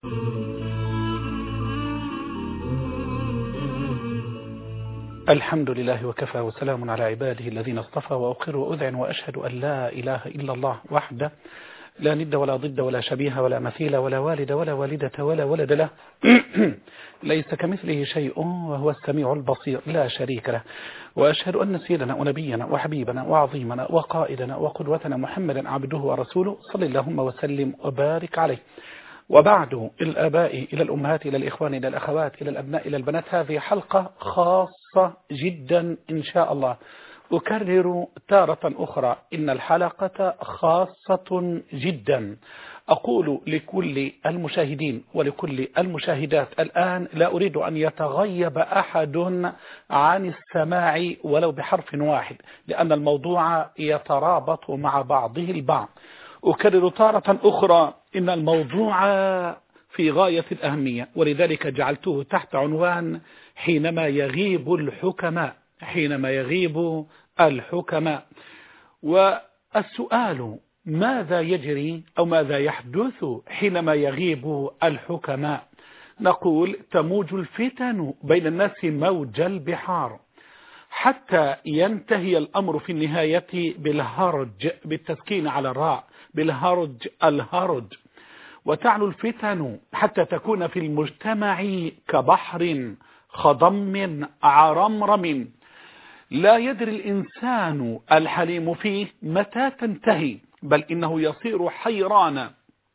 الحمد لله وكفى وسلام على عباده الذين اصطفى، وأقر وأذعن وأشهد أن لا إله إلا الله وحده لا ند ولا ضد ولا شبيه ولا مثيل ولا والد ولا والدة ولا ولد له ليس كمثله شيء وهو السميع البصير لا شريك له. وأشهد أن سيدنا ونبينا وحبيبنا وعظيمنا وقائدنا وقدوتنا محمدا عبده ورسوله صلى اللهم وسلم وبارك عليه. وبعد، الآباء إلى الأمهات إلى الإخوان إلى الأخوات إلى الأبناء إلى البنات، هذه حلقة خاصة جدا إن شاء الله. أكرر تارة أخرى إن الحلقة خاصة جدا. أقول لكل المشاهدين ولكل المشاهدات الآن لا أريد أن يتغيب أحد عن السماع ولو بحرف واحد، لأن الموضوع يترابط مع بعضه البعض. أكرر تارة أخرى إن الموضوع في غاية الأهمية، ولذلك جعلته تحت عنوان حينما يغيب الحكماء. حينما يغيب الحكماء. والسؤال: ماذا يجري أو ماذا يحدث حينما يغيب الحكماء؟ نقول: تموج الفتن بين الناس موج البحار، حتى ينتهي الأمر في النهاية بالهرج، بالتسكين على الراء، بالهرج، الهرج. وتعلو الفتن حتى تكون في المجتمع كبحر خضم عرمرم لا يدري الإنسان الحليم فيه متى تنتهي، بل إنه يصير حيرانا.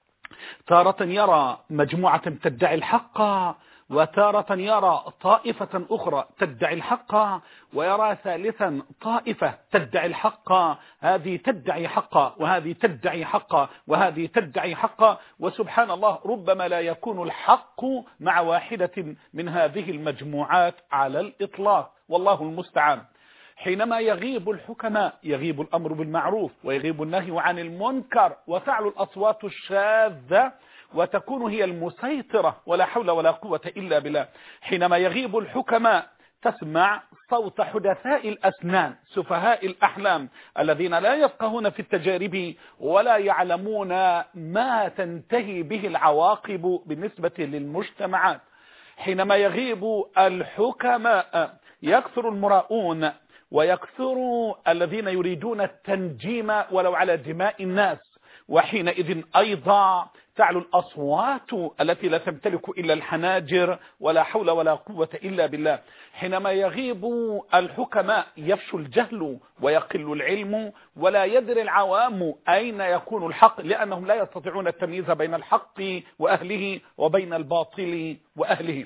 تارة يرى مجموعة تدعي الحق، وتارة يرى طائفة أخرى تدعي الحق، ويرى ثالثا طائفة تدعي الحق، هذه تدعي حقا وهذه تدعي حقا وهذه تدعي حقا. وسبحان الله، ربما لا يكون الحق مع واحدة من هذه المجموعات على الإطلاق، والله المستعان. حينما يغيب الحكماء يغيب الأمر بالمعروف ويغيب النهي عن المنكر، وتعلو الأصوات الشاذة وتكون هي المسيطرة، ولا حول ولا قوة إلا بالله. حينما يغيب الحكماء تسمع صوت حدثاء الأسنان، سفهاء الأحلام، الذين لا يفقهون في التجارب ولا يعلمون ما تنتهي به العواقب بالنسبة للمجتمعات. حينما يغيب الحكماء يكثر المراؤون ويكثر الذين يريدون التنجيم ولو على دماء الناس. وحينئذ أيضا تعلو الأصوات التي لا تمتلك إلا الحناجر، ولا حول ولا قوة إلا بالله. حينما يغيب الحكماء يفشو الجهل ويقل العلم، ولا يدري العوام أين يكون الحق، لأنهم لا يستطيعون التمييز بين الحق وأهله وبين الباطل وأهله.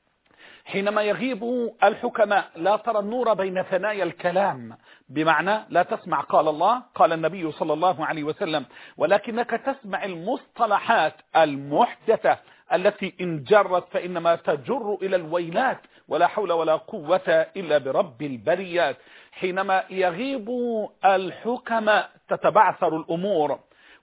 حينما يغيب الحكماء لا ترى النور بين ثنايا الكلام، بمعنى لا تسمع قال الله قال النبي صلى الله عليه وسلم، ولكنك تسمع المصطلحات المحدثة التي إن جرت فإنما تجر إلى الويلات، ولا حول ولا قوة إلا برب البريات. حينما يغيب الحكماء تتبعثر الأمور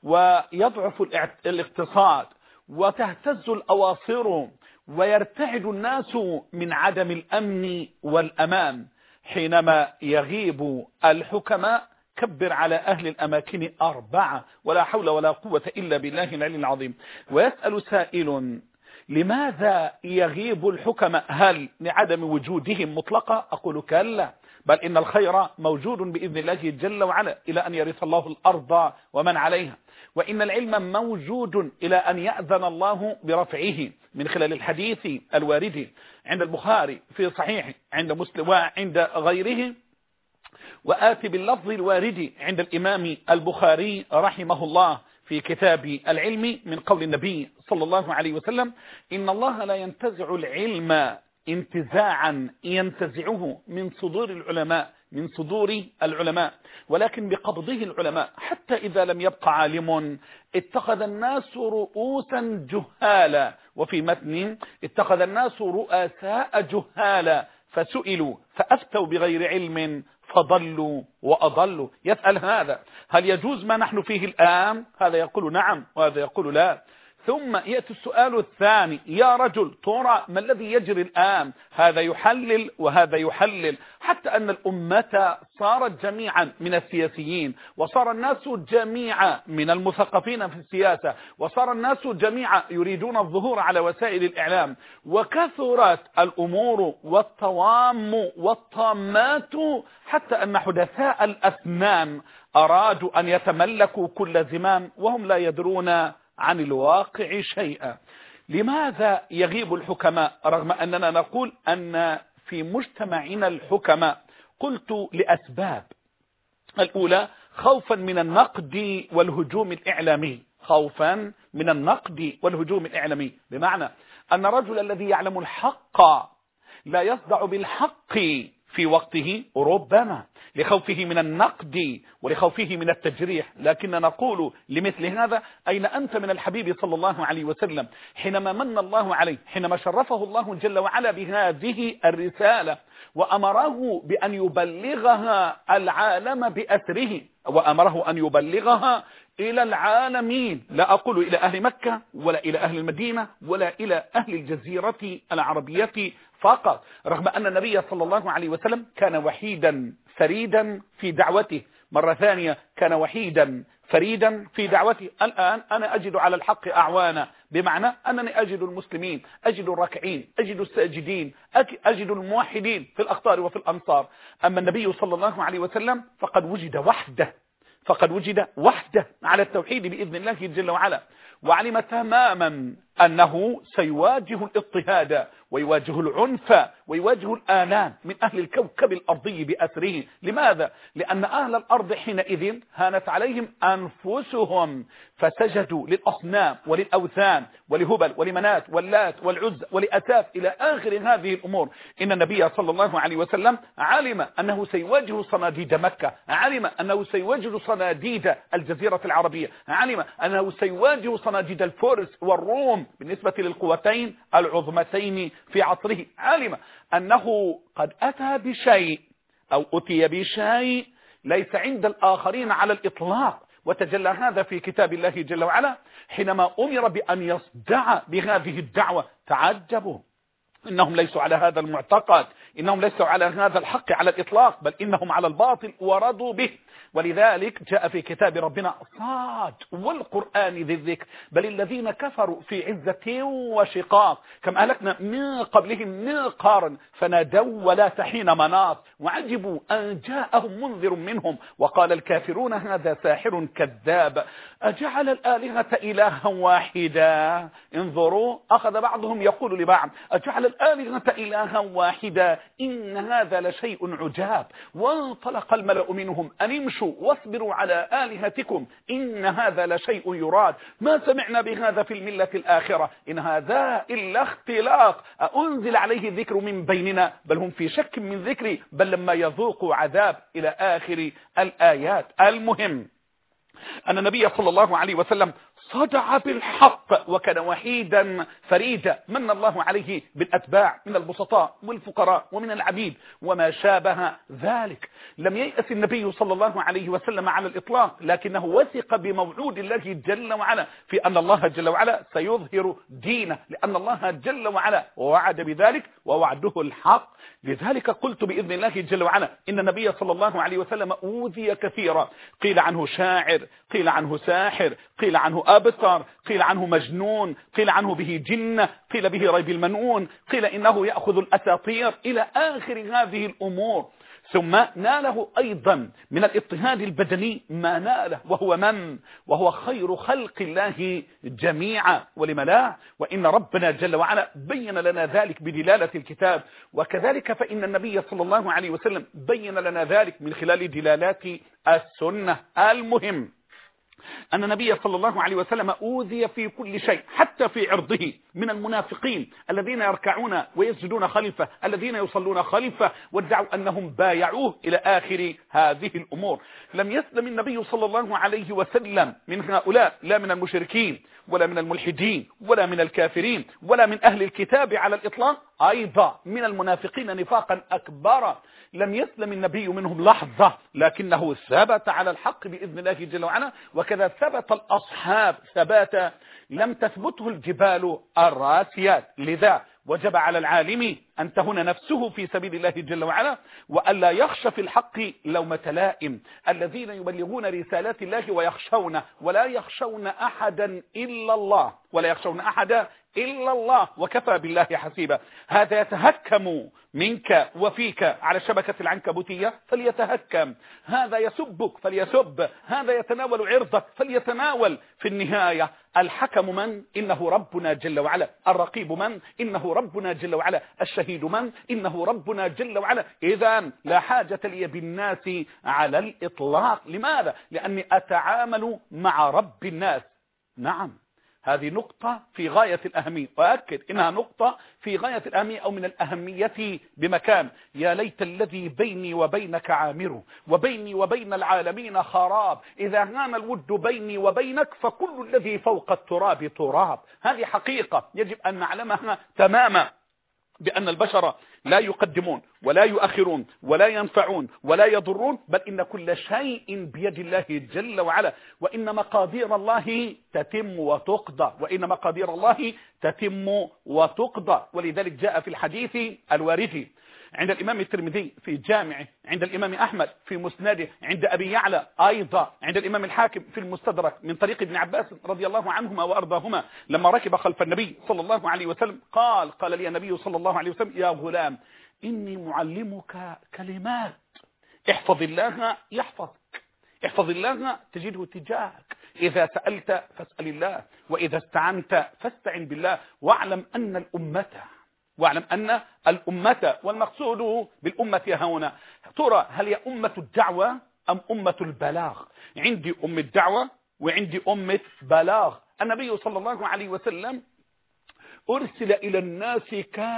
ويضعف الاقتصاد وتهتز الأواصر ويرتعد الناس من عدم الأمن والأمان. حينما يغيب الحكماء كبر على أهل الأماكن 4، ولا حول ولا قوة إلا بالله العلي العظيم. ويسأل سائل: لماذا يغيب الحكماء؟ هل لعدم وجودهم مطلقة؟ أقول كلا، بل إن الخير موجود بإذن الله جل وعلا إلى أن يرث الله الأرض ومن عليها، وإن العلم موجود إلى أن يأذن الله برفعه، من خلال الحديث الوارد عند البخاري في صحيح، عند مسلم وعند غيره. وآتي باللفظ الوارد عند الإمام البخاري رحمه الله في كتاب العلم من قول النبي صلى الله عليه وسلم: إن الله لا ينتزع العلم انتزاعا ينتزعه من صدور العلماء، ولكن بقبضه العلماء، حتى إذا لم يبقى عالم اتخذ الناس رؤوسا جهالا، وفي متن: اتخذ الناس رؤساء جهالا فسئلوا فأفتوا بغير علم فضلوا وأضلوا. يسأل هذا: هل يجوز ما نحن فيه الآن؟ هذا يقول نعم وهذا يقول لا. ثم يأتي السؤال الثاني: يا رجل ترى ما الذي يجري الآن؟ هذا يحلل وهذا يحلل، حتى أن الأمة صارت جميعا من السياسيين، وصار الناس جميعا من المثقفين في السياسة، وصار الناس جميعا يريدون الظهور على وسائل الإعلام، وكثرت الأمور والطوام والطامات، حتى أن حدثاء الأسنان أرادوا أن يتملكوا كل زمام وهم لا يدرون عن الواقع شيئا. لماذا يغيب الحكماء رغم أننا نقول أن في مجتمعنا الحكماء؟ قلت لأسباب. الأولى خوفا من النقد والهجوم الإعلامي، خوفا من النقد والهجوم الإعلامي، بمعنى أن الرجل الذي يعلم الحق لا يصدع بالحق في وقته، ربما لخوفه من النقد ولخوفه من التجريح. لكن نقول لمثل هذا: أين أنت من الحبيب صلى الله عليه وسلم حينما من الله عليه، حينما شرفه الله جل وعلا بهذه الرسالة وأمره بأن يبلغها العالم بأسره، وأمره أن يبلغها إلى العالمين، لا أقول إلى أهل مكة ولا إلى أهل المدينة ولا إلى أهل الجزيرة العربية فقط، رغم أن النبي صلى الله عليه وسلم كان وحيدا فريدا في دعوته. مرة ثانية كان وحيدا فريدا في دعوته. الآن أنا أجد على الحق أعوانا، بمعنى أنني أجد المسلمين، أجد الركعين، أجد الساجدين، أجد الموحدين في الأقطار وفي الأمصار. أما النبي صلى الله عليه وسلم فقد وجد وحده على التوحيد بإذن الله جل وعلا، وعلم تماما أنه سيواجه الاضطهاد ويواجه العنف ويواجه الآلام من أهل الكوكب الأرضي بأسره. لماذا؟ لأن أهل الأرض حينئذ هانت عليهم أنفسهم، فسجدوا للأصنام وللأوثان ولهبل ولمنات واللات والعز ولأساف إلى آخر هذه الأمور. إن النبي صلى الله عليه وسلم علم أنه سيواجه صناديد مكة، علم أنه سيواجه صناديد الجزيرة العربية، علم أنه سيواجه صناديد الفرس والروم بالنسبة للقوتين العظمتين في عصره، علم أنه قد أتى بشيء أو أتي بشيء ليس عند الآخرين على الإطلاق، وتجلى هذا في كتاب الله جل وعلا حينما أمر بأن يصدع بهذه الدعوة. تعجبوا، إنهم ليسوا على هذا المعتقد، إنهم ليسوا على هذا الحق على الإطلاق، بل إنهم على الباطل ورضوا به. ولذلك جاء في كتاب ربنا: صاد والقرآن ذي الذكر بل الذين كفروا في عزة وشقاق كم أهلكنا من قبلهم من قرن فنادوا ولا حين مناص وعجبوا أن جاءهم منذر منهم وقال الكافرون هذا ساحر كذاب أجعل الآلهة إلها واحدا. انظروا، أخذ بعضهم يقول لبعض: أجعل الآلهة إلها واحدا إن هذا لشيء عجاب. وانطلق الملأ منهم أن امشوا واصبروا على آلهتكم إن هذا لشيء يراد ما سمعنا بهذا في الملة الآخرة إن هذا إلا اختلاق أنزل عليه الذكر من بيننا بل هم في شك من ذكري بل لما يذوقوا عذاب إلى آخر الآيات. المهم أن النبي صلى الله عليه وسلم صدع بالحق وكان وحيدا فريدا، من الله عليه بالأتباع من البسطاء والفقراء ومن العبيد وما شابه ذلك. لم ييأس النبي صلى الله عليه وسلم على الإطلاق، لكنه وثق بموعود الله جل وعلا في أن الله جل وعلا سيظهر دينه، لأن الله جل وعلا وعد بذلك ووعده الحق. لذلك قلت بإذن الله جل وعلا إن النبي صلى الله عليه وسلم أوذي كثيرا، قيل عنه شاعر، قيل عنه ساحر، قيل عنه أبصر، قيل عنه مجنون، قيل عنه به جنة، قيل به ريب المنون، قيل إنه يأخذ الأساطير إلى آخر هذه الأمور. ثم ناله أيضا من الاضطهاد البدني ما ناله، وهو خير خلق الله جميعا. ولم لا؟ وإن ربنا جل وعلا بين لنا ذلك بدلالة الكتاب، وكذلك فإن النبي صلى الله عليه وسلم بين لنا ذلك من خلال دلالات السنة. المهم أن النبي صلى الله عليه وسلم أوذي في كل شيء حتى في عرضه من المنافقين الذين يركعون ويسجدون خلفه، الذين يصلون خلفه وادعوا أنهم بايعوه إلى آخر هذه الأمور. لم يسلم النبي صلى الله عليه وسلم من هؤلاء، لا من المشركين ولا من الملحدين ولا من الكافرين ولا من أهل الكتاب على الإطلاق، أيضا من المنافقين نفاقا أكبر لم يسلم النبي منهم لحظة، لكنه ثبت على الحق بإذن الله جل وعلا. هكذا ثبت الأصحاب ثباتا لم تثبته الجبال الراسيات. لذا وجب على العالم أن تهون نفسه في سبيل الله جل وعلا، وألا يخشى في الحق لومة لائم. الذين يبلغون رسالات الله ويخشون ولا يخشون أحدا إلا الله، ولا يخشون أحدا إلا الله، وكفى بالله حسيبا. هذا يتهكم منك وفيك على الشبكة العنكبوتية فليتهكم، هذا يسبك فليسب، هذا يتناول عرضك فليتناول. في النهاية الحكم من؟ إنه ربنا جل وعلا. الرقيب من؟ إنه ربنا جل وعلا. الشهيد من؟ إنه ربنا جل وعلا. إذن لا حاجة لي بالناس على الإطلاق. لماذا؟ لأني أتعامل مع رب الناس. نعم، هذه نقطة في غاية الأهمية، وأكد إنها نقطة في غاية الأهمية أو من الأهمية بمكان. يا ليت الذي بيني وبينك عامره وبيني وبين العالمين خراب، إذا هان الود بيني وبينك فكل الذي فوق التراب تراب. هذه حقيقة يجب أن نعلمها تماما، بأن البشر لا يقدمون ولا يؤخرون ولا ينفعون ولا يضرون، بل إن كل شيء بيد الله جل وعلا، وإن مقادير الله تتم وتقضى، وإن مقادير الله تتم وتقضى. ولذلك جاء في الحديث الوارد عند الإمام الترمذي في جامعه، عند الإمام أحمد في مسنده، عند أبي يعلى أيضا، عند الإمام الحاكم في المستدرك من طريق ابن عباس رضي الله عنهما وأرضاهما، لما ركب خلف النبي صلى الله عليه وسلم قال لي النبي صلى الله عليه وسلم: يا غلام إني معلمك كلمات، احفظ الله يحفظك، احفظ الله تجده تجاهك، إذا سألت فاسأل الله، وإذا استعنت فاستعن بالله، واعلم أن الأمة والمقصود بالأمة هنا ترى هل هي أمة الدعوة أم أمة البلاغ؟ عندي أم الدعوة وعندي أمة بلاغ. النبي صلى الله عليه وسلم أرسل إلى الناس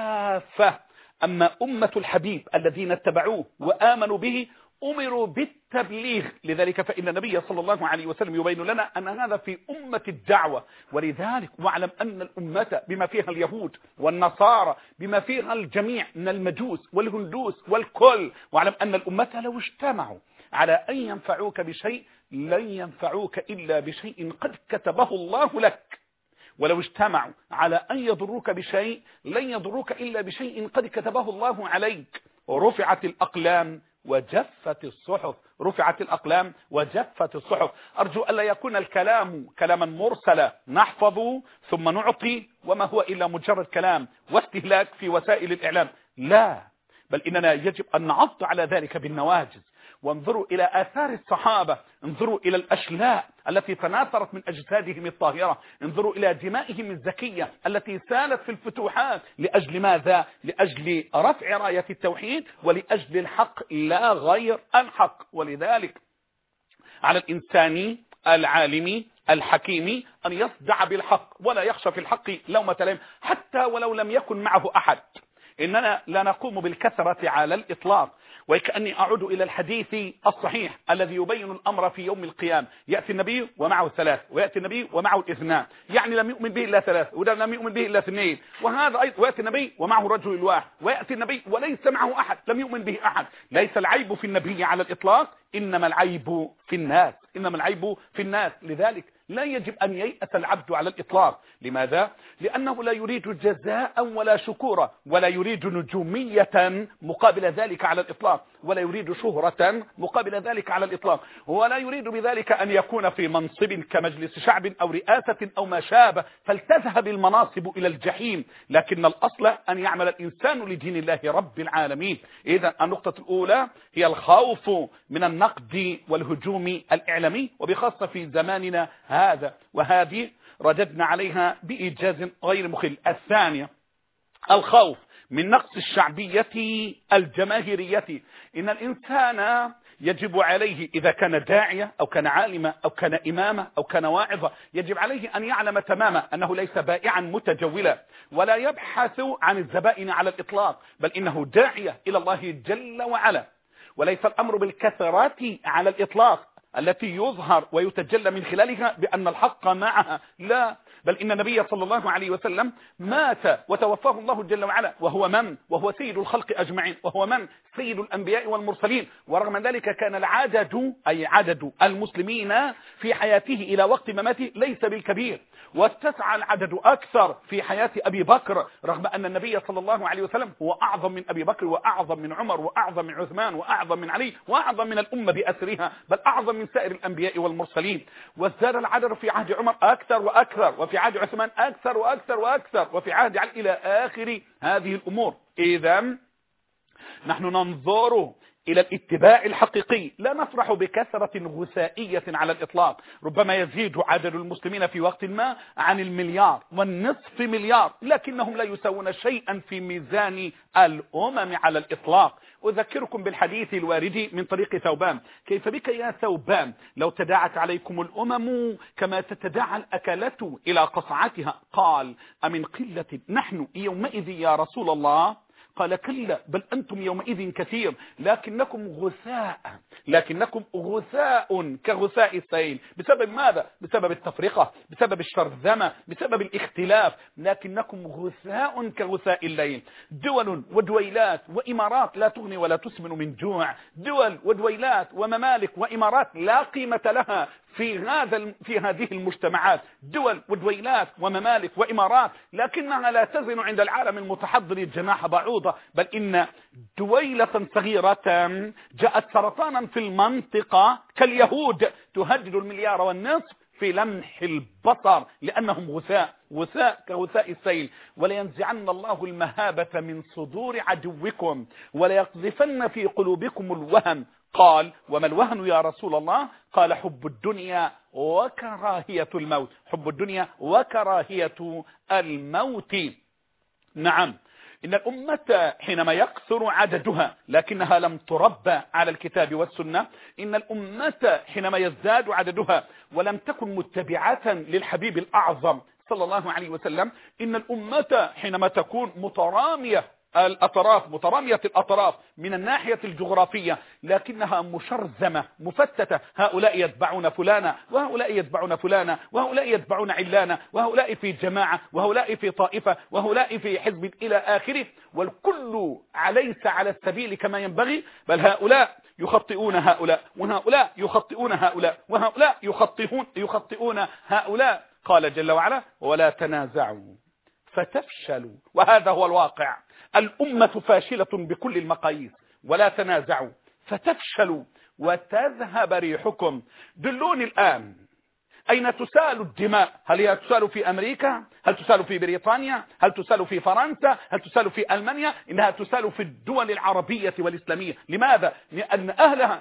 كافة، أما أمة الحبيب الذين اتبعوه وآمنوا به أمروا بالتبليغ. لذلك فإن النبي صلى الله عليه وسلم يبين لنا أن هذا في أمة الدعوة. ولذلك واعلم أن الأمة بما فيها اليهود والنصارى، بما فيها الجميع من المجوس والهندوس والكل، واعلم أن الأمة لو اجتمعوا على أن ينفعوك بشيء لن ينفعوك إلا بشيء قد كتبه الله لك، ولو اجتمعوا على أن يضروك بشيء لن يضروك إلا بشيء قد كتبه الله عليك. رفعت الأقلام وجفت الصحف، رفعت الأقلام وجفت الصحف. أرجو ألا يكون الكلام كلاما مرسلا نحفظ ثم نعطي وما هو إلا مجرد كلام واستهلاك في وسائل الإعلام، لا، بل إننا يجب أن نعض على ذلك بالنواجذ. وانظروا إلى آثار الصحابة، انظروا إلى الأشلاء التي تناثرت من أجسادهم الطاهرة، انظروا إلى دمائهم الزكية التي سالت في الفتوحات. لأجل ماذا؟ لأجل رفع راية التوحيد ولأجل الحق لا غير الحق. ولذلك على الإنسان العالم الحكيم أن يصدع بالحق ولا يخشى في الحق لومة لائم، حتى ولو لم يكن معه أحد. إننا لا نقوم بالكثرة على الإطلاق، وكأني أعود إلى الحديث الصحيح الذي يبين الأمر في يوم القيامة. يأتي النبي ومعه 3، ويأتي النبي ومعه 2، يعني لم يؤمن به إلا 3، وده لم يؤمن به إلا 2، وهذا أيضا. ويأتي النبي ومعه رجل واحد، ويأتي النبي وليس معه أحد، لم يؤمن به أحد. ليس العيب في النبي على الإطلاق، إنما العيب في الناس، إنما العيب في الناس. لذلك لا يجب أن ييأس العبد على الإطلاق. لماذا؟ لأنه لا يريد جزاء ولا شكورا، ولا يريد نجومية مقابل ذلك على الإطلاق، ولا يريد شهرة مقابل ذلك على الإطلاق، ولا يريد بذلك أن يكون في منصب كمجلس شعب أو رئاسة أو ما شابه، فلتذهب المناصب إلى الجحيم. لكن الأصل أن يعمل الإنسان لدين الله رب العالمين. إذن النقطة الأولى هي الخوف من النقد والهجوم الإعلامي، وبخاصة في زماننا هذا، وهذه رددنا عليها بإيجاز غير مخل. الثانية الخوف من نقص الشعبية الجماهيرية. إن الإنسان يجب عليه إذا كان داعية أو كان عالما أو كان إماما أو كان واعظا، يجب عليه أن يعلم تماما أنه ليس بائعا متجولا، ولا يبحث عن الزبائن على الإطلاق، بل إنه داعية إلى الله جل وعلا. وليس الأمر بالكثرات على الإطلاق التي يظهر ويتجلى من خلالها بأن الحق معها، لا، بل إن النبي صلى الله عليه وسلم مات وتوفاه الله جل وعلا وهو سيد الخلق أجمعين، وهو سيد الأنبياء والمرسلين. ورغم ذلك كان العدد أي عدد المسلمين في حياته إلى وقت مماته ليس بالكبير، واتسع العدد أكثر في حياة أبي بكر، رغم أن النبي صلى الله عليه وسلم هو أعظم من أبي بكر وأعظم من عمر وأعظم من عثمان وأعظم من علي وأعظم من الأمة بأسرها، بل أعظم من سائر الأنبياء والمرسلين. وازداد العدد في عهد عمر أكثر وأكثر، وفي عهد عثمان أكثر وأكثر وأكثر، وفي عهد علي، إلى آخر هذه الأمور. إذن نحن ننظر إلى الاتباع الحقيقي، لا نفرح بكثرة غثائية على الإطلاق. ربما يزيد عدد المسلمين في وقت ما عن 1 والنصف مليار، لكنهم لا يساوون شيئا في ميزان الأمم على الإطلاق. أذكركم بالحديث الوارد من طريق ثوبان: كيف بك يا ثوبان لو تداعت عليكم الأمم كما تتداعى الأكلة إلى قصعتها؟ قال: أمن قلة نحن يومئذ يا رسول الله؟ قال: كلا، بل أنتم يومئذ كثير، لكنكم غثاء كغثاء السيل. بسبب ماذا؟ بسبب التفرقة، بسبب الشرذمة، بسبب الاختلاف، لكنكم غثاء كغثاء الليل. دول ودويلات وإمارات لا تغني ولا تسمن من جوع، دول ودويلات وممالك وإمارات لا قيمة لها في هذه المجتمعات، دول ودويلات وممالك وإمارات، لكنها لا تزن عند العالم المتحضر جناح بعوضة، بل إن دويلة صغيرة جاءت سرطانا في المنطقة كاليهود تهدد 1.5 مليار في لمح البصر، لأنهم غثاء كغثاء السيل. ولينزعن الله المهابة من صدور عدوكم وليقذفن في قلوبكم الوهن. قال: وما الوهن يا رسول الله؟ قال: حب الدنيا وكراهية الموت. حب الدنيا وكراهية الموت. نعم، إن الأمة حينما يكثر عددها لكنها لم تربى على الكتاب والسنة، إن الأمة حينما يزداد عددها ولم تكن متبعة للحبيب الأعظم صلى الله عليه وسلم، إن الأمة حينما تكون مترامية الأطراف من الناحية الجغرافية، لكنها مشرذمة مفتتة، هؤلاء يتبعون فلانا وهؤلاء يتبعون فلانا وهؤلاء يتبعون علانة، وهؤلاء في جماعة وهؤلاء في طائفة وهؤلاء في حزب إلى آخره، والكل ليس على السبيل كما ينبغي، بل هؤلاء يخطئون هؤلاء وهؤلاء يخطئون هؤلاء وهؤلاء يخطئون هؤلاء. قال جل وعلا: ولا تنازعوا فتفشلوا. وهذا هو الواقع، الأمة فاشلة بكل المقاييس. ولا تنازعوا فتفشلوا وتذهب ريحكم. دلوني الآن، أين تسال الدماء؟ هل هي تسال في أمريكا؟ هل تسال في بريطانيا؟ هل تسال في فرنسا؟ هل تسال في ألمانيا؟ إنها تسال في الدول العربية والإسلامية. لماذا؟ لأن أهلها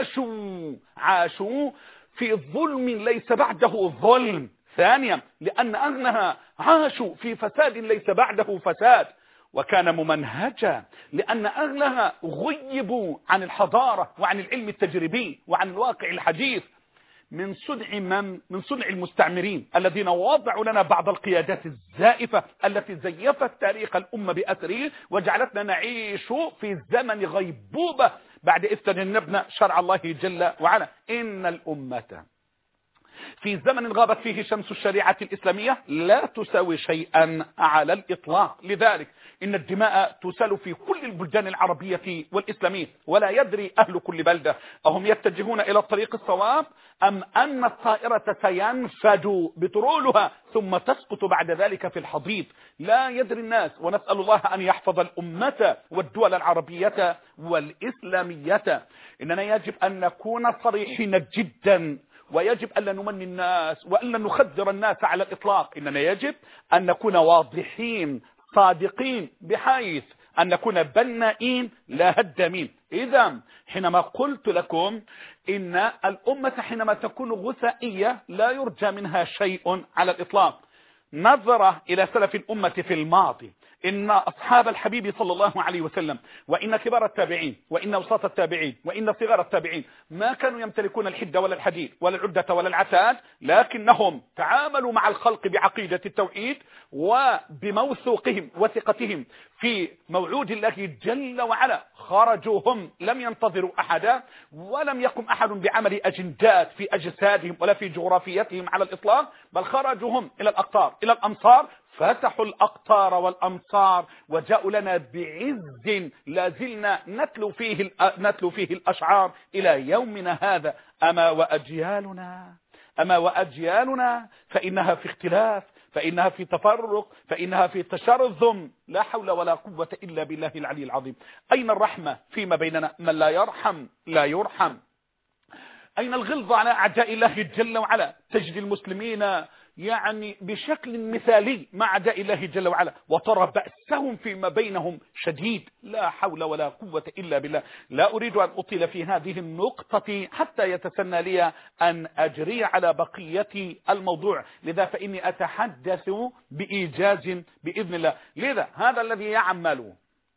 عاشوا في ظلم ليس بعده ظلم. ثانيا، لأن أهلها عاشوا في فساد ليس بعده فساد، وكان ممنهجا، لأن أهلها غيبوا عن الحضارة وعن العلم التجريبي وعن الواقع الحديث من صنع المستعمرين الذين وضعوا لنا بعض القيادات الزائفة التي زيفت تاريخ الأمة بأسره وجعلتنا نعيش في زمن غيبوبة بعد إذ تجنبنا شرع الله جل وعلا. إن الأمة في زمن غابت فيه شمس الشريعة الإسلامية لا تساوي شيئا على الإطلاق. لذلك إن الدماء تسال في كل البلدان العربية والإسلامية، ولا يدري أهل كل بلدة أهم يتجهون إلى الطريق الصواب أم أن الطائرة سينفد بترولها ثم تسقط بعد ذلك في الحضيض. لا يدري الناس، ونسأل الله أن يحفظ الأمة والدول العربية والإسلامية. إننا يجب أن نكون صريحين جدا، ويجب أن لا نمني الناس وأن لا نخدر الناس على الإطلاق. إننا يجب أن نكون واضحين صادقين بحيث أن نكون بنائين لا هدامين. إذا حينما قلت لكم إن الأمة حينما تكون غثائية لا يرجى منها شيء على الإطلاق. نظرة إلى سلف الأمة في الماضي، إن أصحاب الحبيب صلى الله عليه وسلم وإن كبار التابعين وإن وسط التابعين وإن صغار التابعين ما كانوا يمتلكون الحدة ولا الحديد ولا العدة ولا العتاد، لكنهم تعاملوا مع الخلق بعقيدة التوحيد وبموثوقهم وثقتهم في موعود الله جل وعلا. خرجوا هم لم ينتظروا أحدا، ولم يقم أحد بعمل أجندات في أجسادهم ولا في جغرافيتهم على الإطلاق، بل خرجوا هم إلى الأقطار إلى الأمصار، فتحوا الأقطار والأمصار وجاءوا لنا بعز لا زلنا نتلو فيه الأشعار إلى يومنا هذا. أما وأجيالنا فإنها في اختلاف، فإنها في تفرق، فإنها في تشرذم، لا حول ولا قوة إلا بالله العلي العظيم. أين الرحمة فيما بيننا؟ من لا يرحم لا يرحم. أين الغلظ على أعداء الله جل وعلا؟ تجد المسلمين يعني بشكل مثالي مع أعداء الله جل وعلا، وترى بأسهم فيما بينهم شديد، لا حول ولا قوة إلا بالله. لا أريد أن أطيل في هذه النقطة حتى يتسنى لي أن أجري على بقية الموضوع، لذا فإني أتحدث بإيجاز بإذن الله. لذا هذا الذي يعمل،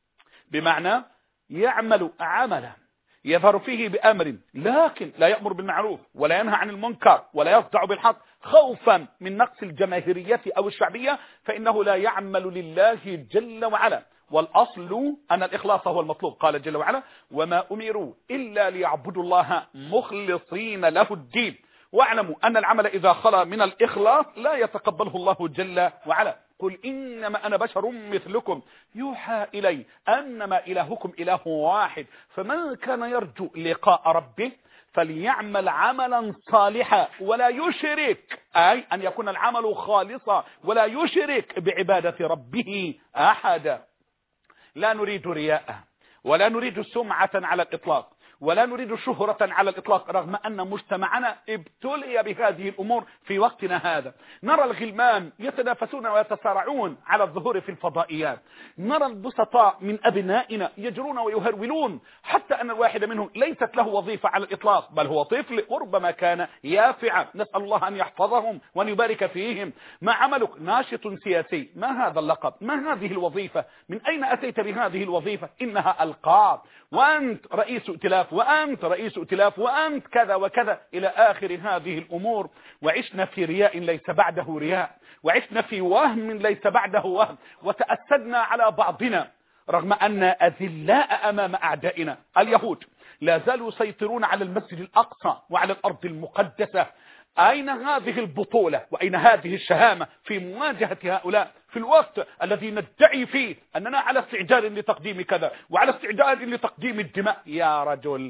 بمعنى يعمل عملا يظهر فيه بأمر لكن لا يأمر بالمعروف ولا ينهى عن المنكر ولا يصدع بالحق خوفا من نقص الجماهيرية أو الشعبية، فإنه لا يعمل لله جل وعلا. والأصل أن الإخلاص هو المطلوب. قال جل وعلا: وما أمروا إلا ليعبدوا الله مخلصين له الدين. واعلموا أن العمل إذا خلا من الإخلاص لا يتقبله الله جل وعلا. قل إنما أنا بشر مثلكم يوحى إلي أنما إلهكم إله واحد، فمن كان يرجو لقاء ربه فليعمل عملا صالحا ولا يشرك، أي أن يكون العمل خالصا ولا يشرك بعبادة ربه أحدا. لا نريد رياء ولا نريد سمعة على الإطلاق ولا نريد شهرة على الإطلاق، رغم أن مجتمعنا ابتلي بهذه الأمور في وقتنا هذا. نرى الغلمان يتنافسون ويتصارعون على الظهور في الفضائيات، نرى البسطاء من أبنائنا يجرون ويهرولون، حتى أن الواحد منهم ليست له وظيفة على الإطلاق، بل هو طفل وربما كان يافعا. نسأل الله أن يحفظهم وأن يبارك فيهم. ما عملك؟ ناشط سياسي. ما هذا اللقب؟ ما هذه الوظيفة؟ من أين أتيت بهذه الوظيفة؟ إنها ألقاب، وأنت رئيس ائتلاف، وأنت رئيس ائتلاف، وأنت كذا وكذا إلى آخر هذه الأمور. وعشنا في رياء ليس بعده رياء، وعشنا في وهم ليس بعده وهم، وتأسدنا على بعضنا رغم أن أذلاء أمام أعدائنا. اليهود لا زالوا يسيطرون على المسجد الأقصى وعلى الأرض المقدسة. أين هذه البطولة وأين هذه الشهامة في مواجهة هؤلاء في الوقت الذي ندعي فيه أننا على استعداد لتقديم كذا وعلى استعداد لتقديم الدماء؟ يا رجل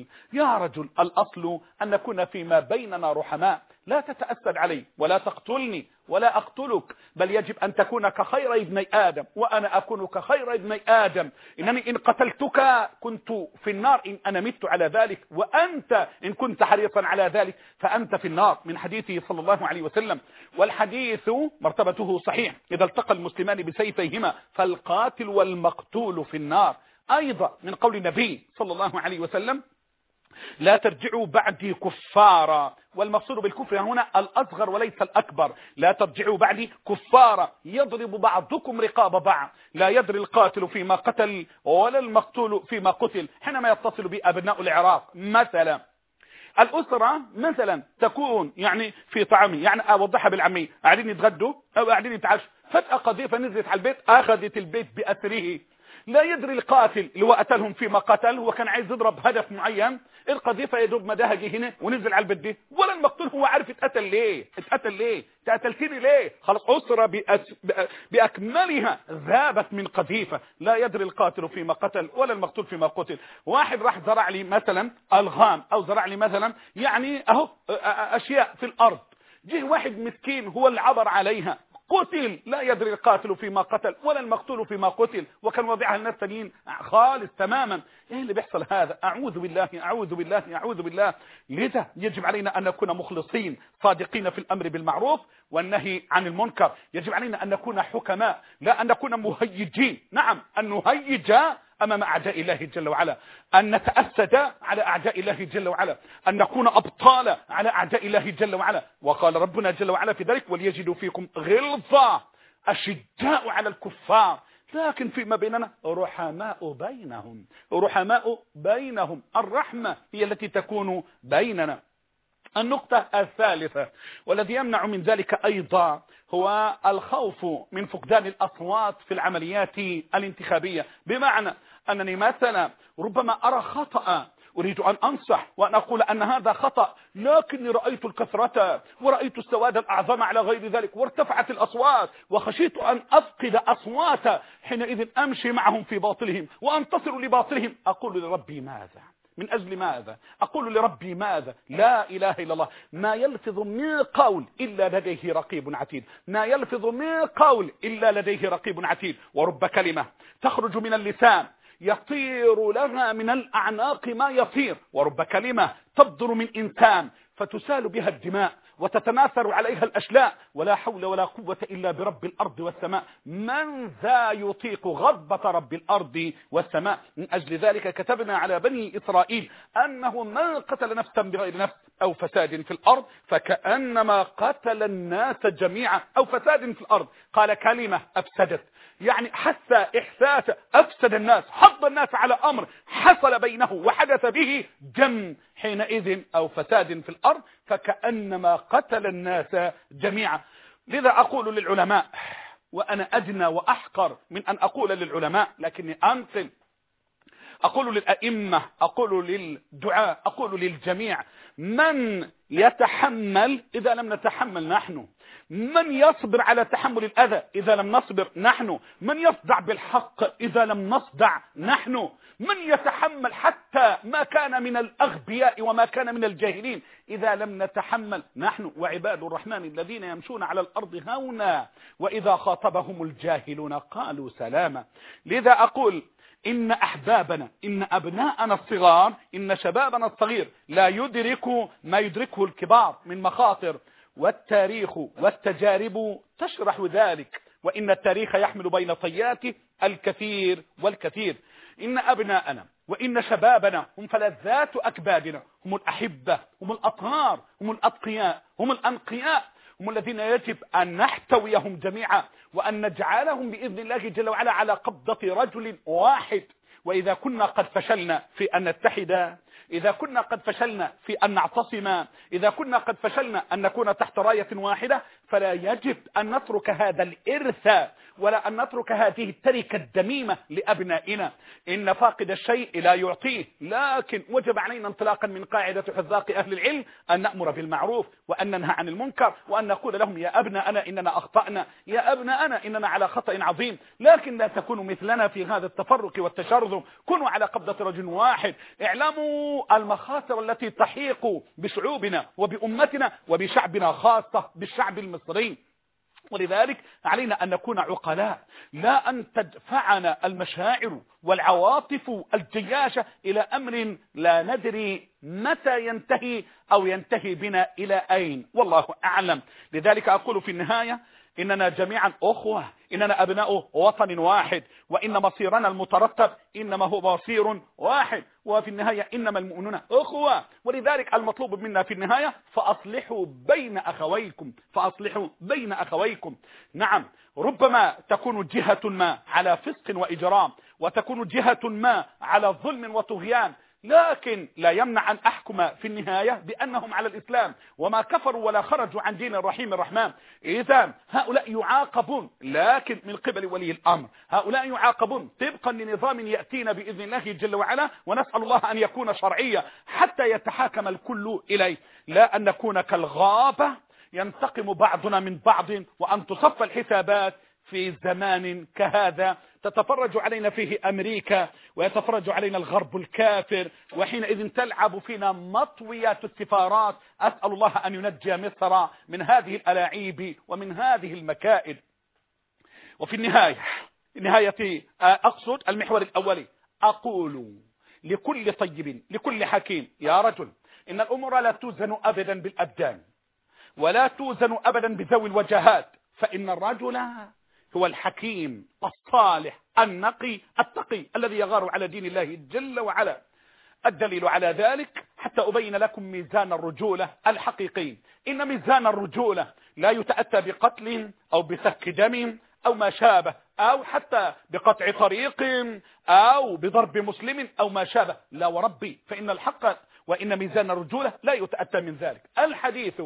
الأصل أن نكون فيما بيننا رحماء. لا تتأسد علي ولا تقتلني ولا أقتلك، بل يجب أن تكون كخير ابني آدم وأنا أكون كخير ابني آدم. إنني إن قتلتك كنت في النار إن أنا مت على ذلك، وأنت إن كنت حريصا على ذلك فأنت في النار، من حديثه صلى الله عليه وسلم. والحديث مرتبته صحيح: إذا التقى المسلمان بسيفيهما فالقاتل والمقتول في النار. أيضا من قول النبي صلى الله عليه وسلم: لا ترجعوا بعدي كفارا. والمقصود بالكفر هنا الأصغر وليس الأكبر. لا ترجعوا بعدي كفارا يضرب بعضكم رقاب بعض، لا يدري القاتل فيما قتل ولا المقتول فيما قتل. حينما يتصل بأبناء العراق مثلا، الأسرة مثلا تكون يعني في طعامي، يعني أوضحها بالعامية، قاعدين يتغدوا أو قاعدين يتعشوا، فجأة قذيفة نزلت على البيت أخذت البيت بأسره. لا يدري القاتل اللي هو قتلهم فيما قتل وكان عايز يضرب هدف معين، القذيفة يدوب مداهجي هنا ونزل على البيت دي، ولا المقتول هو عارف اتقتل ليه، تقتلتني ليه. خلاص أسرة بأكملها ذابت من قذيفة. لا يدري القاتل فيما قتل ولا المقتول فيما قتل. واحد راح زرع لي مثلا ألغام أو زرع لي مثلا يعني أهو أشياء في الأرض، جه واحد مسكين هو اللي عبر عليها قتل. لا يدري القاتل فيما قتل ولا المقتول فيما قتل، وكان وضعها الناس ثانيين خالص تماما. ايه اللي بيحصل هذا؟ اعوذ بالله اعوذ بالله اعوذ بالله. لذا يجب علينا ان نكون مخلصين صادقين في الامر بالمعروف والنهي عن المنكر. يجب علينا ان نكون حكماء، لا ان نكون مهيجين. نعم، ان نهيج أمام أعداء الله جل وعلا، أن نتأسد على أعداء الله جل وعلا، أن نكون أبطال على أعداء الله جل وعلا. وقال ربنا جل وعلا في ذلك: وليجدوا فيكم غلظة أشداء على الكفار لكن فيما بيننا رحماء بينهم. الرحمة هي التي تكون بيننا. النقطة الثالثة والذي يمنع من ذلك أيضا هو الخوف من فقدان الأصوات في العمليات الانتخابية. بمعنى أنني مثلا ربما أرى خطأ أريد أن أنصح وأن أقول أن هذا خطأ، لكني رأيت الكثرة ورأيت السواد الأعظم على غير ذلك، وارتفعت الأصوات وخشيت أن أفقد أصوات، حينئذ أمشي معهم في باطلهم وأنتصر لباطلهم. أقول لربي ماذا؟ من أجل ماذا؟ أقول لربي ماذا؟ لا إله إلا الله. ما يلفظ من قول إلا لديه رقيب عتيد، ما يلفظ من قول إلا لديه رقيب عتيد. ورب كلمة تخرج من اللسان يطير لها من الأعناق ما يطير، ورب كلمة تبدر من إنسان فتسال بها الدماء وتتناثر عليها الأشلاء، ولا حول ولا قوة إلا برب الأرض والسماء. من ذا يطيق غضبة رب الأرض والسماء؟ من أجل ذلك كتبنا على بني إسرائيل أنه من قتل نفسا بغير نفس أو فساد في الأرض فكأنما قتل الناس جميعا، أو فساد في الأرض. قال كلمة أفسدت، يعني حس إحساس أفسد الناس، حض الناس على أمر حصل بينه وحدث به جم، حينئذ أو فساد في الأرض فكأنما قتل الناس جميعا. لذا أقول للعلماء، وأنا أدنى وأحقر من أن أقول للعلماء لكني أنقل، أقول للأئمة، أقول للدعاء، أقول للجميع: من يتحمل إذا لم نتحمل نحن؟ من يصبر على تحمل الأذى إذا لم نصبر نحن؟ من يصدع بالحق إذا لم نصدع نحن؟ من يتحمل حتى ما كان من الأغبياء وما كان من الجاهلين إذا لم نتحمل نحن؟ وعباد الرحمن الذين يمشون على الأرض هونا وإذا خاطبهم الجاهلون قالوا سلاما. لذا أقول: إن أحبابنا، إن أبناءنا الصغار، إن شبابنا الصغير لا يدرك ما يدركه الكبار من مخاطر، والتاريخ والتجارب تشرح ذلك، وإن التاريخ يحمل بين طياته الكثير والكثير. إن أبناءنا وإن شبابنا هم فلذات أكبادنا، هم الأحبة، هم الأطهار، هم الأتقياء، هم الأنقياء، هم الذين يجب أن نحتويهم جميعا وأن نجعلهم بإذن الله جل وعلا على قبضة رجل واحد. وإذا كنا قد فشلنا في أن نتحد، إذا كنا قد فشلنا في أن نعتصم، إذا كنا قد فشلنا أن نكون تحت راية واحدة، فلا يجب أن نترك هذا الإرث ولا أن نترك هذه التركة الدميمة لأبنائنا. إن فاقد الشيء لا يعطيه، لكن وجب علينا انطلاقا من قاعدة حذاق أهل العلم أن نأمر بالمعروف وأن ننهى عن المنكر، وأن نقول لهم: يا أبناءنا إننا أخطأنا، يا أبناءنا إننا على خطأ عظيم، لكن لا تكونوا مثلنا في هذا التفرق والتشرذم، كونوا على قبضة رجل واحد. اعلموا المخاطر التي تحيق بشعوبنا وبأمتنا وبشعبنا، خاصة بالشعب المصري. ولذلك علينا أن نكون عقلاء، لا أن تدفعنا المشاعر والعواطف الجياشة إلى أمر لا ندري متى ينتهي أو ينتهي بنا إلى أين، والله أعلم. لذلك أقول في النهاية: إننا جميعا أخوة، إننا أبناء وطن واحد، وإن مصيرنا المترتب إنما هو مصير واحد، وفي النهاية إنما المؤمنون أخوة. ولذلك المطلوب منا في النهاية: فأصلحوا بين أخويكم، فأصلحوا بين أخويكم. نعم، ربما تكون جهة ما على فسق وإجرام، وتكون جهة ما على ظلم وطغيان، لكن لا يمنع أن أحكم في النهاية بأنهم على الإسلام وما كفروا ولا خرجوا عن دين الرحيم الرحمن. إذا هؤلاء يعاقبون، لكن من قبل ولي الأمر، هؤلاء يعاقبون طبقا لنظام يأتينا بإذن الله جل وعلا، ونسأل الله أن يكون شرعيا حتى يتحاكم الكل إليه، لا أن نكون كالغابة ينتقم بعضنا من بعض، وأن تصف الحسابات في زمان كهذا تتفرج علينا فيه أمريكا ويتفرج علينا الغرب الكافر، وحينئذ تلعب فينا مطويات السفارات. أسأل الله أن ينجي مصر من هذه الألاعيب ومن هذه المكائد. وفي النهاية أقصد المحور الأولي، أقول لكل طيب لكل حكيم: يا رجل، إن الأمور لا توزن أبدا بالأبدان ولا توزن أبدا بذوي الوجهات، فإن الرجل هو الحكيم الصالح النقي التقي الذي يغار على دين الله جل وعلا. الدليل على ذلك حتى أبين لكم ميزان الرجولة الحقيقي. إن ميزان الرجولة لا يتأتى بقتل أو بسفك دم أو ما شابه، أو حتى بقطع طريق أو بضرب مسلم أو ما شابه، لا وربي، فإن الحق وإن ميزان الرجولة لا يتأتى من ذلك. الحديث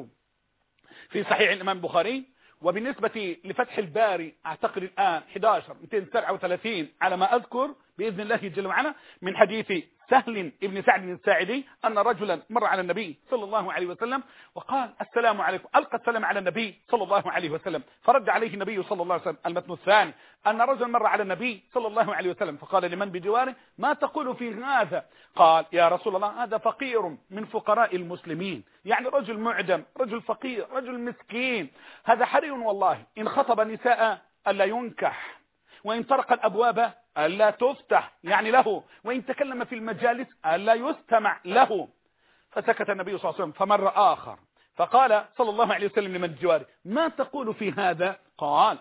في صحيح الإمام البخاري، وبالنسبة لفتح الباري أعتقد الآن 11,237 على ما أذكر بإذن الله جل وعلا من حديث سهل بن سعد الساعدي أن رجلا مر على النبي صلى الله عليه وسلم وقال السلام عليكم، ألقى السلام على النبي صلى الله عليه وسلم، فرد عليه النبي صلى الله عليه وسلم. المتن الثاني أن رجلا مر على النبي صلى الله عليه وسلم فقال لمن بجواره ما تقول في هذا؟ قال يا رسول الله هذا فقير من فقراء المسلمين، يعني رجل معدم، رجل فقير، رجل مسكين، هذا حري والله إن خطب نساء ألا ينكح، وإن طرق الأبواب ألا تفتح يعني له، وإن تكلم في المجالس ألا يستمع له. فسكت النبي صلى الله عليه وسلم. فمر آخر فقال صلى الله عليه وسلم لمن جواره ما تقول في هذا؟ قال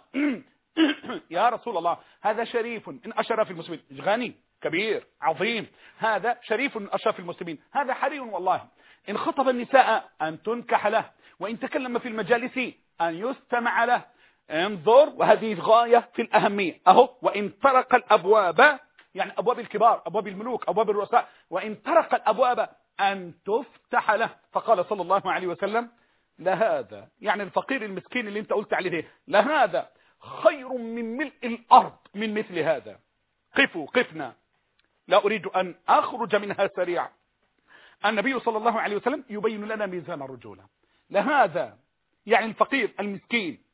يا رسول الله هذا شريف من أشراف المسلمين، غني كبير عظيم، هذا شريف من أشراف المسلمين، هذا حري والله إن خطب النساء أن تنكح له، وإن تكلم في المجالس أن يستمع له. انظر، وهذه غاية في الأهمية أهو. وإن طرق الأبواب يعني أبواب الكبار، أبواب الملوك، أبواب الرؤساء، وإن طرق الأبواب أن تفتح له. فقال صلى الله عليه وسلم لهذا يعني الفقير المسكين اللي انت قلت عليه ده لهذا خير من ملء الأرض من مثل هذا. قفنا، لا أريد أن أخرج منها سريعا. النبي صلى الله عليه وسلم يبين لنا ميزان الرجولة. لهذا يعني الفقير المسكين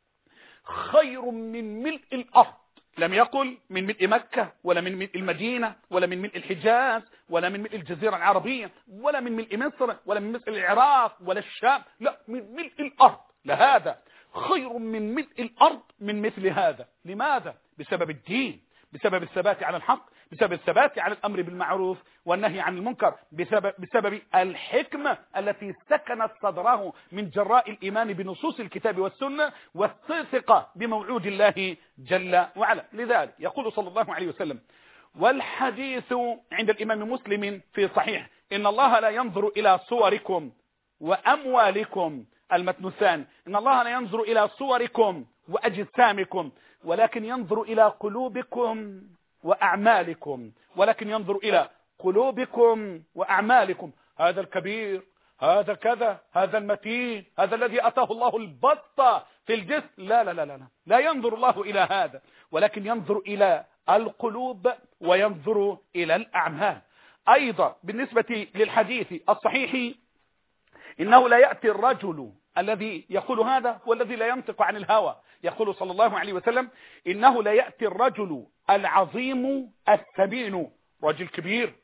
خير من ملء الأرض، لم يقل من ملء مكة ولا من ملء المدينة ولا من ملء الحجاز ولا من ملء الجزيرة العربية ولا من ملء مصر ولا من ملء العراق ولا الشام، لا من ملء الأرض. لهذا خير من ملء الأرض من مثل هذا. لماذا؟ بسبب الدين، بسبب الثبات على الحق، بسبب الثبات على الأمر بالمعروف والنهي عن المنكر، بسبب الحكمة التي سكنت صدره من جراء الإيمان بنصوص الكتاب والسنة والثقة بموعود الله جل وعلا. لذلك يقول صلى الله عليه وسلم والحديث عند الإمام مسلم في صحيح إن الله لا ينظر إلى صوركم وأموالكم. المتن الثاني إن الله لا ينظر إلى صوركم وأجسامكم ولكن ينظر إلى قلوبكم وأعمالكم، ولكن ينظر إلى قلوبكم وأعمالكم. هذا الكبير، هذا كذا، هذا المتين، هذا الذي أتاه الله البطة في الجسم، لا لا لا لا لا ينظر الله إلى هذا، ولكن ينظر إلى القلوب وينظر إلى الأعمال. أيضا بالنسبة للحديث الصحيح إنه لا يأتي الرجل الذي يقول هذا والذي لا ينطق عن الهوى. يقول صلى الله عليه وسلم إنه لا يأتي الرجل العظيم الثمين، رجل كبير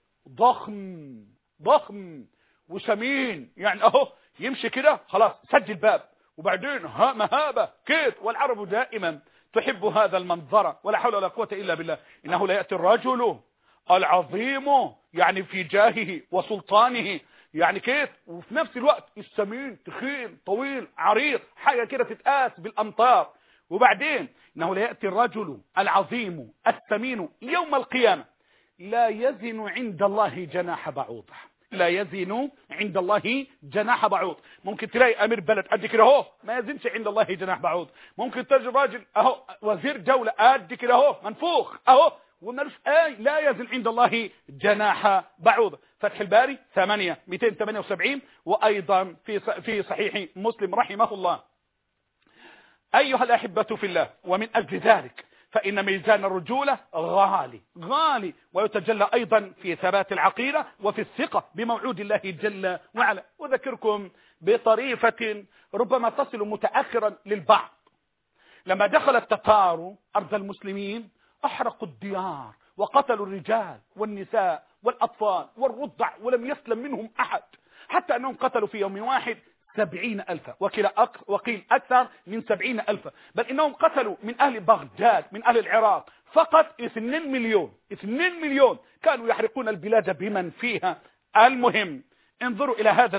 ضخم وسمين، يعني اهو يمشي كده خلاص سجل باب وبعدين مهابة كيف. والعرب دائما تحب هذا المنظر ولا حول ولا قوة إلا بالله. إنه لا يأتي الرجل العظيم يعني في جاهه وسلطانه يعني كيف، وفي نفس الوقت السمين تخين طويل عريض، حاجة كده تتقاس بالأمطار. وبعدين إنه لا يأتي الرجل العظيم الثمين يوم القيامة لا يزن عند الله جناح بعوضة، لا يزن عند الله جناح بعوض. ممكن تلاقي أمير بلد قد كده اهو ما يزنش عند الله جناح بعوض، ممكن تجد راجل اهو وزير جولة قد كده اهو منفوخ اهو ومالوش لا يزن عند الله جناح بعوضة. فتح الباري 8/278 وأيضا في صحيح مسلم رحمه الله. أيها الأحبة في الله، ومن أجل ذلك فإن ميزان الرجولة غالي ويتجلى أيضا في ثبات العقيدة وفي الثقة بموعود الله جل وعلا. أذكركم بطريفة ربما تصل متأخرا للبعض. لما دخل التتار أرض المسلمين أحرقوا الديار وقتلوا الرجال والنساء والأطفال والرضع ولم يسلم منهم أحد، حتى أنهم قتلوا في يوم واحد 70,000 وقيل أكثر من 70,000، بل إنهم قتلوا من أهل بغداد من أهل العراق فقط 2 مليون كانوا يحرقون البلاد بمن فيها. المهم انظروا إلى هذا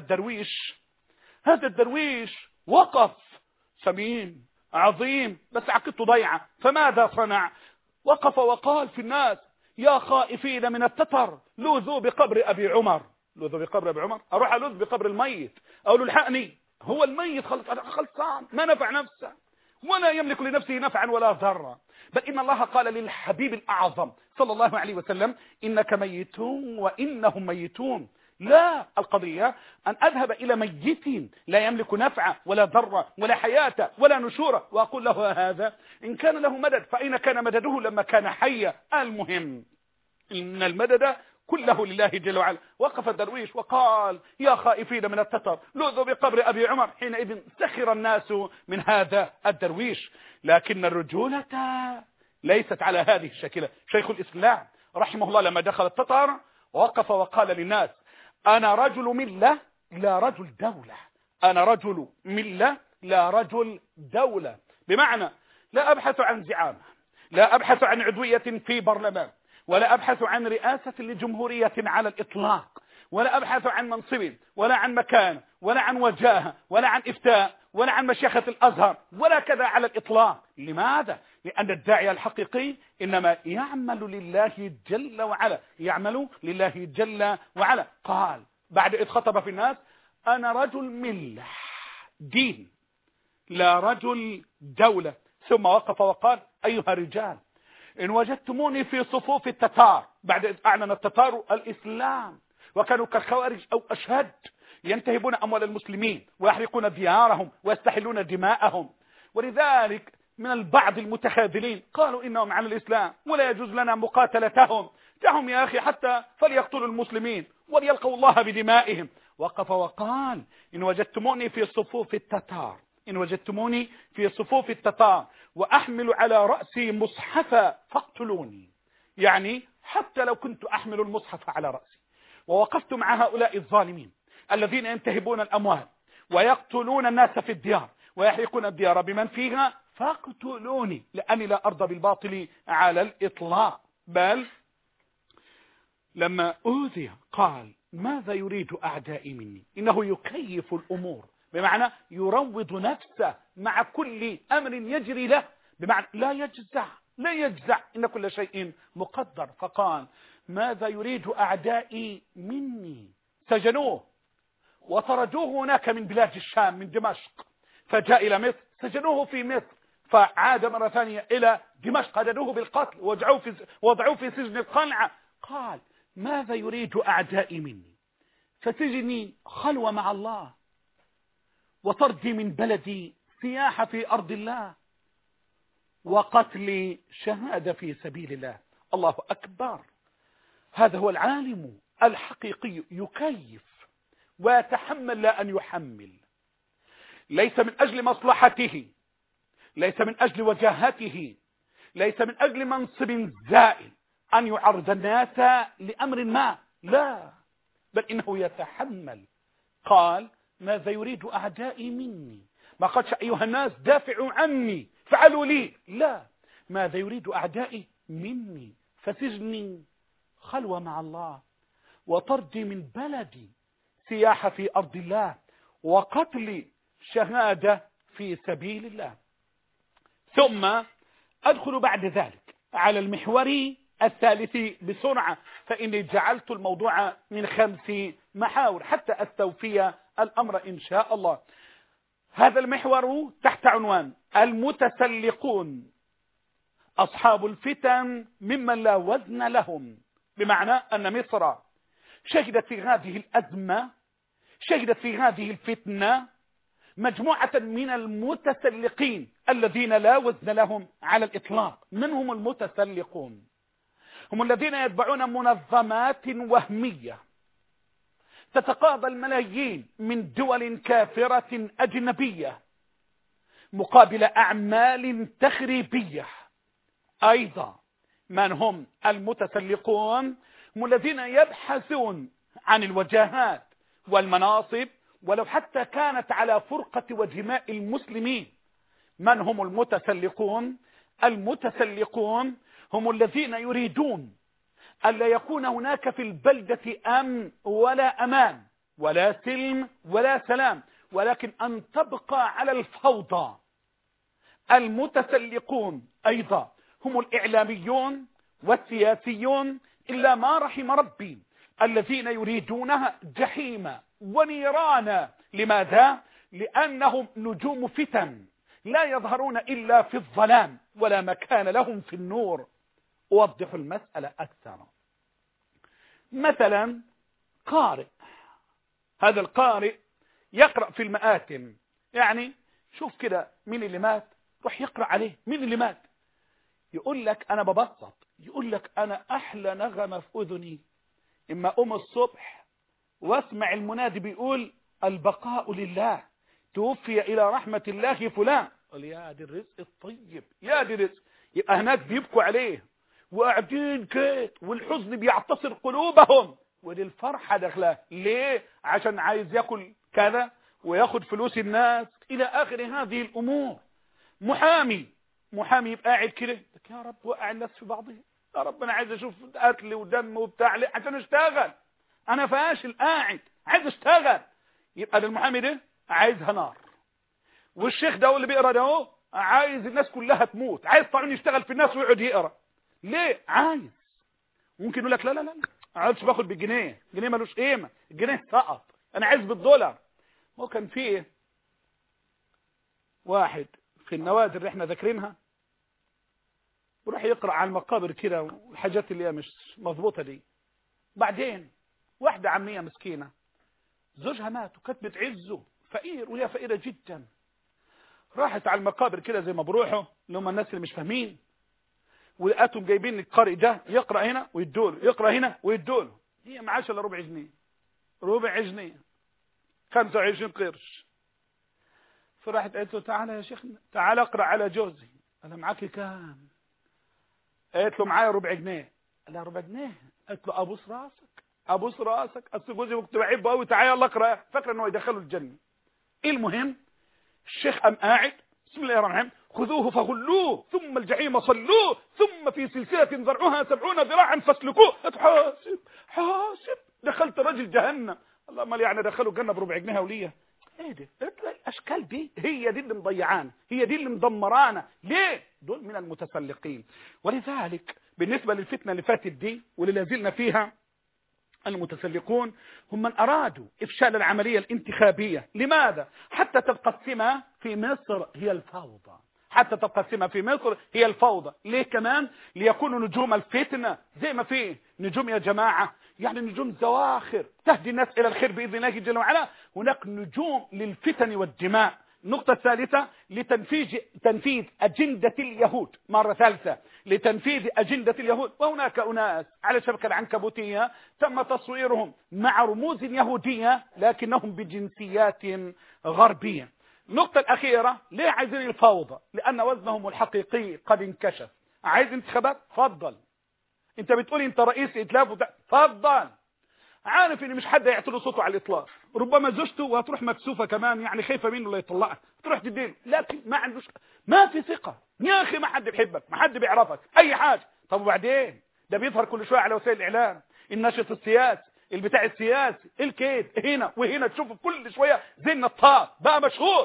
الدرويش وقف سمين عظيم بس عقيدته ضيعة. فماذا صنع؟ وقف وقال في الناس يا خائفين من التتر لوذوا بقبر أبي عمر. أروح ألوذ بقبر الميت أقول له الحقني، هو الميت خلصان ما نفع نفسه ولا يملك لنفسه نفعا ولا ضرا. بل إن الله قال للحبيب الأعظم صلى الله عليه وسلم إنك ميت وإنهم ميتون. لا، القضية أن أذهب إلى ميت لا يملك نفعا ولا ضرا ولا حياة ولا نشورا وأقول له هذا إن كان له مدد فأين كان مدده لما كان حيا. المهم إن المدد كله لله جل وعلا. وقف الدرويش وقال يا خائفين من التتر لوذوا بقبر أبي عمر. حينئذ سخر الناس من هذا الدرويش. لكن الرجولة ليست على هذه الشكلة. شيخ الإسلام رحمه الله لما دخل التتر وقف وقال للناس أنا رجل ملة لا رجل دولة. أنا رجل ملة لا رجل دولة. بمعنى لا أبحث عن زعامة، لا أبحث عن عضوية في برلمان، ولا أبحث عن رئاسة لجمهورية على الإطلاق، ولا أبحث عن منصب ولا عن مكان ولا عن وجاهة ولا عن إفتاء ولا عن مشيخة الأزهر ولا كذا على الإطلاق. لماذا؟ لأن الداعية الحقيقي إنما يعمل لله جل وعلا، يعمل لله جل وعلا. قال بعد إذ خطب في الناس أنا رجل ملة دين لا رجل دولة. ثم وقف وقال أيها الرجال إن وجدتموني في صفوف التتار، بعد إذ أعلن التتار الإسلام وكانوا كالخوارج أو أشهد ينتهبون أموال المسلمين ويحرقون ديارهم ويستحلون دماءهم، ولذلك من البعض المتخاذلين قالوا إنهم على الإسلام ولا يجوز لنا مقاتلتهم. دعهم يا أخي حتى فليقتلوا المسلمين وليلقوا الله بدمائهم. وقف وقال إن وجدتموني في صفوف التتار، إن وجدتموني في صفوف التتار وأحمل على رأسي مصحفا فاقتلوني. يعني حتى لو كنت أحمل المصحف على رأسي ووقفت مع هؤلاء الظالمين الذين ينتهبون الأموال ويقتلون الناس في الديار ويحرقون الديار بمن فيها فاقتلوني، لأني لا أرضى بالباطل على الإطلاق. بل لما أوذي قال ماذا يريد أعدائي مني؟ إنه يكيف الأمور، بمعنى يروض نفسه مع كل أمر يجري له، بمعنى لا يجزع إن كل شيء مقدر. فقال ماذا يريد أعدائي مني؟ سجنوه وطردوه هناك من بلاد الشام من دمشق فجاء إلى مصر، سجنوه في مصر فعاد مرة ثانية إلى دمشق هددوه بالقتل وضعوه في سجن القلعة. قال ماذا يريد أعدائي مني؟ فسجني خلوة مع الله وطردي من بلدي سياحة في أرض الله وقتلي شهادة في سبيل الله. الله أكبر. هذا هو العالم الحقيقي، يكيف ويتحمل لا أن يحمل، ليس من أجل مصلحته، ليس من أجل وجاهته، ليس من أجل منصب زائل أن يعرض الناس لأمر ما، لا، بل إنه يتحمل. قال ماذا يريد أعدائي مني؟ ما قالش أيها الناس دافعوا عني فعلوا لي، لا، ماذا يريد أعدائي مني؟ فسجني خلوة مع الله وطردي من بلدي سياحة في أرض الله وقتلي شهادة في سبيل الله. ثم أدخل بعد ذلك على المحور الثالث بسرعة، فإني جعلت الموضوع من 5 محاور حتى أستوفي الأمر إن شاء الله. هذا المحور تحت عنوان المتسلقون أصحاب الفتن ممن لا وزن لهم، بمعنى أن مصر شهدت في هذه الأزمة، شهدت في هذه الفتنة مجموعة من المتسلقين الذين لا وزن لهم على الإطلاق. من هم المتسلقون؟ هم الذين يتبعون منظمات وهمية تتقاضى الملايين من دول كافرة أجنبية مقابل أعمال تخريبية. أيضا من هم المتسلقون؟ هم الذين يبحثون عن الوجاهات والمناصب ولو حتى كانت على فرقة ودماء المسلمين. من هم المتسلقون؟ المتسلقون هم الذين يريدون ألا يكون هناك في البلدة أمن ولا أمان ولا سلم ولا سلام، ولكن أن تبقى على الفوضى. المتسلقون أيضا هم الإعلاميون والسياسيون إلا ما رحم ربي، الذين يريدونها جحيما ونيرانا. لماذا؟ لأنهم نجوم فتن لا يظهرون إلا في الظلام ولا مكان لهم في النور. أوضح المسألة أكثر. مثلا قارئ، هذا القارئ يقرأ في المآتم، يعني شوف كده مين اللي مات روح يقرأ عليه مين اللي مات. يقول لك أنا ببسط، يقول لك أنا أحلى نغمة في أذني إما أقوم الصبح واسمع المنادي بيقول البقاء لله، توفي إلى رحمة الله فلان. قال يا دي الرزق الطيب، يا دي الرزق. يبقى هناك بيبكوا عليه وقاعدين كده والحزن بيعتصر قلوبهم، ودي الفرحة داخلها. ليه؟ عشان عايز ياكل كذا وياخد فلوس الناس إلى آخر هذه الأمور. محامي يبقى قاعد كده يا رب وقع الناس في بعضها، يا رب أنا عايز أشوف قتل ودم وبتاع عشان أشتغل، أنا فاشل قاعد عايز أشتغل. يبقى المحامي ده عايزها نار، والشيخ ده اللي بيقرأ ده هو عايز الناس كلها تموت، عايز طاعون يشتغل في الناس ويقعد يقرأ. ليه؟ عايز. ممكن يقول لك لا لا لا عايز باخد بالجنيه، الجنيه ملوش قيمة، الجنيه سقط، أنا عايز بالدولار. هو كان في واحد في النوادر اللي احنا ذاكرينها بروح يقرأ على المقابر كده والحاجات اللي هي مش مضبوطة دي. بعدين واحدة عمية مسكينة زوجها مات وكانت بتعزه، فقير وهي فقيرة جدا، راحت على المقابر كده زي ما بروحوا اللي هم الناس اللي مش فاهمين، ولقاتهم جايبين القارئ ده يقرأ هنا ويدوله، يقرأ هنا ويدوله، هي معاش الا ربع جنيه، ربع جنيه 25 قرش. فراحت قالت له تعالى يا شيخنا تعال اقرأ على جوزي. قال معاكي كام؟ قالت له معايا ربع جنيه. قال لها ربع جنيه؟ قالت له ابوس راسك ابوس راسك، اصل جوزي كنت بحبه قوي، تعالى يلا اقرأ، فاكره انه يدخله الجنة. المهم الشيخ قام قاعد بسم الله الرحمن الرحيم خذوه فغلوه ثم الجحيم صلوه ثم في سلسلة ذرعها 70 ذراعا فاسلكوه. حاسب دخلت رجل جهنم. الله مال يعني دخلوا الجنة بربع جنيه وليه؟ ايه ده؟ الاشكال دي هي دي اللي مضيعانا، هي دي اللي مدمرانا. ليه؟ دول من المتسلقين. ولذلك بالنسبة للفتنة اللي فاتت دي واللي لازلنا فيها، المتسلقون هم من أرادوا إفشال العملية الانتخابية. لماذا؟ حتى تبقى السمة في مصر هي الفوضى، حتى تبقى السمة في مصر هي الفوضى. ليه كمان؟ ليكونوا نجوم الفتنة، زي ما في نجوم يا جماعة يعني نجوم زواخر تهدي الناس إلى الخير بإذن الله جل وعلا، هناك نجوم للفتن والدماء. النقطة الثالثة تنفيذ أجندة اليهود، مرة ثالثة لتنفيذ أجندة اليهود. وهناك أناس على الشبكة العنكبوتية تم تصويرهم مع رموز يهودية لكنهم بجنسيات غربية. النقطة الأخيرة ليه عايزين الفوضى؟ لأن وزنهم الحقيقي قد انكشف. عايز انتخابات؟ فضل. انت بتقولي انت رئيس ائتلاف فضل. عارف ان مش حد يعطي له صوته على الاطلاق، ربما زوجته وهتروح مكسوفه كمان يعني خايفه منه لا يطلقها تروح تديله، لكن ما عندوش، ما في ثقه يا اخي، ما حد بيحبك، ما حد بيعرفك اي حاجه. طب وبعدين ده بيظهر كل شويه على وسائل الاعلام، الناشط السياسي البتاع السياسي الكيد هنا وهنا، تشوفه كل شويه زي النطاط بقى مشهور.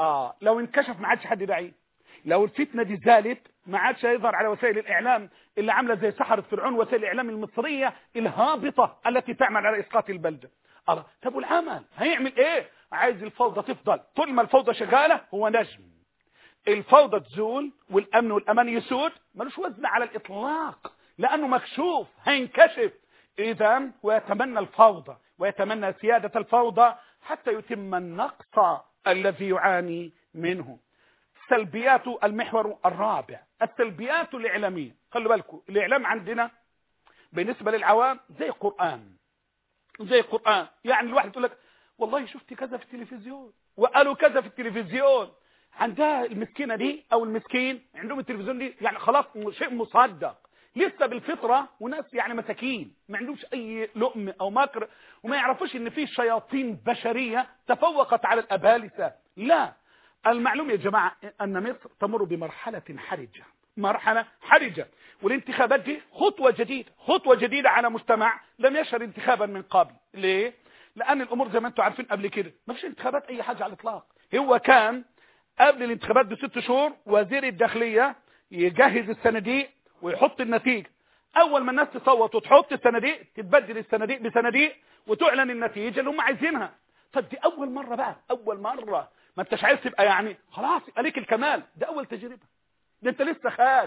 لو انكشف ما عادش حد داعي. لو الفتنة دي زالت ما عادش هيظهر على وسائل الإعلام اللي عاملة زي سحرة فرعون، وسائل الإعلام المصرية الهابطة التي تعمل على إسقاط البلدة. طب والعمل هيعمل إيه؟ عايز الفوضى تفضل، طول ما الفوضى شغالة هو نجم. الفوضى تزول والأمن والأمان يسود، ملوش وزن على الإطلاق لأنه مكشوف هينكشف. إذن ويتمنى الفوضى ويتمنى سيادة الفوضى حتى يتم النقص الذي يعاني منه. سلبيات المحور الرابع السلبيات الإعلامية. خلوا بالكم الإعلام عندنا بالنسبة للعوام زي قرآن، زي قرآن. يعني الواحد يقول لك والله شفت كذا في التلفزيون وقالوا كذا في التلفزيون. عندها المسكينة دي أو المسكين عندهم التلفزيون دي يعني خلاص شيء مصدق، لسه بالفطرة وناس يعني مساكين ما عندهمش أي لؤم أو مكر، وما يعرفوش إن في شياطين بشرية تفوقت على الأبالسة. لا، المعلوم يا جماعة أن مصر تمر بمرحلة حرجة، مرحلة حرجة، والانتخابات دي خطوة جديدة على مجتمع لم يشهد انتخابا من قبل. ليه؟ لأن الأمور زي ما أنتم عارفين قبل كده ما فيش انتخابات أي حاجة على الإطلاق. هو كان قبل الانتخابات ب6 شهور وزير الداخلية يجهز الصناديق ويحط النتيجة. أول ما الناس تصوت وتحط الصناديق تتبدل الصناديق بصناديق وتعلن النتيجة اللي هم عايزينها. طب دي أول مرة بقى، أول مرة، ما انتش عايز تبقى يعني خلاص يبقى ليك الكمال، ده أول تجربة، ده انت لسه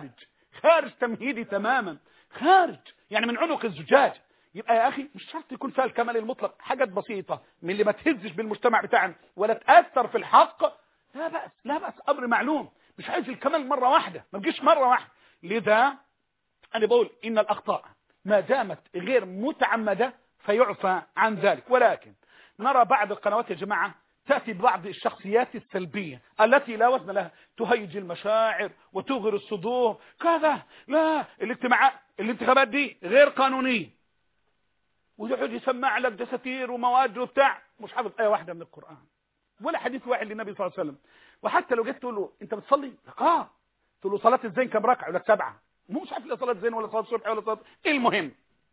خارج تمهيدي تماما، خارج يعني من عنق الزجاج. يبقى يا أخي مش شرط يكون فيها الكمال المطلق، حاجات بسيطة من اللي ما تهزش بالمجتمع بتاعنا ولا تأثر في الحق، لا بأس أمر معلوم. مش عايز الكمال مرة واحدة، ما تجيش مرة واحدة. لذا أنا بقول إن الأخطاء ما دامت غير متعمدة فيعفى عن ذلك، ولكن نرى بعض القنوات يا جماعة تأتي ببعض الشخصيات السلبية التي لا وزن لها، تهيج المشاعر وتغر الصدور كذا. لا، الانتخابات دي غير قانونية، ويقعد يسمع لك دساتير ومواد وبتاع، مش حافظ آية واحدة من القرآن ولا حديث واحد للنبي صلى الله عليه وسلم. وحتى لو جيت تقول له أنت بتصلي؟ تقول له صلاة الزين كم ركعة؟ يقول لك 7. مش عارف لا صلاة الزين ولا صلاة الصبح ولا صلاة المهم.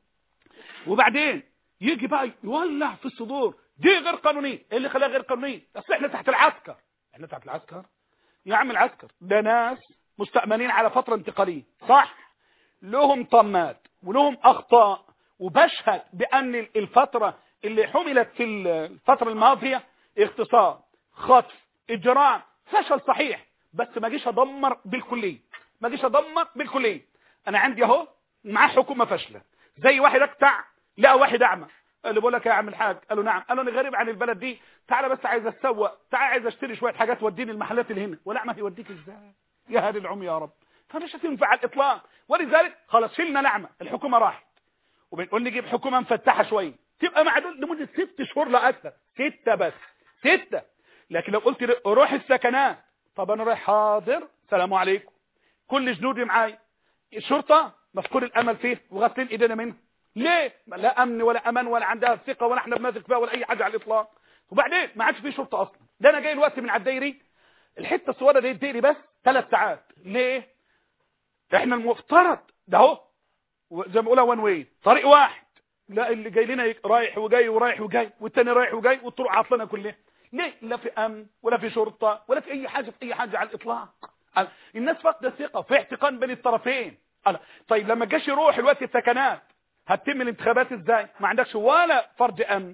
وبعدين يجي بقى يولع في الصدور، دي غير قانونية. ايه اللي خلاها غير قانونية؟ اصل احنا تحت العسكر. احنا تحت العسكر يا عم؟ العسكر ده ناس مستأمنين على فترة انتقالية، صح؟ لهم طمات ولهم اخطاء، وبشهد بان الفترة اللي حملت في الفترة الماضية اغتصاب، خطف، اجرام، فشل صحيح، بس ما جيش ادمر بالكلية، ما جيش ادمر بالكلية. انا عندي اهو معاه حكومة فاشلة، زي واحد اقطع لقى واحد اعمى، قال له بقول لك يا عم الحاج، قال له نعم، قال له انا غريب عن البلد دي، تعالى بس عايز اتسوق، تعالى عايز اشتري شويه حاجات وديني المحلات اللي هنا. والاعمى يوديك ازاي يا هادي العمي يا رب؟ فمش هتنفع على الاطلاق. ولذلك خلاص شلنا الاعمى، الحكومه راحت، وبنقول نجيب حكومه مفتحه شويه تبقى مع دول لمده 6 شهور لا اكثر، 6 بس، 6. لكن لو قلت روح السكنات، طب انا رايح، حاضر، سلام عليكم، كل جنودي معاي، الشرطه مفقود الامل فيه وغسلين ايدينا منه. ليه؟ لا امن ولا امان ولا عندها ثقه ولا احنا بنثق فيها ولا اي حاجه على الاطلاق. وبعدين ما عادش في شرطه اصلا. ده انا جاي الوقت من على الدايري، الحته الصغيره دي الدايري بس 3 ساعات. ليه؟ احنا المفترض ده اهو زي ما بقولها وان واي، طريق واحد، لا اللي جاي لنا رايح وجاي ورايح وجاي، والتاني رايح وجاي، والطرق عطلانه كلها. ليه؟ لا في امن ولا في شرطه ولا في اي حاجه، في اي حاجه على الاطلاق. الناس فاقده الثقه، في احتقان بين الطرفين. طيب لما الجيش يروح الوقت السكنات، هتتم الانتخابات ازاي؟ ما عندكش ولا فرد امن.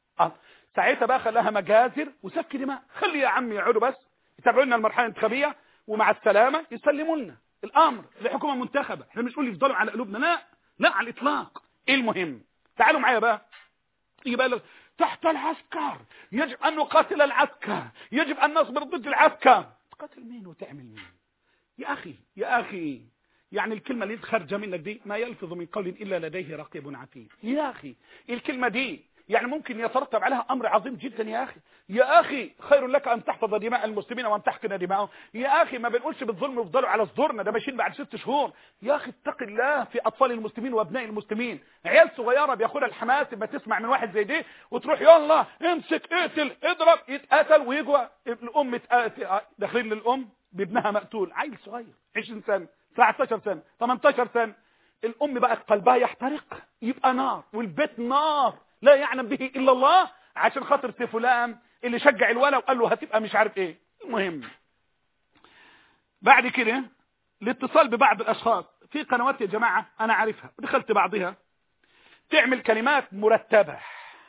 ساعتها بقى خلاها مجازر وسفك دماء. خلي يا عم يقعدوا بس يتابعوا لنا المرحله الانتخابيه ومع السلامه يسلموا لنا الامر لحكومه منتخبه. احنا مش نقول يفضلوا على قلوبنا، لا لا على الاطلاق. ايه المهم؟ تعالوا معايا بقى، يبقى تحت العسكر، يجب ان نقاتل العسكر، يجب ان نصبر ضد العسكر. تقاتل مين وتعمل مين؟ يا اخي يا اخي، يعني الكلمة اللي خارجة منك دي، ما يلفظ من قول إلا لديه رقيب عتيد. يا أخي الكلمة دي يعني ممكن يترتب عليها أمر عظيم جدا. يا أخي يا أخي، خير لك أن تحفظ دماء المسلمين وأن تحقن دماءهم. يا أخي ما بنقولش بالظلم ويفضلوا على صدورنا، ده ماشيين بعد 6 شهور. يا أخي اتق الله في أطفال المسلمين وأبناء المسلمين. عيال صغيرة بياخدها الحماس، ما تسمع من واحد زي دي وتروح يلا امسك اقتل اضرب، يتقتل، ويجوا الأم داخلين للأم بابنها مقتول، عيل صغير 20 سنة 19 سنة 18 سنة. الأم بقى قلبها يحترق، يبقى نار، والبيت نار لا يعلم به إلا الله، عشان خاطر سي فلان اللي شجع الولا وقال له هتبقى مش عارف ايه. المهم بعد كده الاتصال ببعض الأشخاص في قنوات يا جماعة أنا عارفها ودخلت بعضها، تعمل كلمات مرتبة.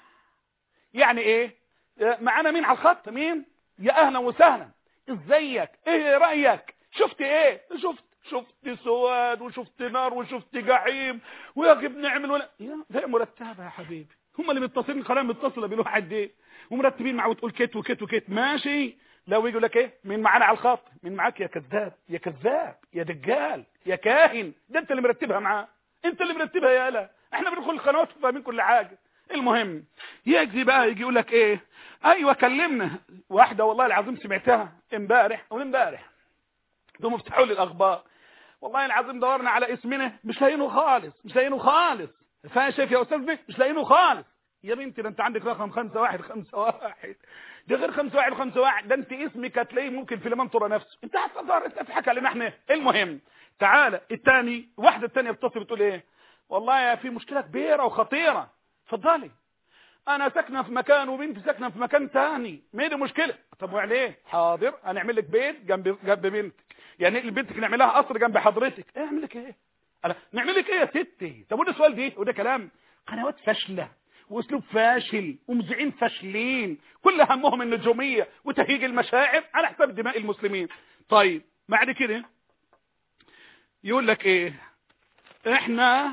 يعني ايه؟ معانا مين على الخط؟ مين؟ يا أهلا وسهلا، ازيك، ايه رأيك، شفت ايه، شفت سواد وشفت نار وشفت جحيم، ويا اخي بنعمل ولا ده مرتبه يا حبيبي. هم اللي متصلين القناه متصله بالواحد دي ومرتبين معه، وتقول كت وكت وكت ماشي. لو يقول لك ايه مين معانا على الخط، مين معاك يا كذاب يا كذاب يا دجال يا كاهن، ده انت اللي مرتبها معاه، انت اللي مرتبها يا لا. احنا بندخل القنوات وفاهمين كل حاجه. المهم يجي بقى يجي يقول لك ايه، ايوه كلمنا واحده والله العظيم سمعتها امبارح دول مفتحوا لي الاخبار، والله العظيم دورنا على اسمنا مش لاقيينه خالص، مش لاقيينه خالص. شايف يا استاذ مش لاقيينه خالص. يا بنتي ده انت عندك رقم 5151، ده غير 5151، ده انت اسمك هتلاقيه ممكن في المنطقه نفسه. انت هتظهر تضحك علينا احنا. المهم تعالى الثاني، واحده الثانيه بتصل بتقول ايه، والله يا في مشكله كبيره وخطيره، اتفضلي انا ساكنه في مكان وبنتي ساكنه في مكان ثاني، ما دي مشكله. طب وعلى ايه؟ حاضر هنعمل لك بيت جنب بنتك، يعني بنتك نعمل لها قصر جنب حضرتك. اعمل لك ايه؟ نعمل لك ايه يا ستي؟ طب وده سؤال دي وده كلام؟ قنوات فاشله واسلوب فاشل ومذيعين فاشلين كل همهم النجوميه وتهيج المشاعر على حساب دماء المسلمين. طيب بعد كده يقول لك ايه، احنا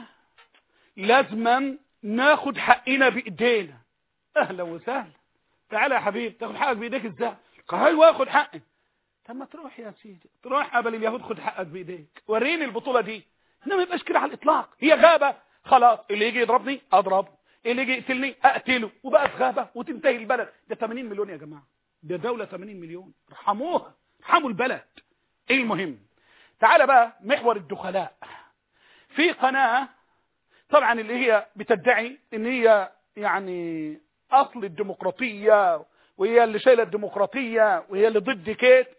لازما ناخد حقنا بايدينا. اهلا وسهلا، تعالى يا حبيبي تاخد حقك بايديك ازاي؟ قال واخد حقي. طب ما تروح يا سيدي، تروح قبل اليهود خد حقك بايديك، وريني البطوله دي. انما ما يبقاش كده على الاطلاق. هي غابه خلاص، اللي يجي يضربني اضربه، اللي يجي يقتلني اقتله، وبقت غابه وتنتهي البلد. ده 80 مليون يا جماعه، ده دوله 80 مليون، ارحموها، ارحموا البلد. المهم تعال بقى محور الدخلاء. في قناه طبعا اللي هي بتدعي ان هي يعني اصل الديمقراطيه، وهي اللي شايله الديمقراطيه، وهي اللي ضد كده.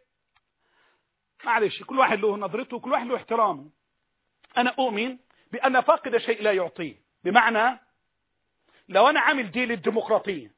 معلش، كل واحد له نظرته وكل واحد له احترامه. انا اؤمن بان فاقد شيء لا يعطيه. بمعنى لو انا عامل دي للديمقراطيه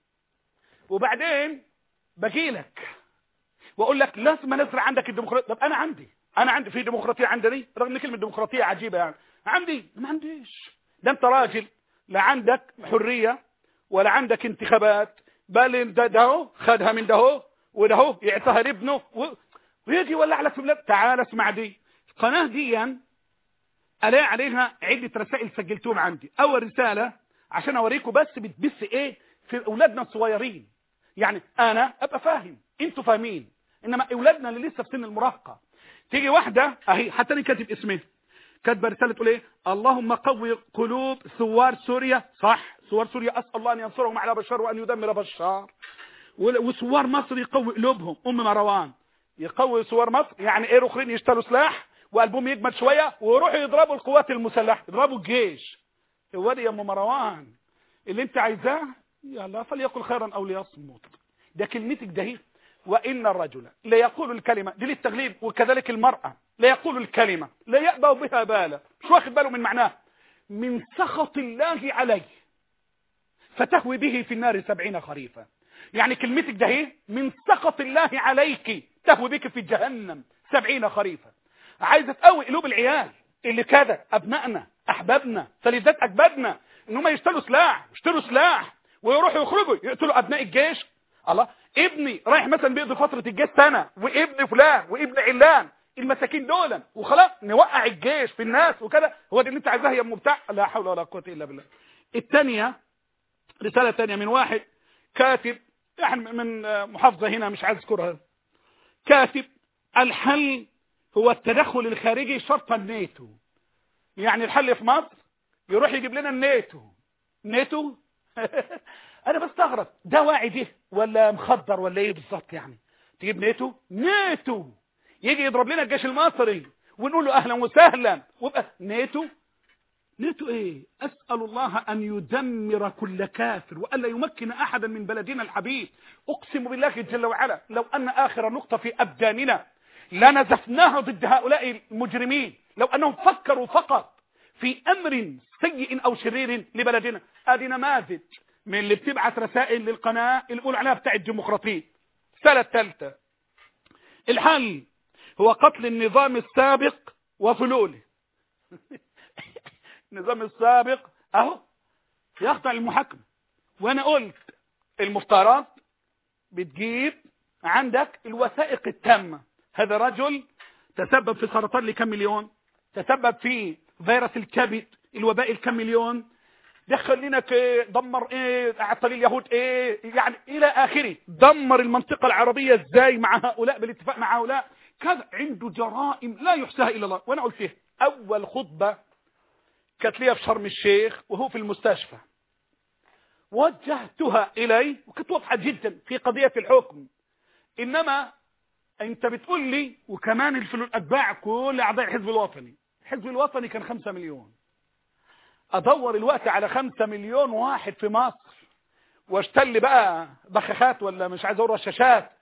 وبعدين باجي لك واقول لك لازم نزرع عندك الديمقراطيه، طب انا عندي في ديمقراطيه عندني، رغم ان كلمه ديمقراطيه عجيبه يعني. ما عنديش. ده انت راجل لا عندك حريه ولا عندك انتخابات، بل ده خدها من ده وده يعطيها لابنه ويجي يولع لك في بلاد. تعال اسمع دي القناه دي، الاقي عليها عده رسائل سجلتهم عندي. اول رساله عشان اوريكم بس بتبث ايه في اولادنا الصغيرين، يعني انا ابقى فاهم انتوا فاهمين، انما اولادنا اللي لسه في سن المراهقه. تيجي واحده اهي، حتى انا كاتب اسمها، كاتبه رساله تقول ايه؟ اللهم قوي قلوب ثوار سوريا. صح، ثوار سوريا اسال الله ان ينصرهم على بشار وان يدمر بشار. وثوار مصر يقوي قلوبهم. مروان يقوي ثوار مصر، يعني ايه؟ اخرين يشتروا سلاح وقلبهم يجمد شويه ويروحوا يضربوا القوات المسلحه، يضربوا الجيش. هو دي يا مروان اللي انت عايزاه؟ يلا فليقل خيرا او ليصمت. ده كلمتك ده هي. وان الرجل لا يقول الكلمه دي للتغليب، وكذلك المراه لا يقول الكلمه لا يأبى بها بالا، مش واخد باله من معناه، من سخط الله عليه فتهوي به في النار 70 خريفا. يعني كلمتك ده هي من سخط الله عليك تهوي بك في جهنم 70 خريفا. عايزه تقوي قلوب العيال اللي كده، ابنائنا احبابنا سليدات اجبادنا، ان هم يشتروا سلاح ويروحوا يخرجوا يقتلوا ابناء الجيش. الله، ابني رايح مثلا بيقضي فتره الجيش سنه، وابن فلان وابن علان، المساكين دول، وخلاص نوقع الجيش في الناس وكده. هو ده اللي انت عايزاه يا مبتاع؟ لا حول ولا قوه الا بالله. الثانيه، رساله ثانيه من واحد كاتب، يعني من محافظه هنا مش عايز اذكرها، كاتب الحل هو التدخل الخارجي شرط الناتو. يعني الحل في مصر يروح يجيب لنا الناتو. انا بستغرب، ده واعي ده ولا مخدر ولا ايه بالظبط؟ يعني تجيب ناتو يجي يضرب لنا الجيش المصري ونقول له اهلا وسهلا، ويبقى ناتو ايه؟ اسال الله ان يدمر كل كافر والا يمكن احدا من بلدنا الحبيب. اقسم بالله جل وعلا لو ان اخر نقطه في ابداننا لنزفناها ضد هؤلاء المجرمين، لو انهم فكروا فقط في امر سيء او شرير لبلدنا. ادي نماذج من اللي بتبعث رسائل للقناه اللي بيقول عليها بتاع الديمقراطيه. السنه الثالثه، الحل هو قتل النظام السابق وفلوله. النظام السابق اهو يخضع للمحاكمه. وانا قلت المفترض بتجيب عندك الوثائق التامه. هذا رجل تسبب في سرطان لكم مليون، تسبب في فيروس الكبد الوباء الكم مليون، دخل لنا دمر ايه، اعطى اليهود ايه، يعني الى اخره. دمر المنطقه العربيه ازاي مع هؤلاء بالاتفاق مع هؤلاء كذا. عنده جرائم لا يحصاها الا الله. وانا قلت فيه اول خطبه كانت لي في شرم الشيخ وهو في المستشفى، وجهتها اليه وكانت واضحه جدا في قضيه الحكم. انما انت بتقول لي وكمان الاتباع كل اعضاء الحزب الوطني كان 5 مليون. ادور الوقت على 5 مليون واحد في مصر واشتل بقى بخاخات ولا مش عايز اقول رشاشات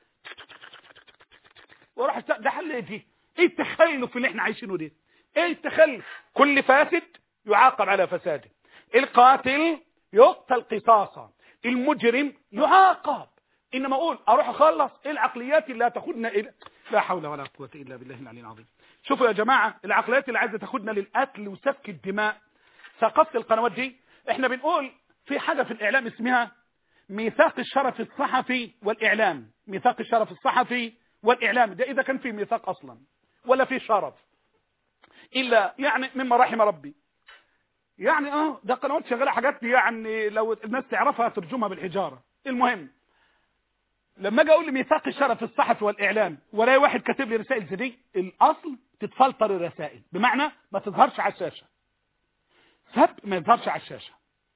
واروح ده حل ايه؟ دي ايه التخلف اللي احنا عايشينه ده؟ ايه التخلف؟ كل فاسد يعاقب على فساده، القاتل يقتل قصاصا، المجرم يعاقب. انما اقول اروح اخلص ايه العقليات اللي هتاخدنا الى لا حول ولا قوه الا بالله العلي العظيم. شوفوا يا جماعه العقليات اللي عايزه تاخدنا للقتل وسفك الدماء. ثقافه القنوات دي، احنا بنقول في حاجه في الاعلام اسمها ميثاق الشرف الصحفي والاعلام. ميثاق الشرف الصحفي والاعلام ده اذا كان في ميثاق اصلا ولا في شرف الا يعني مما رحم ربي. يعني ده قنوات شغاله حاجات يعني لو الناس تعرفها ترجمها بالحجاره. المهم لما اجي اقول لي ميثاق الشرف الصحفي والاعلام ولا واحد كاتب لي رسائل زي دي، الاصل تتفلتر الرسائل، بمعنى ما تظهرش على الشاشة، سب ما يظهرش على الشاشة،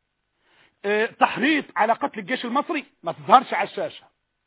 تحريض على قتل الجيش المصري ما تظهرش على الشاشة،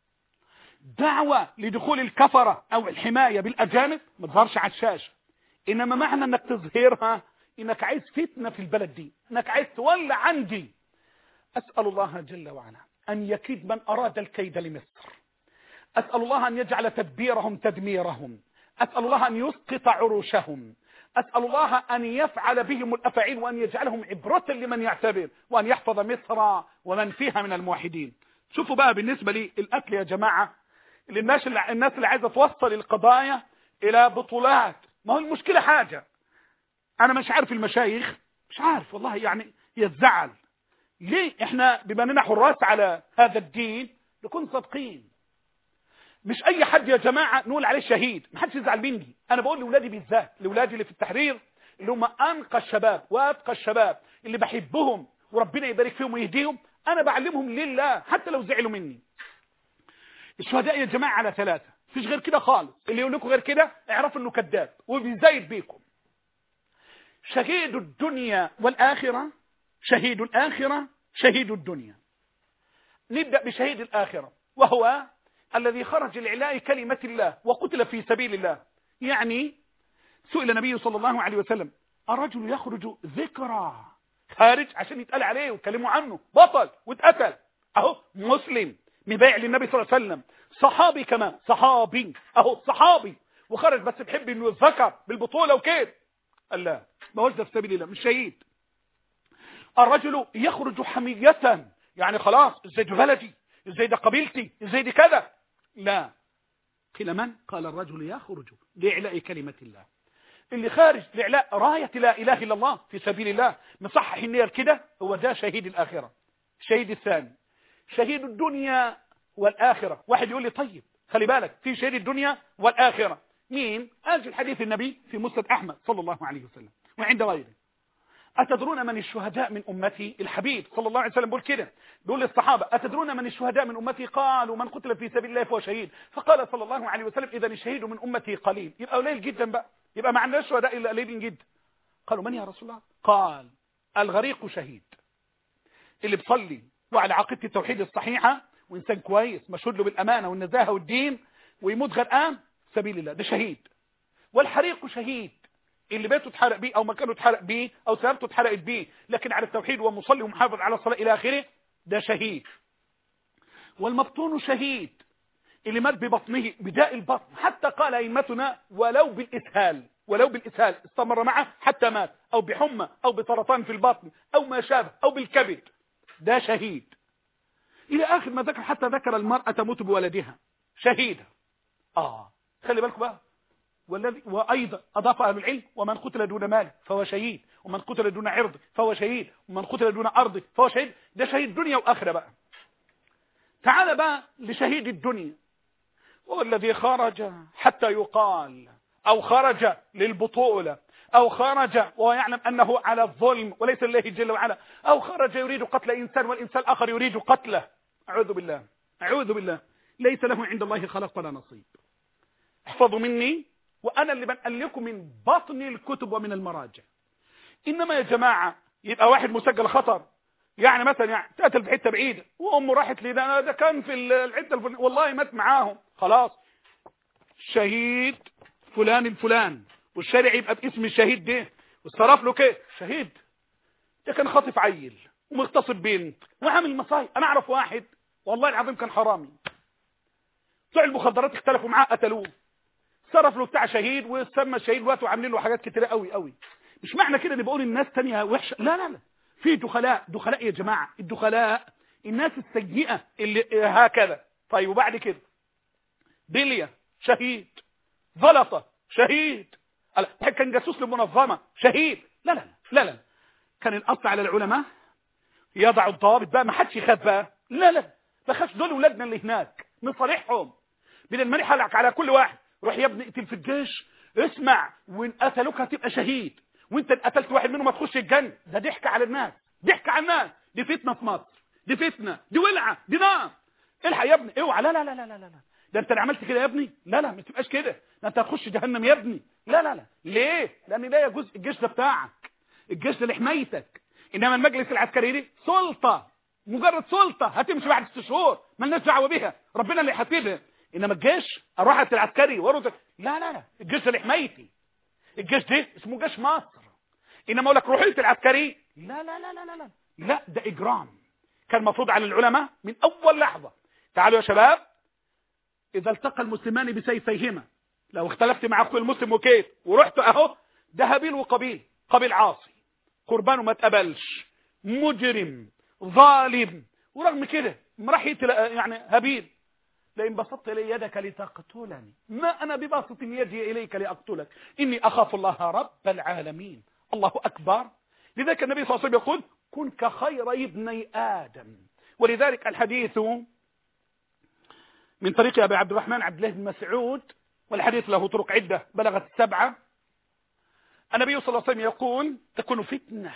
دعوة لدخول الكفرة أو الحماية بالأجانب ما تظهرش على الشاشة. إنما معنى أنك تظهرها إنك عايز فتنة في البلد دي، إنك عايز تولع عندي. أسأل الله جل وعلا أن يكيد من أراد الكيد لمصر، أسأل الله أن يجعل تدبيرهم تدميرهم، أسأل الله أن يسقط عروشهم، أسأل الله أن يفعل بهم الأفعيل وأن يجعلهم عبرة لمن يعتبر، وأن يحفظ مصر ومن فيها من الموحدين. شوفوا بقى بالنسبة لي الأكل يا جماعة، الناس اللي عايزة توصل القضايا إلى بطولات، ما هو المشكلة حاجة، أنا مش عارف المشايخ، مش عارف والله، يعني يزعل ليه احنا بما اننا حراس على هذا الدين نكون صادقين. مش اي حد يا جماعة نقول عليه شهيد، ما حدش يزعل مني، انا بقول لاولادي بالذات، لاولادي اللي في التحرير اللي هم انقى الشباب واتقى الشباب اللي بحبهم وربنا يبارك فيهم ويهديهم، انا بعلمهم لله حتى لو زعلوا مني. الشهداء يا جماعة على 3، مفيش غير كده خالص، اللي يقول لكم غير كده اعرفوا انه كذاب وبيزايد بيكم. شهيد الدنيا والآخرة، شهيد الآخرة، شهيد الدنيا. نبدأ بشهيد الآخرة، وهو الذي خرج لإعلاء كلمة الله وقتل في سبيل الله. يعني سئل النبي صلى الله عليه وسلم: الرجل يخرج ذكرى، خارج عشان يتقال عليه ويتكلموا عنه، بطل واتقتل، اهو مسلم مبايع للنبي صلى الله عليه وسلم، صحابي كمان، صحابي اهو صحابي، وخرج بس بحب انه يتذكر بالبطولة وكده، قال لا ما هوش ده في سبيل الله، مش شهيد. الرجل يخرج حمية، يعني خلاص ازاي ده بلدي، ازاي ده قبيلتي، ازاي دي كذا، لا. قيل من؟ قال الرجل يخرج لإعلاء كلمة الله، اللي خارج لإعلاء راية لا إله إلا الله في سبيل الله، مصحح النية كده، هو ده شهيد الآخرة. الشهيد الثاني شهيد الدنيا والآخرة. واحد يقول لي طيب خلي بالك، في شهيد الدنيا والآخرة مين؟ أجل حديث النبي في مسند أحمد صلى الله عليه وسلم وعند غيره: أتدرون من الشهداء من أمتي؟ الحبيب صلى الله عليه وسلم بيقول كده، بيقول للصحابة: أتدرون من الشهداء من أمتي؟ قالوا: من قتل في سبيل الله فهو شهيد. فقال صلى الله عليه وسلم: إذا الشهيد من أمتي قليل، يبقى قليل جدا بقى، يبقى ما عندناش شهداء إلا قليلين جدا. قالوا: من يا رسول الله؟ قال: الغريق شهيد، اللي بصلي وعلى عقيدة التوحيد الصحيحة وإنسان كويس مشهود له بالأمانة والنزاهة والدين ويموت غرقان سبيل الله، ده شهيد. والحريق شهيد، اللي بيته اتحرق بيه او مكانه اتحرق بيه او سيارته اتحرقت بيه لكن على التوحيد ومصلي ومحافظ على الصلاة الى اخره، ده شهيد. والمبطون شهيد، اللي مات ببطنه بداء البطن، حتى قال ائمتنا ولو بالاسهال، ولو بالاسهال استمر معه حتى مات، او بحمى او بسرطان في البطن او ما شابه او بالكبد، ده شهيد. الى اخر ما ذكر، حتى ذكر المرأة تموت بولدها شهيدة. خلي بالكم بقى، والذي وأيضا أضاف أهل العلم: ومن قتل دون مال فهو شهيد، ومن قتل دون عرض فهو شهيد، ومن قتل دون أرض فهو شهيد. ده شهيد دنيا وآخرة بقى. تعال بقى لشهيد الدنيا، هو الذي خرج حتى يقال، أو خرج للبطولة، أو خرج وهو يعلم أنه على الظلم وليس لله جل وعلا، أو خرج يريد قتل إنسان والإنسان الآخر يريد قتله. أعوذ بالله، أعوذ بالله، ليس له عند الله خلق ولا نصيب. احفظوا مني، وأنا اللي بنقل لكم من بطن الكتب ومن المراجع. إنما يا جماعة يبقى واحد مسجل خطر، يعني مثلا يعني تقتل في حتة بعيدة وأمه راحت لي، ده كان في الحتة والله مات معاهم، خلاص شهيد فلان الفلان، والشارع يبقى باسم الشهيد ده والصرف له كده شهيد. ده كان خاطف عيل ومغتصب بنت وعامل مصايب. أنا أعرف واحد والله العظيم كان حرامي، بتوع المخدرات اختلفوا معاه قتلوه، صرف له بتاع شهيد وسمى الشهيد وقته وعاملين له حاجات كتيره قوي قوي. مش معنى كده اني بقول الناس تانية وحشه، لا لا لا، في دخلاء يا جماعه، الدخلاء الناس السيئه اللي هكذا. طيب وبعد كده بلية شهيد، زلطه شهيد، كان جاسوس للمنظمه شهيد. لا لا لا لا، كان الاصل على العلماء يضعوا الضوابط بقى، ما حدش يخاف بقى، لا لا ما خافش، دول ولادنا اللي هناك نصالحهم، بدل ما نحلق على كل واحد روح يا ابني اقتل في الجيش، اسمع وان قتلوك هتبقى شهيد، وانت قتلت واحد منهم هتخش الجنه. ده ضحك على الناس، ضحك على الناس، دي فتنه في مصر، دي فتنه، دي ولعه، دي نار. الحق يا ابني اوعى، لا لا لا لا لا لا، ده انت اللي عملت كده يا ابني، لا ما تبقاش كده، ده انت هتخش جهنم يا ابني، لا. ليه؟ لان لا يجوز، الجيش ده بتاعك، الجيش ده لحمايتك. انما المجلس العسكري دي سلطه، مجرد سلطه هتمشي بعد 6 شهور، مالناش دعوه بيها، ربنا اللي يحاسبها. انما الجيش اروح العسكري ورد، لا الجيش ده لحمايتي، الجيش ده اسمه جيش مصر. انما اقول لك روحيه العسكري، لا ده اجرام. كان المفروض على العلماء من اول لحظه، تعالوا يا شباب، اذا التقى المسلمان بسيفيهما، لو اختلفت مع اخوي المسلم وكيف ورحت اهو، ده هابيل وقابيل، قابيل عاصي قربانه ما اتقبلش، مجرم ظالم، ورغم كده راح يقتل يعني هابيل، لئن بسطت الي يدك لتقتلني ما انا بباسط يدي اليك لاقتلك اني اخاف الله رب العالمين. الله اكبر. لذلك النبي صلى الله عليه وسلم يقول كن كخير ابني ادم. ولذلك الحديث من طريق ابي عبد الرحمن عبد الله بن مسعود، والحديث له طرق عده بلغت 7. النبي صلى الله عليه وسلم يقول تكون فتنه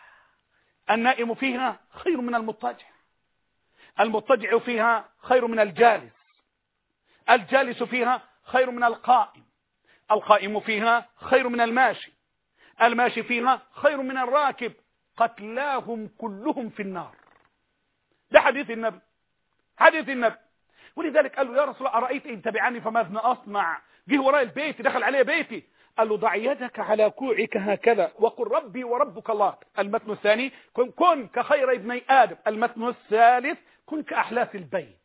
النائم فيها خير من المضطجع، المضطجع فيها خير من الجالس، الجالس فيها خير من القائم، القائم فيها خير من الماشي، الماشي فيها خير من الراكب، قتلاهم كلهم في النار. ده حديث النبي، حديث النبي. ولذلك قال له يا رسول الله أرأيت إن تبعني فماذا أصنع؟ جه وراء البيت، دخل عليه بيتي، قال له ضع يدك على كوعك هكذا وقل ربي وربك الله. المتن الثاني كن كخير ابني آدم. المتن الثالث كن كأحلاف البيت.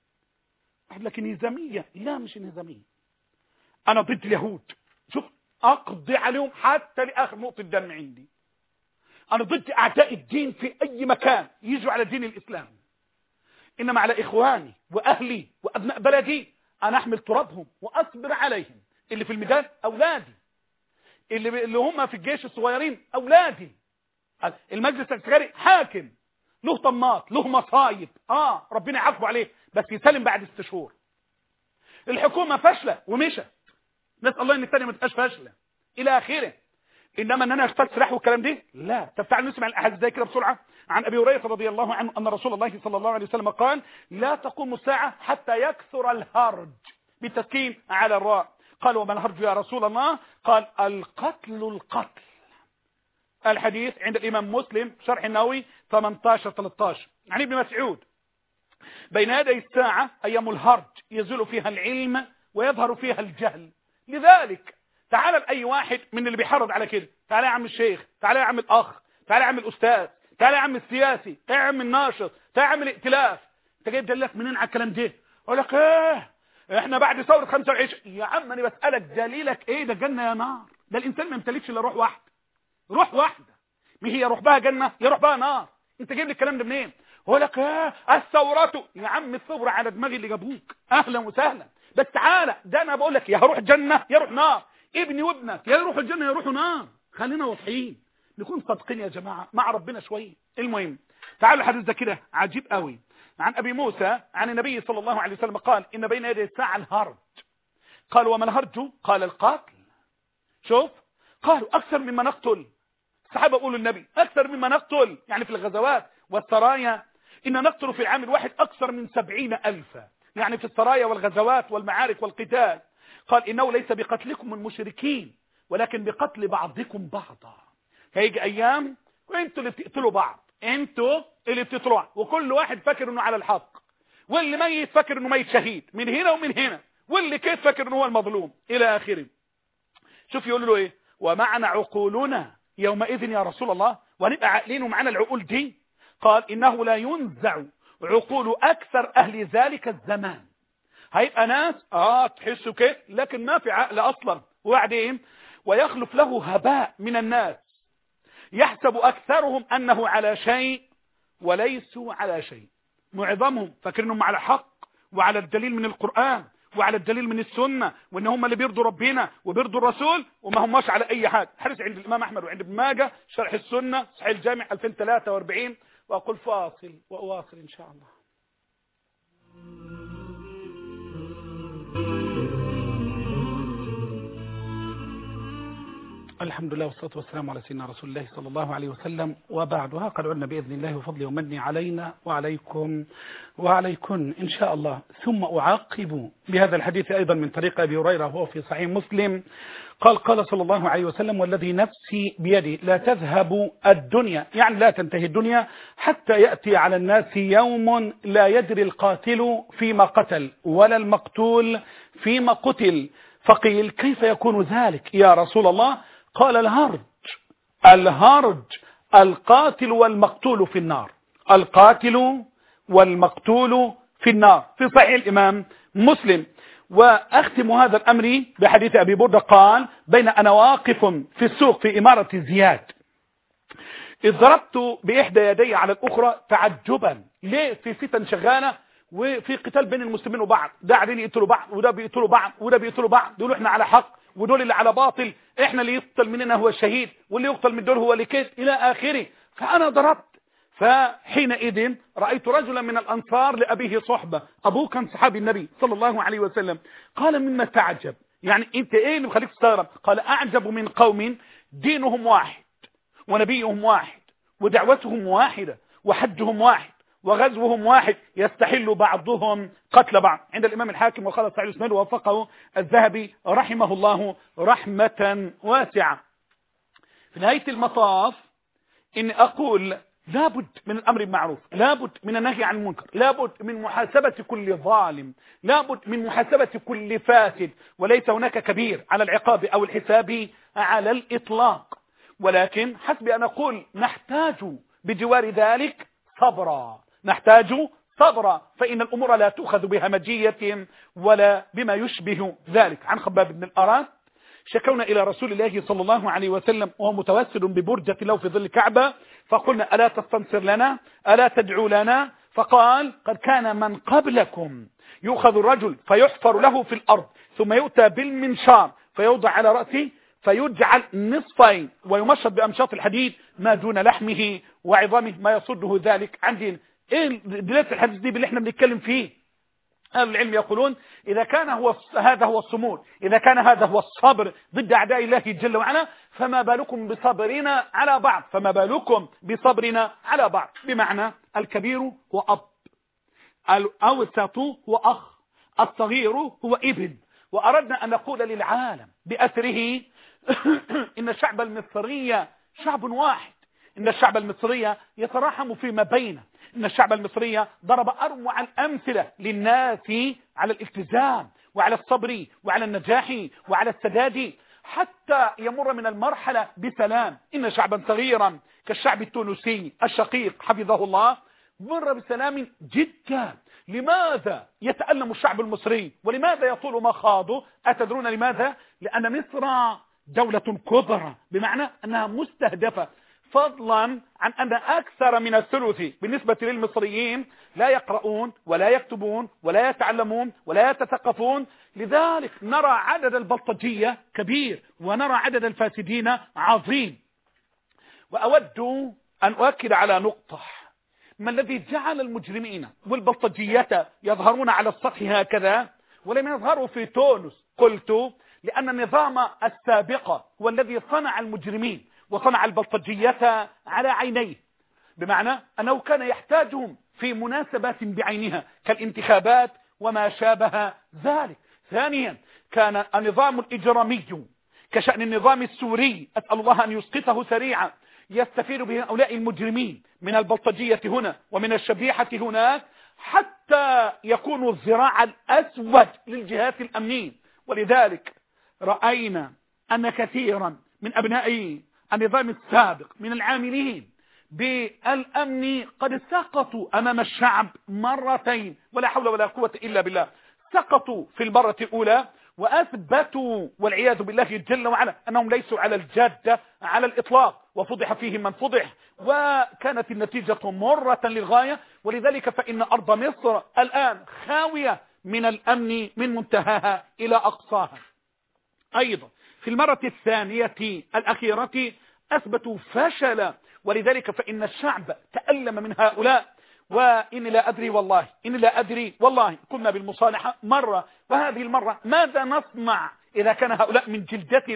لكن نظامية، لا مش نظامية، أنا ضد اليهود، شوف أقضي عليهم حتى لآخر نقطة دم عندي. أنا ضد أعداء الدين في أي مكان يجوا على دين الإسلام، إنما على إخواني وأهلي وأبناء بلدي أنا أحمل ترابهم وأصبر عليهم. اللي في الميدان أولادي، اللي هم في الجيش الصغيرين أولادي. المجلس العسكري حاكم له طماط له مصايب، ربنا يعاقبه عليه، بس يسلم بعد 6 شهور. الحكومة فاشلة ومشت، نسأل الله ان الثانية ما تبقاش فاشلة الى اخره. انما ان انا اشتغل سلاح والكلام ده لا. طب تعالوا نسمع الاحاديث زي كده بسرعه. عن ابي هريره رضي الله عنه ان رسول الله صلى الله عليه وسلم قال لا تقوم الساعه حتى يكثر الهرج، بالتسكين على الراء. قال وما الهرج يا رسول الله؟ قال القتل. الحديث عند الامام مسلم شرح النووي 18-13. عن ابن مسعود بين يدي الساعه ايام الهرج يزول فيها العلم ويظهر فيها الجهل. لذلك تعال لأي واحد من اللي بيحرض على كده، تعال يا عم الشيخ، تعال يا عم الأخ، تعال يا عم الأستاذ، تعال يا عم السياسي، تعال يا عم الناشط، تعال يا عم الائتلاف، انت جايب دليلك منين على الكلام ده؟ اقول لك احنا بعد ثورة 25. يا عم انا بسألك دليلك ايه؟ ده جنة يا نار، ده الانسان ما يمتلكش الا روح واحدة، روح واحدة، ما هي يروح بها جنة يروح بها نار. انت جايب لي الكلام ده منين؟ اقول لك الثورات. يا عم الثورة على دماغي اللي جابوك، اهلا وسهلا، بس تعالى ده انا بقول لك يا هروح جنة يا روح نار، ابني وابنك يا يروحوا الجنة يا يروحوا نار. خلينا واضحين، نكون صادقين يا جماعة مع ربنا شوية. المهم تعالوا الحديث ده كده عجيب قوي. عن ابي موسى عن النبي صلى الله عليه وسلم قال ان بين يدي الساعة الهرج. قال وما الهرج؟ قال القتل. شوف قالوا اكثر مما نقتل. الصحابة يقولوا النبي اكثر مما نقتل، يعني في الغزوات والسرايا ان نقتل في العام الواحد اكثر من 70,000، يعني في السرايا والغزوات والمعارك والقتال. قال إنه ليس بقتلكم المشركين ولكن بقتل بعضكم بعضا. هيجي أيام وانتوا اللي بتقتلوا بعض، انتوا اللي بتقتلوا بعض، وكل واحد فاكر انه على الحق، واللي ميت فاكر انه ميت شهيد من هنا ومن هنا، واللي كيف فاكر انه هو المظلوم إلى آخره. شوف يقول له ايه؟ ومعنا عقولنا يومئذ يا رسول الله، ونبقى عقلين ومعنا العقول دي. قال إنه لا ينزع عقول أكثر أهل ذلك الزمان. هيبقى ناس تحسوا كده لكن ما في عقل اصلا. وبعدين ويخلف له هباء من الناس يحسب اكثرهم انه على شيء وليسوا على شيء. معظمهم فاكرينهم على حق وعلى الدليل من القرآن وعلى الدليل من السنة، وان هم اللي بيرضوا ربنا وبيرضوا الرسول وما هماش على اي حاجة. حديث عند الامام احمد وعند ابن ماجه شرح السنة صحيح الجامع 2043. واقول فاصل واواصل ان شاء الله. الحمد لله والصلاة والسلام على سيدنا رسول الله صلى الله عليه وسلم، وبعدها قد عدنا بإذن الله وفضله ومنه علينا وعليكم وعليكن إن شاء الله. ثم أعقب بهذا الحديث أيضا من طريق أبي هريرة وهو في صحيح مسلم قال صلى الله عليه وسلم: والذي نفسي بيده لا تذهب الدنيا، يعني لا تنتهي الدنيا حتى يأتي على الناس يوم لا يدري القاتل فيما قتل ولا المقتول فيما قتل. فقيل: كيف يكون ذلك يا رسول الله؟ قال: الهرج القاتل والمقتول في النار، القاتل والمقتول في النار، في صحيح الإمام مسلم. وأختم هذا الأمر بحديث أبي بردة قال: بين أنا واقف في السوق في إمارة زياد إذ ضربت بإحدى يدي على الأخرى تعجبا. ليه؟ في فتن شغالة وفي قتال بين المسلمين وبعض، ده قاعدين يقتلوا بعض وده بيقتلوا بعض وده بيقتلوا بعض، دول احنا على حق ودول اللي على باطل، احنا اللي يقتل مننا هو الشهيد واللي يقتل من دول هو اللي كيد إلى آخره. فأنا ضربت، فحينئذ رأيت رجلا من الأنصار لأبيه صحبة، أبوه كان صحابي النبي صلى الله عليه وسلم. قال: مما تعجب؟ يعني انت ايه اللي مخليك تستغرب؟ قال: أعجب من قوم دينهم واحد ونبيهم واحد ودعوتهم واحدة وحجهم واحد وغزوهم واحد، يستحل بعضهم قتل بعض. عند الإمام الحاكم وقال صحيح الإسناد ووفقه الذهبي رحمه الله رحمة واسعة. في نهاية المطاف إن أقول: لابد من الأمر بالمعروف، لابد من النهي عن المنكر، لابد من محاسبة كل ظالم، لابد من محاسبة كل فاسد، وليس هناك كبير على العقاب أو الحساب على الإطلاق. ولكن حسب أن أقول نحتاج بجوار ذلك صبرا، نحتاج صبرا، فإن الأمور لا تؤخذ بهمجية ولا بما يشبه ذلك. عن خباب بن الأرات: شكونا إلى رسول الله صلى الله عليه وسلم وهو متوسل ببرجة له في ظل الكعبة، فقلنا: ألا تستنصر لنا؟ ألا تدعو لنا؟ فقال: قد كان من قبلكم يؤخذ الرجل فيحفر له في الأرض ثم يؤتى بالمنشار فيوضع على رأسه فيجعل نصفين ويمشط بأمشاط الحديد ما دون لحمه وعظامه ما يصده ذلك عن دين. ايه دلالة الحديث دي باللي احنا بنتكلم فيه؟ أهل العلم يقولون: إذا كان هذا هو الصمود، إذا كان هذا هو الصبر ضد أعداء الله جل وعلا، فما بالكم بصبرنا على بعض، فما بالكم بصبرنا على بعض. بمعنى الكبير هو أب، الأوسط هو أخ، الصغير هو ابن. وأردنا أن نقول للعالم بأسره إن الشعب المصري شعب واحد، إن الشعب المصري يتراحم فيما بينه، إن الشعب المصري ضرب أروع الأمثلة للناس على الالتزام وعلى الصبر وعلى النجاح وعلى السداد حتى يمر من المرحلة بسلام. إن شعبا صغيرا كالشعب التونسي الشقيق حفظه الله مر بسلام جدا. لماذا يتألم الشعب المصري ولماذا يطول مخاضه؟ أتدرون لماذا؟ لأن مصر دولة كبرى، بمعنى أنها مستهدفة، فضلا عن أن أكثر من الثلث بالنسبة للمصريين لا يقرؤون ولا يكتبون ولا يتعلمون ولا يتثقفون. لذلك نرى عدد البلطجية كبير ونرى عدد الفاسدين عظيم. وأود أن أؤكد على نقطة: ما الذي جعل المجرمين والبلطجية يظهرون على السطح هكذا ولم يظهروا في تونس؟ قلت: لأن النظام السابق هو الذي صنع المجرمين وصنع البلطجية على عينيه، بمعنى أنه كان يحتاجهم في مناسبات بعينها كالانتخابات وما شابه ذلك. ثانيا، كان النظام الإجرامي كشأن النظام السوري، أسأل الله أن يسقطه سريعا، يستفيد به هؤلاء المجرمين من البلطجية هنا ومن الشبيحة هناك حتى يكونوا الذراع الأسود للجهات الأمنية. ولذلك رأينا أن كثيرا من أبناء النظام السابق من العاملين بالأمن قد سقطوا أمام الشعب مرتين، ولا حول ولا قوة إلا بالله. سقطوا في المرة الأولى وأثبتوا والعياذ بالله جل وعلا أنهم ليسوا على الجادة على الإطلاق، وفضح فيهم من فضح، وكانت النتيجة مرة للغاية. ولذلك فإن أرض مصر الآن خاوية من الأمن من منتهاها إلى أقصاها. أيضا في المرة الثانية الأخيرة أثبتوا فشل، ولذلك فإن الشعب تألم من هؤلاء. وإني لا أدري والله، إني لا أدري والله، كنا بالمصالحة مرة، وهذه المرة ماذا نصنع إذا كان هؤلاء من جلدتنا،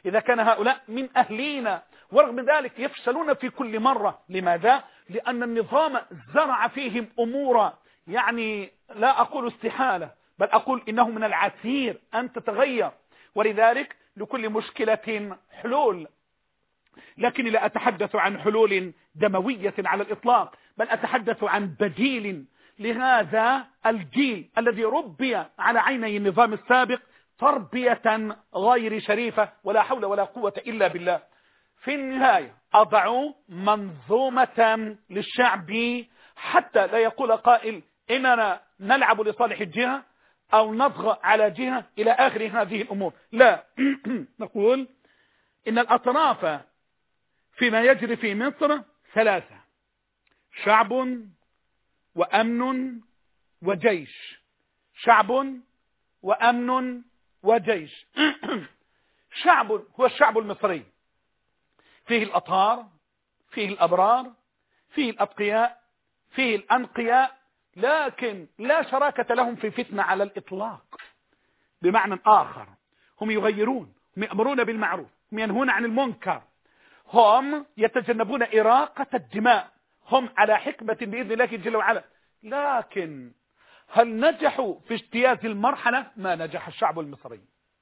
إذا كان هؤلاء من أهلينا، ورغم ذلك يفشلون في كل مرة. لماذا؟ لأن النظام زرع فيهم أمورا، يعني لا أقول استحالة، بل أقول إنه من العسير أن تتغير. ولذلك لكل مشكلة حلول، لكن لا أتحدث عن حلول دموية على الإطلاق، بل أتحدث عن بديل لهذا الجيل الذي ربي على عيني النظام السابق تربية غير شريفة، ولا حول ولا قوة إلا بالله. في النهاية أضع منظومة للشعب حتى لا يقول قائل إننا نلعب لصالح الجهة أو نضغى على جهة إلى آخر هذه الأمور. لا نقول إن الأطراف فيما يجري في مصر ثلاثة: شعب وأمن وجيش. شعب وأمن وجيش. شعب هو الشعب المصري، فيه الأطهار، فيه الأبرار، فيه الأتقياء، فيه الأنقياء، لكن لا شراكة لهم في فتنة على الإطلاق. بمعنى آخر، هم يغيرون، هم يأمرون بالمعروف، هم ينهون عن المنكر، هم يتجنبون إراقة الدماء، هم على حكمة بإذن الله جل وعلا. لكن هل نجحوا في اجتياز المرحلة؟ ما نجح الشعب المصري.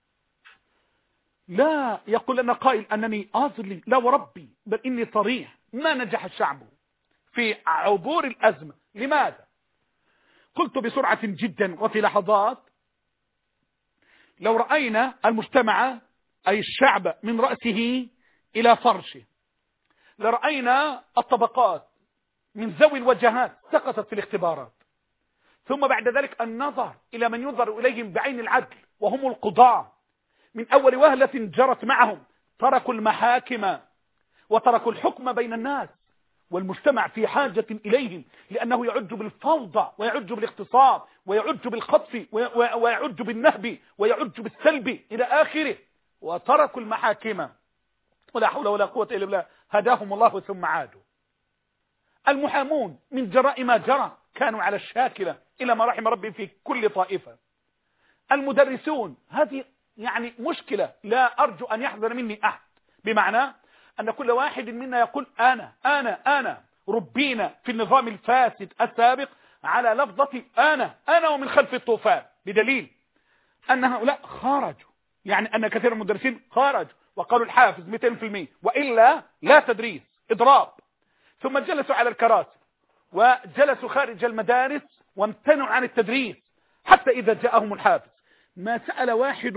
لا يقول لنا قائل أنني أظلم، لا وربي، بل إني صريح، ما نجح الشعب في عبور الأزمة. لماذا؟ قلت بسرعة جدا وفي لحظات. لو رأينا المجتمع أي الشعب من رأسه إلى فرشه، لرأينا الطبقات من ذوي الوجهات سقطت في الاختبارات، ثم بعد ذلك النظر إلى من ينظر إليهم بعين العدل وهم القضاة، من أول وهلة جرت معهم تركوا المحاكم وتركوا الحكم بين الناس، والمجتمع في حاجة إليهم، لأنه يعج بالفوضى ويعج بالاغتصاب ويعج بالخطف ويعج بالنهب ويعج بالسلب إلى آخره، وتركوا المحاكم ولا حول ولا قوة إلا بالله، هداهم الله ثم عادوا. المحامون من جراء ما جرى كانوا على الشاكلة إلى ما رحم ربي في كل طائفة. المدرسون، هذه يعني مشكلة لا أرجو أن يحذر مني أحد، بمعنى أن كل واحد منا يقول أنا ربينا في النظام الفاسد السابق على لفظة أنا ومن خلف الطوفان، بدليل أن هؤلاء خرجوا، يعني أن كثير من المدرسين خرجوا وقالوا الحافز 200%، وإلا لا تدريس، إضراب. ثم جلسوا على الكراسي وجلسوا خارج المدارس وامتنعوا عن التدريس حتى إذا جاءهم الحافز ما سأل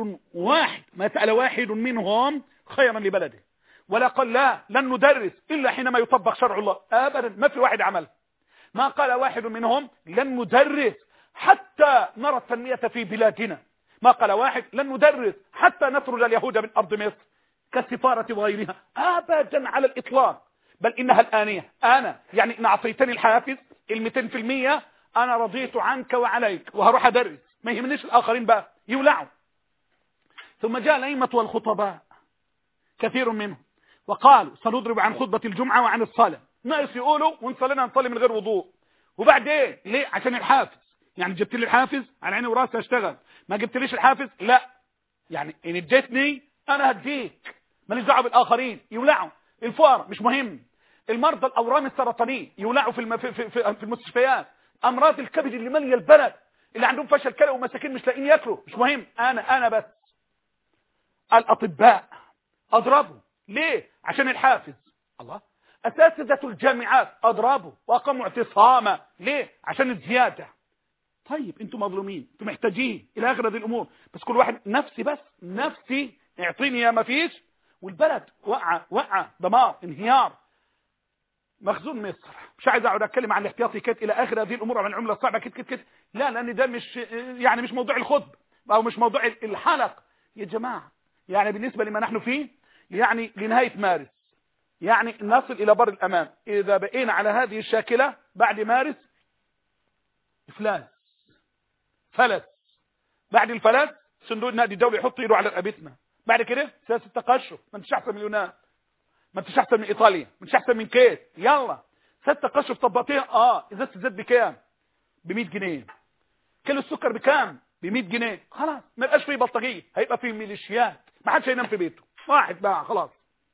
واحد منهم خيرا لبلده، ولا قال لا لن ندرس إلا حينما يطبق شرع الله، أبدا، ما في واحد عمل. ما قال واحد منهم لن ندرس حتى نرى التنمية في بلادنا، ما قال واحد لن ندرس حتى نطرد اليهود من أرض مصر كالسفارة وغيرها، أبدا على الإطلاق. بل إنها الآنية، أنا يعني إن أعطيتني الحافز 200%، أنا رضيت عنك وعليك وهروح أدرس، ما يهمنيش الآخرين بقى يولعوا. ثم جاء الأئمة والخطباء كثير منهم وقالوا سنضرب عن خطبة الجمعة وعن الصلاة، ناقص يقولوا ونصلينا نصلي من غير وضوء. وبعدين ليه؟ عشان الحافز، يعني جبت لي الحافز على عيني وراسي اشتغل، ما جبت ليش الحافز لا، يعني إن اديتني أنا هديك، ماليش دعوه بالآخرين يولعوا. الفقراء مش مهم، المرضى الأورام السرطانية يولعوا في المستشفيات، أمراض الكبد اللي ماليه البلد، اللي عندهم فشل كلى ومساكين مش لاقيين ياكلوا، مش مهم، أنا بس. الأطباء أضربوا ليه؟ عشان الحافز. الله، أساتذة الجامعات أضربوا وأقاموا اعتصاما ليه؟ عشان الزيادة. طيب انتم مظلومين، انتم محتاجين إلى آخر هذه الأمور، بس كل واحد نفسي، بس نفسي اعطيني يا ما فيش، والبلد وقع دمار انهيار. مخزون مصر، مش عايز اقعد اتكلم عن الاحتياطي كده الى اخر هذه الامور، عن العمله الصعبه كده، لا، لان ده مش يعني مش موضوع الخطبه او مش موضوع الحلقه يا جماعه. يعني بالنسبه لما نحن فيه، يعني لنهايه مارس، يعني نصل الى بر الامان. اذا بقينا على هذه الشاكله بعد مارس فلس، بعد الفلس صندوق النقد الدولي يحط ايده على رقبتنا، بعد كده سياسه التقشف، ما انتش احسن من اليونان، ما انتش احسن من ايطاليا، ما انتش احسن من كيت، يلا سياسه التقشف طبقتيها. ازازه الزيت بكام؟ ب 100 جنيه. كيلو السكر بكام؟ ب 100 جنيه. خلاص ما يبقاش فيه بلطجيه، هيبقى فيه ميليشيات، ما حدش هينام في بيته. واحد بقى خلاص.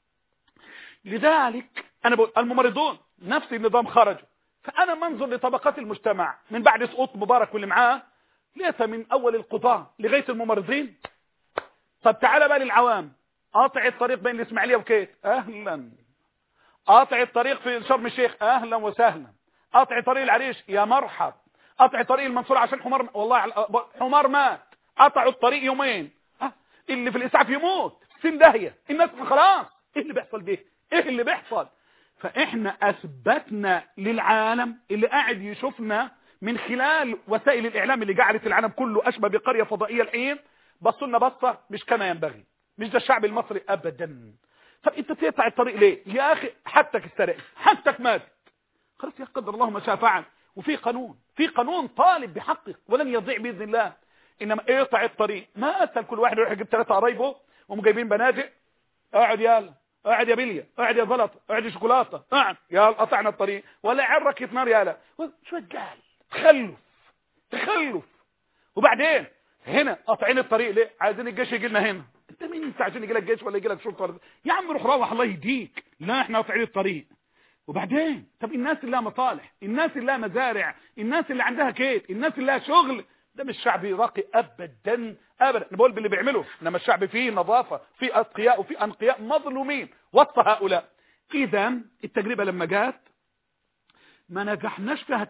لذلك أنا بقول الممرضون نفس النظام خرجوا. فأنا منظر لطبقات المجتمع من بعد سقوط مبارك واللي معاه، ليس من أول القضاة لغاية الممرضين. طب تعالى بقى للعوام، قاطع الطريق بين الإسماعيلية وكيت، أهلا. قاطع الطريق في شرم الشيخ، أهلا وسهلا. قاطع طريق العريش، يا مرحب. قاطع طريق المنصورة عشان حمار، والله حمار مات، قطعوا الطريق يومين. اللي في الإسعاف يموت سن داهية، الناس خلاص. ايه اللي بيحصل ده؟ ايه اللي بيحصل؟ فاحنا اثبتنا للعالم اللي قاعد يشوفنا من خلال وسائل الاعلام اللي جعلت العالم كله اشبه بقرية فضائية الحين، بصوا لنا بصة مش كما ينبغي. مش ده الشعب المصري ابدا. طب انت تقطع الطريق ليه يا اخي؟ حتى استرقت، حتى ماتت، خلاص يا قدر الله ما شاء فعل. وفي قانون، في قانون طالب بحقك ولن يضيع باذن الله. انما اقطع الطريق، ما اسهل كل واحد يروح يجيب 3 قرايبه وهم جايبين بنادق، اقعد يلا، اقعد يا بليه، اقعد يا زلطه، اقعد يا شوكولاته، اقعد يلا قطعنا الطريق، ولا عرك نار يالا. شو قال؟ تخلف. وبعدين هنا قاطعين الطريق ليه؟ عايزين الجيش يجي لنا هنا. انت مين انت عشان يجي لك جيش ولا يجي لك شرطه؟ يا عم روح الله يهديك. لا احنا قاطعين الطريق. وبعدين طب الناس اللي لها مصالح، الناس اللي لها مزارع، الناس اللي عندها كيت، الناس اللي لها شغل، ده مش شعب راقي ابدا ابدا. انا بقول باللي بيعمله، انما الشعب فيه نظافه، فيه اتقياء وفيه انقياء مظلومين وسط هؤلاء. اذا التجربه لما جات ما نجحناش فيها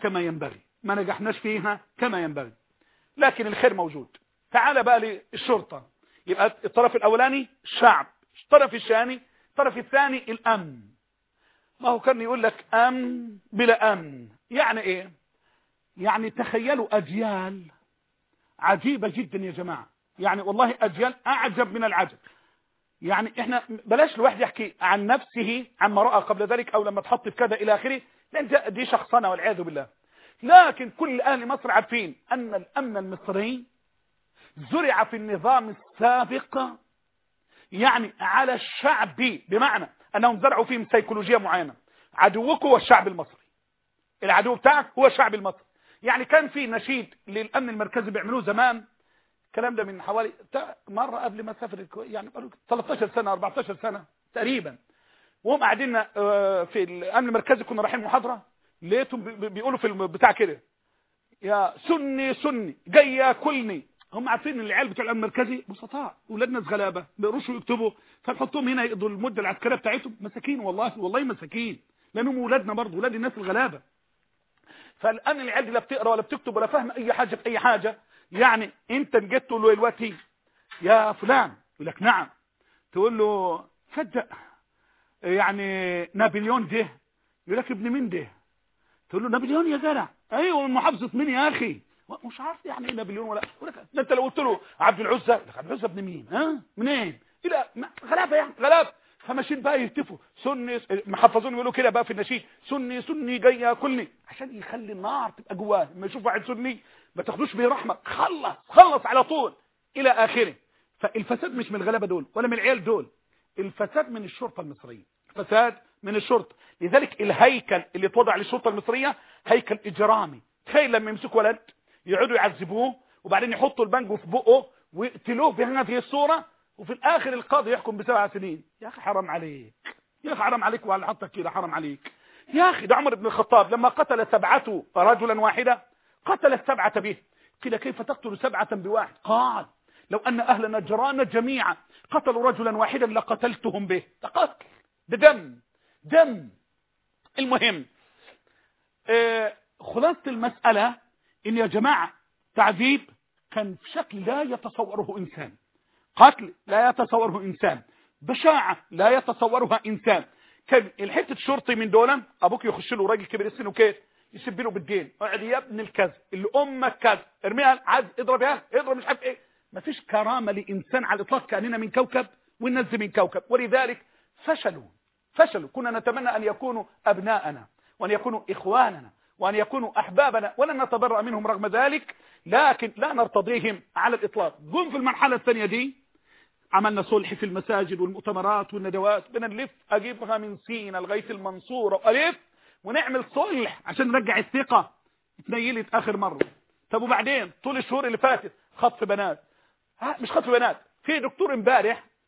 كما ينبغي، لكن الخير موجود. تعال بقى للشرطه. يبقى الطرف الاولاني الشعب، الطرف الثاني الامن. ما هو كان يقول لك امن بلا امن، يعني ايه؟ يعني تخيلوا اجيال عجيبة جدا يا جماعة، يعني والله اجيال اعجب من العجب. يعني احنا بلاش الواحد يحكي عن نفسه عما رأى قبل ذلك او لما تحط في كذا الى اخره، لان دي شخصنة والعياذ بالله. لكن كل اهل مصر عارفين ان الامن المصري زرع في النظام السابق يعني على الشعب، بمعنى انهم زرعوا فيهم سيكولوجية معينة. عدوك هو الشعب المصري، العدو بتاعك هو الشعب المصري. يعني كان في نشيد للامن المركزي بيعملوه زمان، الكلام ده من حوالي مرة قبل ما سافر، يعني 13 سنة 14 سنة تقريبا، وهم قاعدين في الامن المركزي، كنا رايحين محاضرة، لقيتهم بيقولوا في البتاع كده يا سني جاي ياكلني. هم عارفين ان العيال بتوع الامن المركزي بسطاء، اولاد ناس غلابه، ما بيقروش ويكتبوا، فنحطهم هنا يقضوا المده العسكريه بتاعتهم. مساكين والله مساكين، لانهم اولادنا برضه، اولاد الناس الغلابه. فالامن العيال دي لا بتقرا ولا بتكتب ولا فاهم اي حاجه في اي حاجه. يعني انت جيت تقول له دلوقتي يا فلان، يقول لك نعم. تقول له صدق يعني نابليون ده، يقول لك ابن مين ده؟ تقول له نابليون يا جدع، ايوه من محافظه مين يا اخي؟ مش عارف يعني ايه نابليون ولا ده. انت لو قلت له عبد العزة، عبد العزة ابن مين؟ ها منين؟ لا غلابه، يعني غلابه. فماشيين بقى يهتفوا سني، محفظون يقولوا كده بقى في النشيد، سني جاي ياكلني، عشان يخلي النار تبقى جواه. لما يشوف واحد سني ما تاخدوش بيه رحمه، خلص على طول الى اخره. فالفساد مش من الغلابه دول ولا من العيال دول، الفساد من الشرطه المصريه، الفساد من الشرطه. لذلك الهيكل اللي اتوضع للشرطه المصريه هيكل اجرامي. تخيل لما يمسكوا ولد يقعدوا يعذبوه وبعدين يحطوا البنجو في بقه ويقتلوه بهذه الصوره، وفي الاخر القاضي يحكم ب7 سنين. يا اخي حرام عليك، يا اخي حرام عليك، وعلى حطك كده حرام عليك يا اخي. ده عمر بن الخطاب لما قتل 7 رجلا واحدا قتل 7 به. قيل كيف تقتل 7 بواحد؟ قال لو ان اهل نجران جميعا قتلوا رجلا واحدا لقتلتهم به. ده قتل، ده دم. المهم خلاصة المسألة ان يا جماعة تعذيب كان في شكل لا يتصوره انسان، قتل لا يتصوره انسان، بشاعة لا يتصورها انسان. كان الحته الشرطي من دول ابوك يخش له راجل كبير السن وكيف يسب له بالدين، اقعد يا ابن الكذا اللي امك كذا، ارميها عايز اضربها اضرب مش عارف ايه. مفيش كرامه لانسان على الاطلاق، كاننا من كوكب والناس من كوكب. ولذلك فشلوا. كنا نتمنى ان يكونوا ابناءنا وان يكونوا اخواننا وان يكونوا احبابنا ولن نتبرأ منهم رغم ذلك، لكن لا نرتضيهم على الاطلاق. جم في المرحله الثانيه دي عملنا صلح في المساجد والمؤتمرات والندوات، بنلف اجيبها من سينا لغايه المنصوره والف ونعمل صلح عشان نرجع الثقه. اتنيلت اخر مره. طب وبعدين طول الشهور اللي فاتت خطف بنات، مش خطف بنات، في دكتور امبارح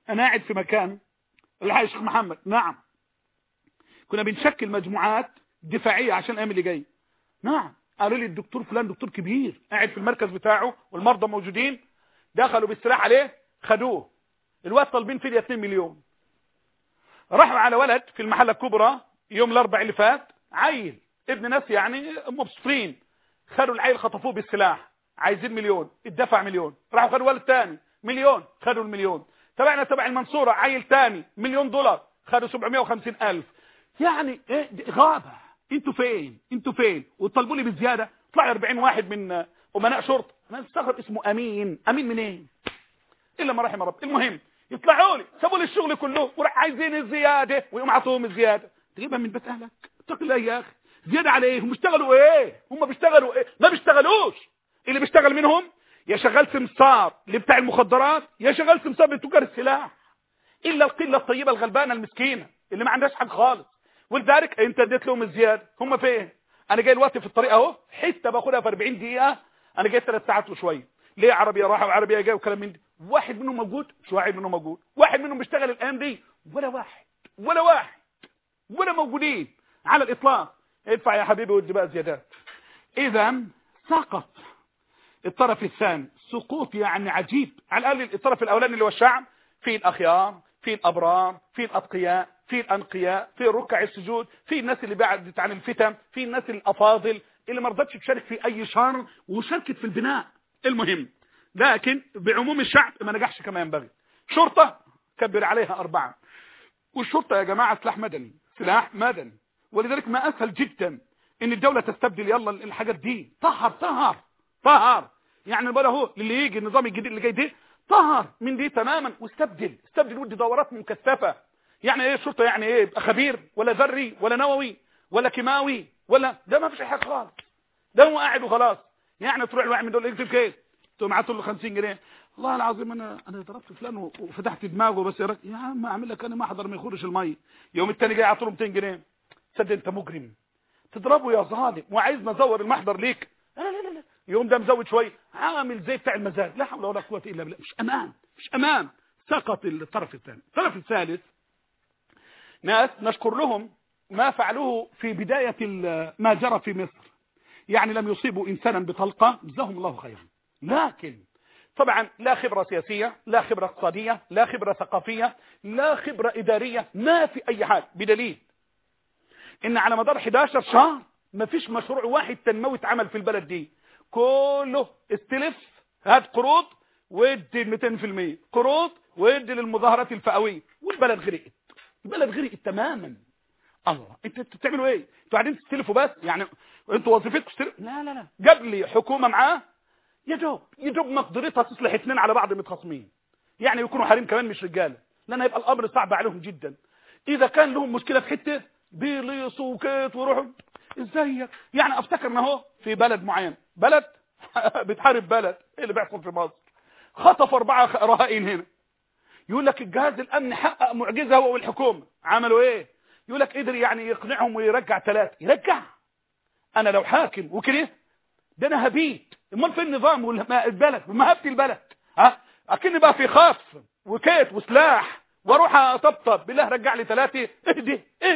انا قاعد في مكان الحاج الشيخ محمد، نعم، كنا بنشكل مجموعات دفاعية عشان الايام اللي جاي. نعم، قالوا لي الدكتور فلان دكتور كبير قاعد في المركز بتاعه والمرضى موجودين، دخلوا بالسلاح عليه خدوه، الوقت طالبين فيه 2 مليون. راحوا على ولد في المحلة الكبرى يوم الاربعاء اللي فات، عيل ابن ناس يعني مبسوطين، خدوا العيل خطفوه بالسلاح، عايزين مليون، اتدفع مليون. راحوا خدوا ولد تاني مليون، خدوا المليون. تبعنا تبع المنصورة عيل تاني $1,000,000، خدوا 750,000. يعني ايه غابة؟ انتوا فين؟ انتوا فين؟ وطلبوا لي بالزيادة. طلع 40 واحد من امناء شرطة، انا مستغرب اسمه امين. امين منين؟ الا ما رحم رب. المهم يطلعوا لي سابوا لي الشغل كله وراح عايزين الزيادة ويقوم عطوهم الزيادة. تجيبها من بيت اهلك؟ اتق الله يا اخي. زيادة على ايه؟ هم بيشتغلوا ايه؟ هم بيشتغلوا ايه؟ ما بيشتغلوش. اللي بيشتغل منهم يا شغال سمسار لبتاع المخدرات يا شغال سمسار لتجار السلاح، الا القله الطيبه الغلبانه المسكينه اللي ما عندهاش حاجه خالص. ولذلك انت اديت لهم الزياده. هم فين؟ انا جاي دلوقتي في الطريق اهو، حته باخدها في 40 دقيقه، انا جاي 3 ساعات وشويه. ليه؟ عربيه راحه وعربيه جايه وكلام من ده. واحد منهم موجود؟ مش واحد منهم موجود. واحد منهم بيشتغل الايام دي؟ ولا واحد ولا واحد ولا موجودين على الاطلاق. ادفع يا حبيبي ودي بقى زيادات. اذا سقط الطرف الثاني سقوط يعني عجيب. على الاقل الطرف الاولاني اللي هو الشعب، في الاخيار، في الابرار، في الاتقياء، في الانقياء، في ركع السجود، في الناس اللي بعدت عن الفتن، في الناس الافاضل اللي ما رضتش تشارك في اي شر وشاركت في البناء. المهم لكن بعموم الشعب ما نجحش كما ينبغي. شرطه كبر عليها 4، والشرطه يا جماعه سلاح مدني، سلاح مدني. ولذلك ما اسهل جدا ان الدوله تستبدل يلا الحاجات دي. طهر يعني بقى هو اللي يجي النظام الجديد اللي جاي ده طهر من دي تماما، واستبدل ودي دورات مكثفه. يعني ايه الشرطه؟ يعني ايه؟ يبقى خبير ولا ذري ولا نووي ولا كيماوي ولا ده؟ ما فيش حاجه خالص، ده هو قاعد وخلاص. يعني تروح الواحد من دول يكتب كيس تقوم عاطل له 50 جنيه. والله العظيم انا ضربت فلان وفتحت دماغه بس يا عم اعمل لك انا محضر ما يخرج الميه. يوم الثاني جاي عاطله 200 جنيه. تصدق انت مجرم تضربه يا ظالم وعايزنا نزور المحضر ليك؟ لا يوم ده مزود شويه عامل زي بتاع المزاد. لا حول ولا قوه الا بالله. مش امان. سقط الطرف الثاني. الطرف الثالث ناس نشكر لهم ما فعلوه في بدايه ما جرى في مصر. يعني لم يصيبوا انسانا بطلقه، جزاهم الله خيرا، لكن طبعا لا خبره سياسيه، لا خبره اقتصاديه، لا خبره ثقافيه، لا خبره اداريه، ما في اي حاجه. بدليل ان على مدار 11 شهر ما فيش مشروع واحد تنموي اتعمل في البلد دي. كله استلف، هات قروض وادي 200% قروض وادي للمظاهرات الفئويه، والبلد غرقت. البلد غرقت تماما. الله، انتوا بتعملوا ايه؟ انتوا قاعدين تستلفوا بس؟ يعني انتوا وظيفتكم تستلف؟ لا جاب لي حكومه معاه يا دوب مقدرتها تصلح 2 على بعض متخاصمين، يعني يكونوا حريم كمان مش رجاله، لان هيبقى الامر صعب عليهم جدا. اذا كان لهم مشكله في حته بيليصوا وكيت ويروحوا ازاي. يعني افتكر ان هو في بلد معين، بلد بتحارب بلد، ايه اللي بيحصل في مصر؟ خطف 4 رهائن هنا. يقول لك الجهاز الامني حقق معجزه هو والحكومه. عملوا ايه؟ يقول لك قدر يعني يقنعهم ويرجع 3. يرجع؟ انا لو حاكم وكده ده انا هبيت. امال فين النظام والبلد ومهابه البلد؟ اكني بقى في خاص وكيت وسلاح واروح اطبطب بالله رجع لي 3. اهدي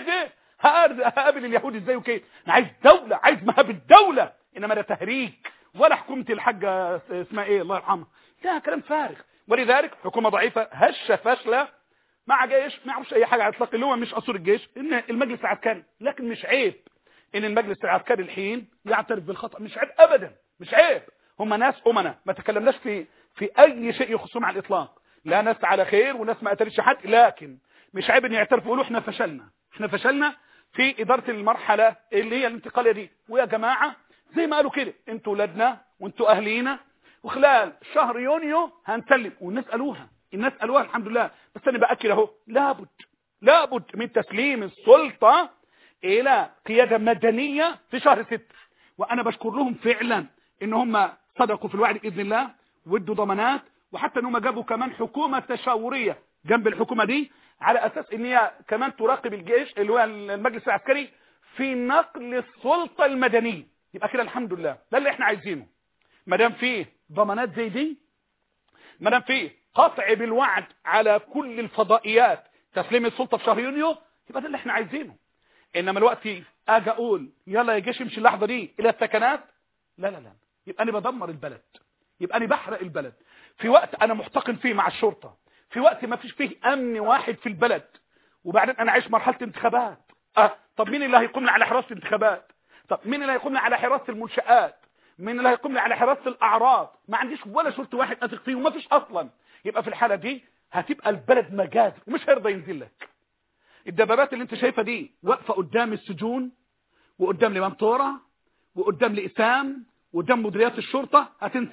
هقابل اليهود ازاي وكيت؟ انا عايز دوله، عايز مهابه الدوله، انما ده تهريج. ولا حكومه الحاجه اسمها ايه الله يرحمها، ده كلام فارغ. ولذلك حكومه ضعيفه هشه فاشله مع جيش ما يعرفش اي حاجه على الاطلاق، اللي هو مش اصول الجيش، ان المجلس العسكري. لكن مش عيب ان المجلس العسكري الحين يعترف بالخطا، مش عيب ابدا، مش عيب. هم ناس امنا، ما تكلمناش في اي شيء يخصهم على الاطلاق، لا ناس على خير وناس ما قتلتش حد، لكن مش عيب ان يعترفوا يقولوا احنا فشلنا في اداره المرحله اللي هي الانتقاليه دي. ويا جماعه زي ما قالوا كده، انتوا ولادنا وانتوا اهلينا، وخلال شهر يونيو هنسلم. والناس قالوها الحمد لله. بس انا باكد اهو، لابد من تسليم السلطه الى قياده مدنيه في شهر 6. وانا بشكر لهم فعلا ان هم صدقوا في الوعد باذن الله وادوا ضمانات، وحتى ان هم جابوا كمان حكومه تشاوريه جنب الحكومه دي، على اساس ان هي كمان تراقب الجيش اللي هو المجلس العسكري في نقل السلطه المدنيه. يبقى كده الحمد لله، ده اللي احنا عايزينه. ما دام فيه ضمانات زي دي، ما دام فيه قطع بالوعد على كل الفضائيات تسليم السلطة في شهر يونيو، يبقى ده اللي احنا عايزينه. انما الوقت اجي اقول يلا يا جيش امشي اللحظة دي الى السكنات، لا لا لا، يبقى انا بدمر البلد، يبقى انا بحرق البلد في وقت انا محتقن فيه مع الشرطة، في وقت ما فيش فيه امن واحد في البلد، وبعدين انا عايش مرحلة انتخابات. طب مين اللي هيقوم لي على حراسة الانتخابات؟ طب مين اللي هيقوم لي على حراسة المنشآت؟ مين اللي هيقوم لي على حراسة الاعراض؟ ما عنديش ولا شرطي واحد اثق فيه وما فيش اصلا. يبقى في الحالة دي هتبقى البلد مجازر ومش هيرضى ينزل لك. الدبابات اللي انت شايفها دي واقفة قدام السجون وقدام الامطورة وقدام الإسام وقدام مديريات الشرطة،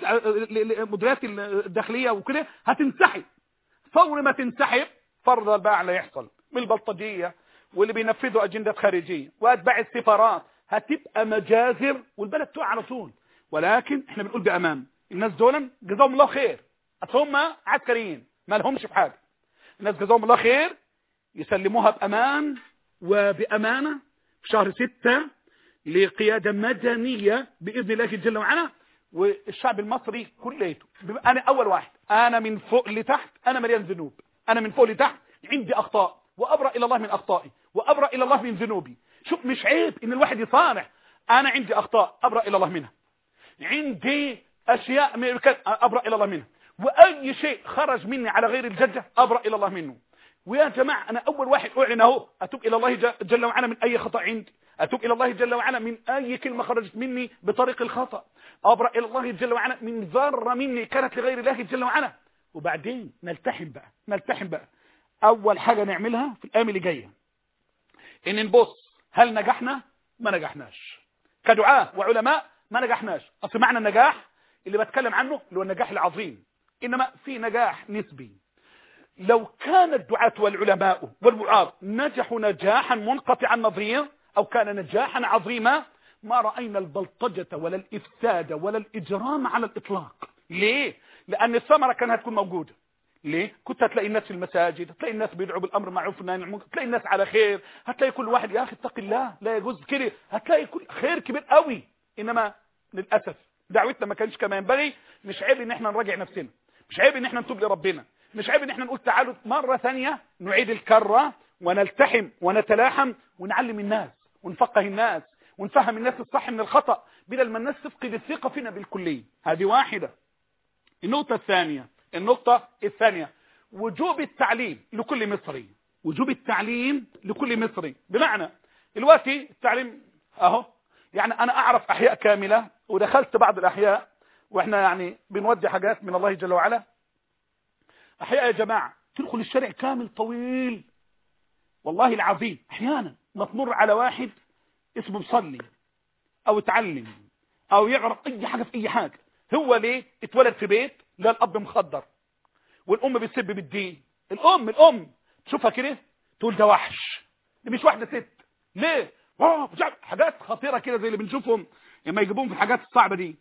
مديريات الداخلية وكده، هتنسحب. فور ما تنسحب فرض الباع اللي يحصل من البلطجية واللي بينفذوا أجندة خارجية وأتباع السفارات، هتبقى مجازر والبلد تقع على طول. ولكن احنا بنقول بأمان، الناس دول جزاهم الله خير، هم عسكريين ما لهمش في حاجة، الناس جزاهم الله خير يسلموها بأمان وبأمانة في شهر 6 لقيادة مدنية بإذن الله جل وعلا. والشعب المصري كليته، أنا أول واحد، أنا من فوق لتحت أنا مليان ذنوب، أنا من فوق لتحت عندي أخطاء وأبرأ إلى الله من أخطائي وأبرأ إلى الله من ذنوبي. شوف مش عيب إن الواحد يصالح، أنا عندي أخطاء أبرأ إلى الله منها، عندي أشياء أبرأ إلى الله منها، وأي شيء خرج مني على غير الجدة أبرأ إلى الله منه. ويا جماعة أنا أول واحد أعلن أهو، أتوب إلى الله جل وعلا من أي خطأ عندي، أتوب إلى الله جل وعلا من أي كلمة خرجت مني بطريق الخطأ، أبرأ إلى الله جل وعلا من ذرة مني كانت لغير الله جل وعلا. وبعدين نلتحم بقى. أول حاجة نعملها في الأيام اللي جاية إن نبص هل نجحنا؟ ما نجحناش كدعاء وعلماء، ما نجحناش. أصل معنى النجاح اللي بتكلم عنه اللي هو النجاح العظيم، إنما في نجاح نسبي. لو كان الدعاة والعلماء والوعاظ نجحوا نجاحا منقطع النظير أو كان نجاحا عظيما، ما رأينا البلطجة ولا الإفساد ولا الإجرام على الإطلاق. ليه؟ لأن الثمرة كانت هتكون موجودة. ليه؟ كنت هتلاقي الناس في المساجد، هتلاقي الناس بيدعوا بالأمر معروف والنهي عن المنكر، هتلاقي الناس على خير، هتلاقي كل واحد يا أخي اتق الله لا يجوز كده، هتلاقي كل خير كبير قوي. إنما للأسف دعوتنا ما كانش كما ينبغي. مش عيب إن احنا نراجع نفسنا، مش عيب إن احنا نتوب لربنا، مش عيب إن احنا نقول تعالوا مرة ثانية نعيد الكرة ونلتحم ونتلاحم ونعلم الناس ونفقه الناس ونفهم الناس الصح من الخطأ بدل ما الناس تفقد الثقة فينا بالكلية. هذه واحدة. النقطة الثانية وجوب التعليم لكل مصري، وجوب التعليم لكل مصري. بمعنى دلوقتي التعليم اهو، يعني انا اعرف احياء كاملة ودخلت بعض الاحياء واحنا يعني بنودي حاجات من الله جل وعلا. احياء يا جماعة تدخل الشارع كامل طويل والله العظيم، احيانا ما تمر على واحد اسمه بيصلي او يتعلم او يعرف اي حاجة في اي حاجة. هو ليه اتولد في بيت لا الاب مخدر والام بتسب بالدين، الام تشوفها كده تقول ده وحش، دي مش واحدة ست. ليه؟ حاجات خطيرة كده زي اللي بنشوفهم لما يجيبوهم في الحاجات الصعبة دي.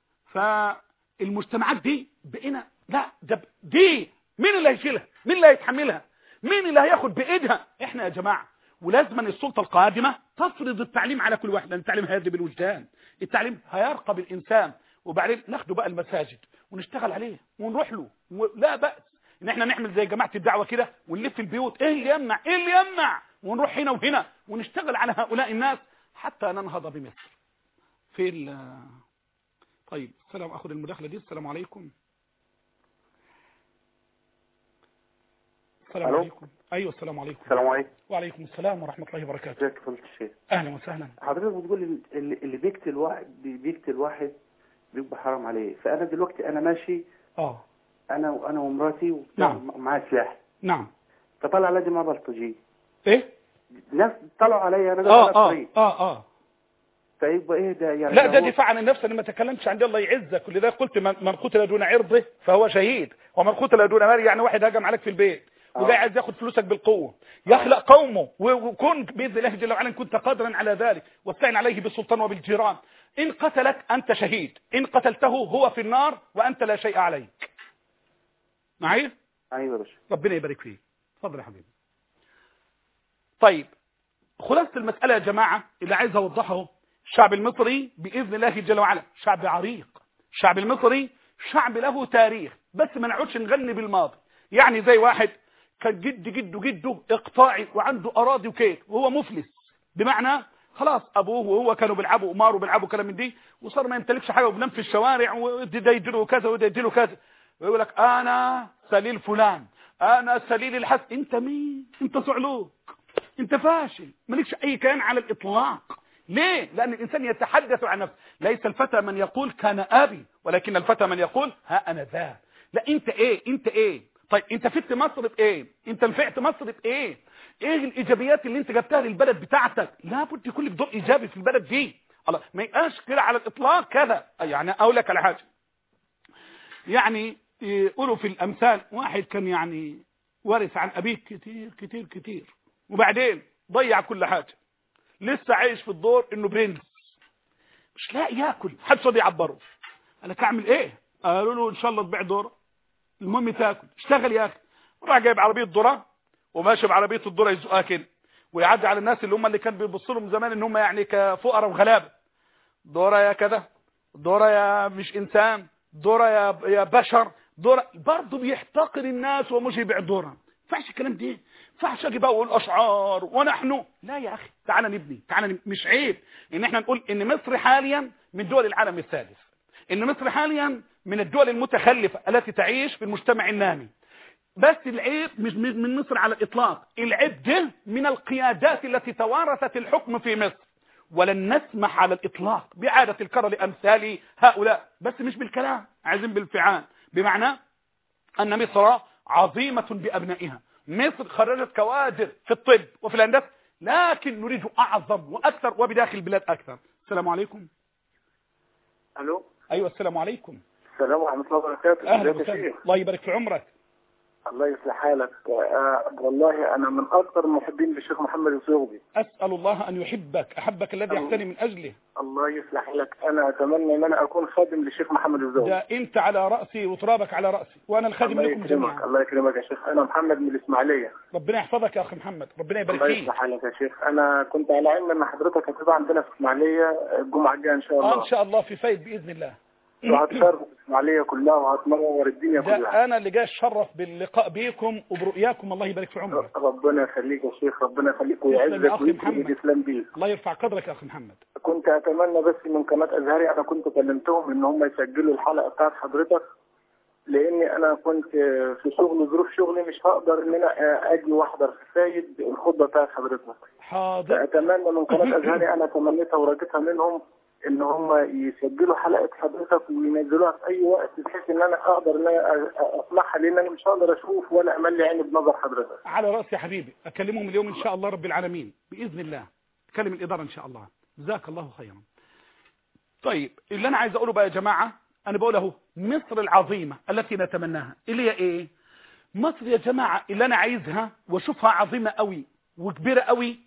فالمجتمعات دي بقينا لا دي مين اللي هيشيلها؟ مين اللي هيتحملها؟ مين اللي هياخد بايدها؟ احنا يا جماعة. ولازم السلطة القادمة تفرض التعليم على كل واحد، لان التعليم هيهدي بالوجدان، التعليم هيرقى بالإنسان. وبعدين ناخده بقى المساجد ونشتغل عليه ونروح له، لا بأس ان احنا نعمل زي جماعة الدعوة كده ونلف البيوت. ايه اللي يمنع ونروح هنا وهنا ونشتغل على هؤلاء الناس حتى ننهض بمصر. طيب السلام، اخذ المداخلة دي. السلام عليكم. السلام عليكم. ايوه السلام عليكم. السلام عليكم. وعليكم السلام ورحمة الله وبركاته. ازيك يا فضيلة الشيخ؟ اهلا وسهلا. حضرتك بتقول اللي بيقتل واحد بيبقى حرام عليه. فانا دلوقتي انا ماشي انا ومراتي نعم ومعايا سلاح. نعم. فطلع على جماعه بلطجيه. ايه؟ ناس طلعوا عليا انا على الطريق. فيبقى ايه ده يعني؟ لا ده دفاع عن النفس. انا ما تكلمتش عن الله يعزك، ولذلك قلت من قتل دون عرضه فهو شهيد، ومن قتل دون مال، يعني واحد هجم عليك في البيت وده عايز ياخد فلوسك بالقوه، يخلق قومه وكن باذن الله جل وعلا كنت قادرا على ذلك، واستعن عليه بالسلطان وبالجيران. ان قتلك انت شهيد، ان قتلته هو في النار وانت لا شيء عليك. معايا؟ ايوه يا باشا. ربنا يبارك فيك. اتفضل يا حبيبي. طيب خلاصة المسألة يا جماعة اللي عايز اوضحه، الشعب المصري بإذن الله جل وعلا شعب عريق، الشعب المصري شعب له تاريخ، بس ما نقعدش نغني بالماضي. يعني زي واحد كان جده اقطاعي وعنده اراضي وكيت وهو مفلس، بمعنى خلاص ابوه وهو كانوا بيلعبوا قمار وبيلعبوا كلام من دي، وصار ما يمتلكش حاجه وبنام في الشوارع وده يديله كذا وده يديله كذا، ويقول لك انا سليل فلان، انا سليل الحسن. انت مين؟ انت صعلوك، انت فاشل، مالكش اي كيان على الاطلاق. ليه؟ لان الانسان يتحدث عن نفسه. ليس الفتى من يقول كان ابي، ولكن الفتى من يقول ها انا ذا. لا انت ايه؟ انت ايه؟ طيب انت فدت مصر بايه؟ انت نفعت مصر بايه؟ ايه الايجابيات اللي انت جبتها للبلد بتاعتك؟ لابد يكون لك دور ايجابي في البلد دي. الله ما يبقاش كده على الاطلاق كذا. يعني اقول لك على حاجه، يعني يقولوا في الامثال واحد كان يعني وارث عن ابيه كتير كتير كتير، وبعدين ضيع كل حاجه، لسه عايش في الدور انه برنس، مش لاقي ياكل، محدش راضي يعبره. قال لك اعمل ايه؟ قالوا له ان شاء الله تبيع ذره، المهم تاكل، اشتغل يا اخي. راح جايب عربيه ذره وماشي بعربيه الذره يزقها كده، ويعدي على الناس اللي كان بيبصوا لهم زمان ان هم يعني كفقراء وغلابه. ذره يا كذا، ذره يا مش انسان، ذره يا بشر، ذره. برضه بيحتقر الناس ومش يبيع ذره. ما ينفعش الكلام ده، ما ينفعش اجي بقى واقول اشعار ونحن. لا يا اخي، تعالى نبني، تعالى نبني. مش عيب ان احنا نقول ان مصر حاليا من دول العالم الثالث، ان مصر حاليا من الدول المتخلفه التي تعيش في المجتمع النامي. بس العيب مش من مصر على الاطلاق، العيب ده من القيادات التي توارثت الحكم في مصر. ولن نسمح على الاطلاق باعاده الكره لامثال هؤلاء، بس مش بالكلام، عايزين بالفعال. بمعنى ان مصر عظيمه بابنائها، مصر خرجت كوادر في الطب وفي الهندسه، لكن نريد اعظم واكثر وبداخل البلاد اكثر. السلام عليكم. الو. ايوه السلام عليكم. السلام ورحمه الله وبركاته. اهلا وسهلا، الله يبارك في عمرك. الله يصلح حالك. والله انا من اكثر المحبين للشيخ محمد الزغبي. اسال الله ان يحبك، احبك الذي يحتني من اجله. الله يصلح حالك. انا اتمنى ان انا اكون خادم للشيخ محمد الزغبي. ده انت على راسي وترابك على راسي، وانا الخادم لكم جميعا. الله يكرمك يا شيخ. انا محمد من الاسماعيليه. ربنا يحفظك يا اخي محمد، ربنا يبارك فيك. الله يصلح حالك يا شيخ. انا كنت على علم ان حضرتك هتبقى عندنا في الاسماعيليه الجمعه الجايه ان شاء الله. ان شاء الله في فايد باذن الله. وهتشرف الاسماعيليه كلها وهتنور الدنيا كلها. انا اللي جاي اتشرف باللقاء بيكم وبرؤياكم. الله يبارك في عمرك. ربنا يخليك يا شيخ، ربنا يخليك ويعزك ويكرم الاسلام بيك. الله يرفع قدرك يا اخي محمد. كنت اتمنى بس من قناه ازهري، انا كنت كلمتهم ان هم يسجلوا الحلقه بتاعت حضرتك، لاني انا كنت في شغل، ظروف شغلي مش هقدر ان انا اجي واحضر في فايد الخطبه بتاعت حضرتك. حاضر. فاتمنى من قناه ازهري، انا تمنيتها ورجيتها منهم ان هم يسجلوا حلقه حضرتك وينزلوها في اي وقت، بحيث ان انا اقدر ان انا اسمعها، لان انا مش هقدر اشوف ولا املي عيني بنظر حضرتك. على راسي يا حبيبي، اكلمهم اليوم ان شاء الله رب العالمين باذن الله. اكلم الاداره ان شاء الله. جزاك الله خيرا. طيب اللي انا عايز اقوله بقى يا جماعه، انا بقول اهو مصر العظيمه التي نتمناها اللي هي ايه؟ مصر يا جماعه اللي انا عايزها واشوفها عظيمه قوي وكبيره قوي،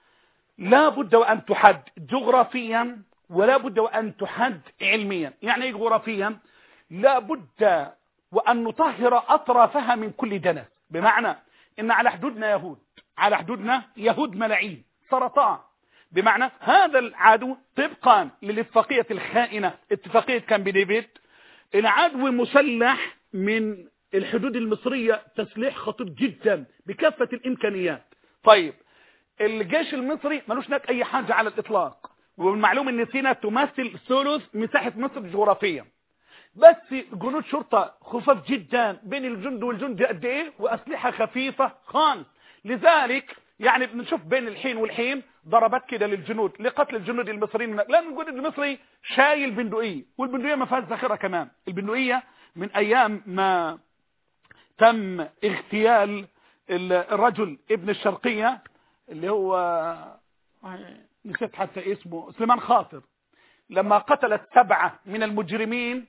لا بد وان تحد جغرافيا ولا بد وان تحد علميا. يعني ايه جغرافيا؟ لا بد وان نطهر اطرافها من كل دنس. بمعنى ان على حدودنا يهود، على حدودنا يهود ملاعين سرطان. بمعنى هذا العدو طبقا للاتفاقية الخائنة، اتفاقية كامب ديفيد، العدو مسلح من الحدود المصرية تسليح خطير جدا بكافة الامكانيات. طيب الجيش المصري ملوش هناك اي حاجة على الاطلاق، والمعلوم ان سيناء تمثل ثلث مساحة مصر جغرافيا، بس جنود شرطة خفاف جدا بين الجند والجند قد ايه، واسلحة خفيفة خالص. لذلك يعني بنشوف بين الحين والحين ضربات كده للجنود لقتل الجنود المصريين، لان الجند المصري شايل بندقية، والبندقية ما فيهاش ذخيرة كمان. البندقية من ايام ما تم اغتيال الرجل ابن الشرقية اللي هو نسيت حتى اسمه، سليمان خاطر، لما قتلت 7 من المجرمين.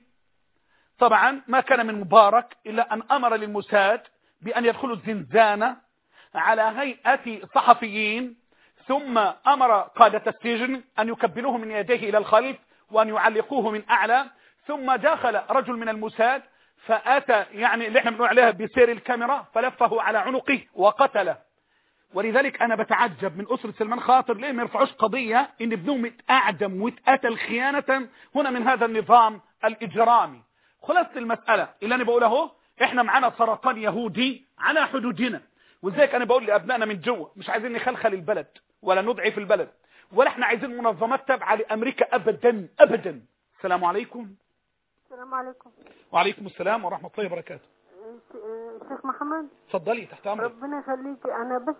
طبعا ما كان من مبارك إلا أن أمر للموساد بأن يدخلوا الزنزانة على هيئة صحفيين، ثم أمر قادة السجن أن يكبلوه من يديه إلى الخلف وأن يعلقوه من أعلى، ثم دخل رجل من الموساد فأتى يعني اللي احنا بنقول عليها بسير الكاميرا فلفه على عنقه وقتله. ولذلك أنا بتعجب من أسرة سلمان خاطر ليه ما يرفعوش قضية إن ابنهم اتأعدم واتقتل خيانة هنا من هذا النظام الإجرامي. خلاصة المسألة اللي أنا بقوله، إحنا معانا سرطان يهودي على حدودنا، وإزيك أنا بقول لأبنائنا من جوه مش عايزين نخلخل البلد ولا نضعف البلد، ولا إحنا عايزين منظمات تابعة لأمريكا أبدا أبدا. السلام عليكم. السلام عليكم. وعليكم السلام ورحمة الله وبركاته. شيخ محمد، اتفضلي تحت أمرك. ربنا يخليكي.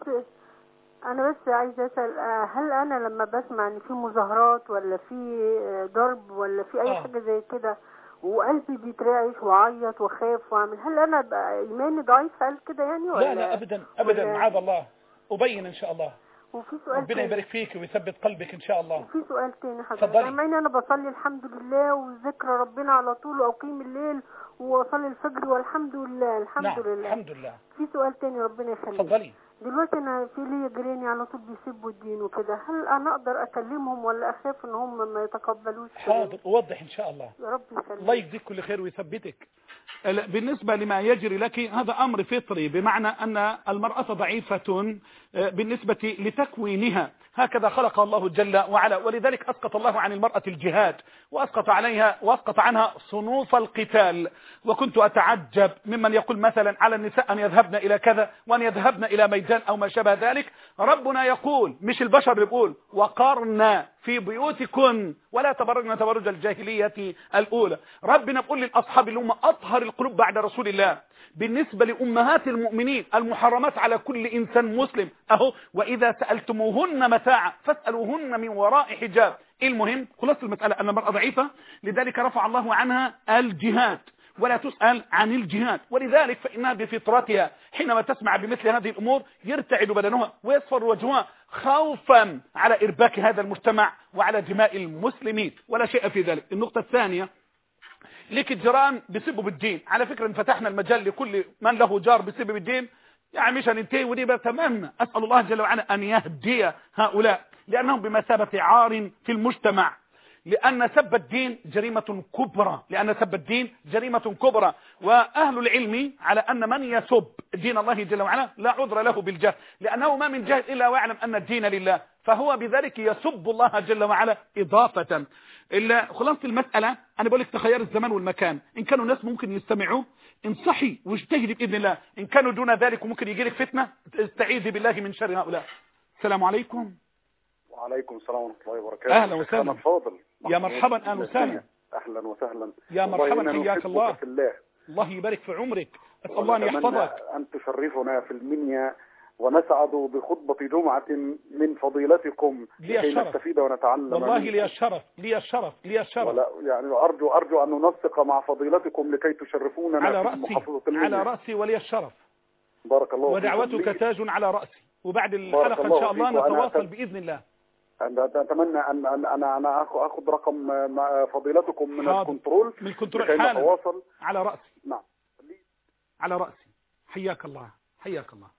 أنا بس عايزة أسأل، هل أنا لما بسمع إن في مظاهرات ولا في ضرب ولا في أي حاجة زي كده وقلبي بيترعش وعيط وخاف وأعمل، هل أنا بقى إيماني ضعيف هل كده يعني ولا؟ لا أبدا أبدا، معاذ الله، أبين إن شاء الله. وفي سؤال ربنا يبارك فيك ويثبت قلبك إن شاء الله. وفي سؤال تاني حضرتك، مع إن أنا بصلي الحمد لله وذكر ربنا على طول وأقيم الليل وأصلي الفجر والحمد لله الحمد لله. الحمد لله. في سؤال تاني ربنا يخليك. اتفضلي. دلوقتي انا في ليا جيراني على طول بيسبوا الدين وكده، هل انا اقدر اكلمهم ولا اخاف ان هم ما يتقبلوش؟ حاضر، اوضح ان شاء الله. يا رب يخليك. الله يجزيك كل خير ويثبتك. بالنسبة لما يجري لك هذا أمر فطري، بمعنى أن المرأة ضعيفة بالنسبة لتكوينها، هكذا خلق الله جل وعلا، ولذلك أسقط الله عن المرأة الجهاد وأسقط عنها صنوف القتال. وكنت أتعجب ممن يقول مثلا على النساء أن يذهبن إلى كذا وأن يذهبن إلى ميدان أو ما شابه ذلك. ربنا يقول، مش البشر اللي يقول، وقرن في بيوتكن ولا تبرجن تبرج الجاهلية الأولى. ربنا يقول للأصحاب اللي هم أطهر القلوب بعد رسول الله بالنسبة لأمهات المؤمنين المحرمات على كل إنسان مسلم، أهو وإذا سألتموهن متاعا فاسألوهن من وراء حجاب. المهم خلاص المسألة أن المرأة ضعيفة، لذلك رفع الله عنها الجهاد ولا تسأل عن الجهاد، ولذلك فإنها بفطرتها حينما تسمع بمثل هذه الأمور يرتعد بدنها ويصفر وجهها خوفا على إرباك هذا المجتمع وعلى دماء المسلمين، ولا شيء في ذلك. النقطة الثانية، لك الجيران بيسبوا بالدين، على فكرة ان فتحنا المجال لكل من له جار بيسب بالدين، يعني مش هننتهي، ودي بتمنى أسأل الله جل وعلا أن يهدي هؤلاء لأنهم بمثابة عار في المجتمع، لأن سب الدين جريمة كبرى، لأن سب الدين جريمة كبرى. وأهل العلم على أن من يسب دين الله جل وعلا لا عذر له بالجهل، لأنه ما من جهل إلا ويعلم أن الدين لله، فهو بذلك يسب الله جل وعلا إضافة. خلاصة المسألة أنا بقول لك تخير الزمان والمكان، إن كانوا الناس ممكن يستمعوا انصحي واجتهدي بإذن الله، إن كانوا دون ذلك وممكن يجي لك فتنة استعيذي بالله من شر هؤلاء. السلام عليكم. وعليكم السلام ورحمة الله وبركاته. أهلا وسهلا. فاضل. يا مرحبا، أهلا وسهلا. أهلا وسهلا. يا مرحبا، حياك الله. الله يبارك في عمرك، أسأل الله أن يحفظك. أن تشرفنا في المنيا ونسعد بخطبة جمعة من فضيلتكم لكي نستفيد ونتعلم. والله لي الشرف، لي الشرف، لي الشرف. ولا يعني أرجو أن ننسق مع فضيلتكم لكي تشرفوننا على في رأسي، محافظة المنيا. على رأسي ولي الشرف. بارك الله فيك. ودعوتك تاج على رأسي، وبعد الحلقة إن شاء الله نتواصل بإذن الله. أتمنى أن أنا أخذ رقم فضيلتكم من الكنترول. من الكنترول حالا. نتواصل. على رأسي. نعم. على رأسي. حياك الله، حياك الله.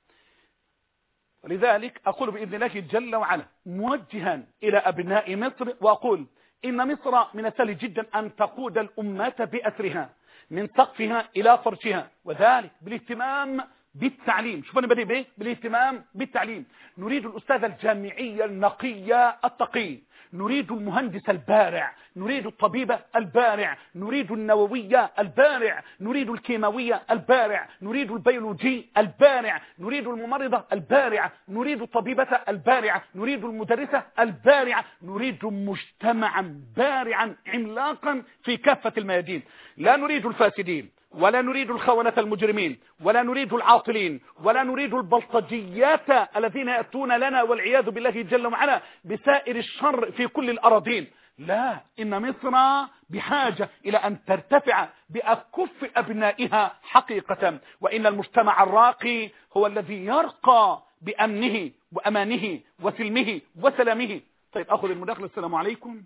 ولذلك أقول بإذن الله جل وعلا موجها إلى أبناء مصر، وأقول إن مصر من السهل جدا أن تقود الأمة بأسرها من سقفها إلى فرشها، وذلك بالاهتمام بالتعليم. شوف أنا بدي بإيه؟ بالاهتمام بالتعليم. نريد الأستاذ الجامعي النقي التقي، نريد المهندس البارع، نريد الطبيب البارع، نريد النووية البارع، نريد الكيماوية البارع، نريد البيولوجي البارع، نريد الممرضة البارعة، نريد الطبيبة البارعة، نريد المدرسة البارعة، نريد مجتمعا بارعا عملاقا في كافة الميادين. لا نريد الفاسدين، ولا نريد الخونة المجرمين، ولا نريد العاطلين، ولا نريد البلطجيات الذين يأتون لنا والعياذ بالله جل وعلا بسائر الشر في كل الأراضين. لا، إن مصر بحاجة إلى أن ترتفع بأكف أبنائها حقيقة، وإن المجتمع الراقي هو الذي يرقى بأمنه وأمانه وسلمه وسلامه. طيب أخذ المداخلة. السلام عليكم.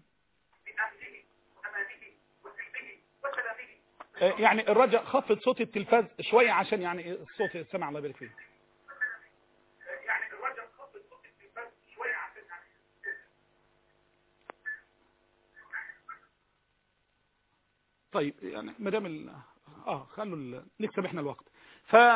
يعني الرجاء خفض صوت التلفاز شوية عشان يعني الصوت يسمع. الله يبارك فيك. يعني الرجاء خفض صوت التلفاز شوية عشان طيب يعني مدام خلوا نكسب احنا الوقت.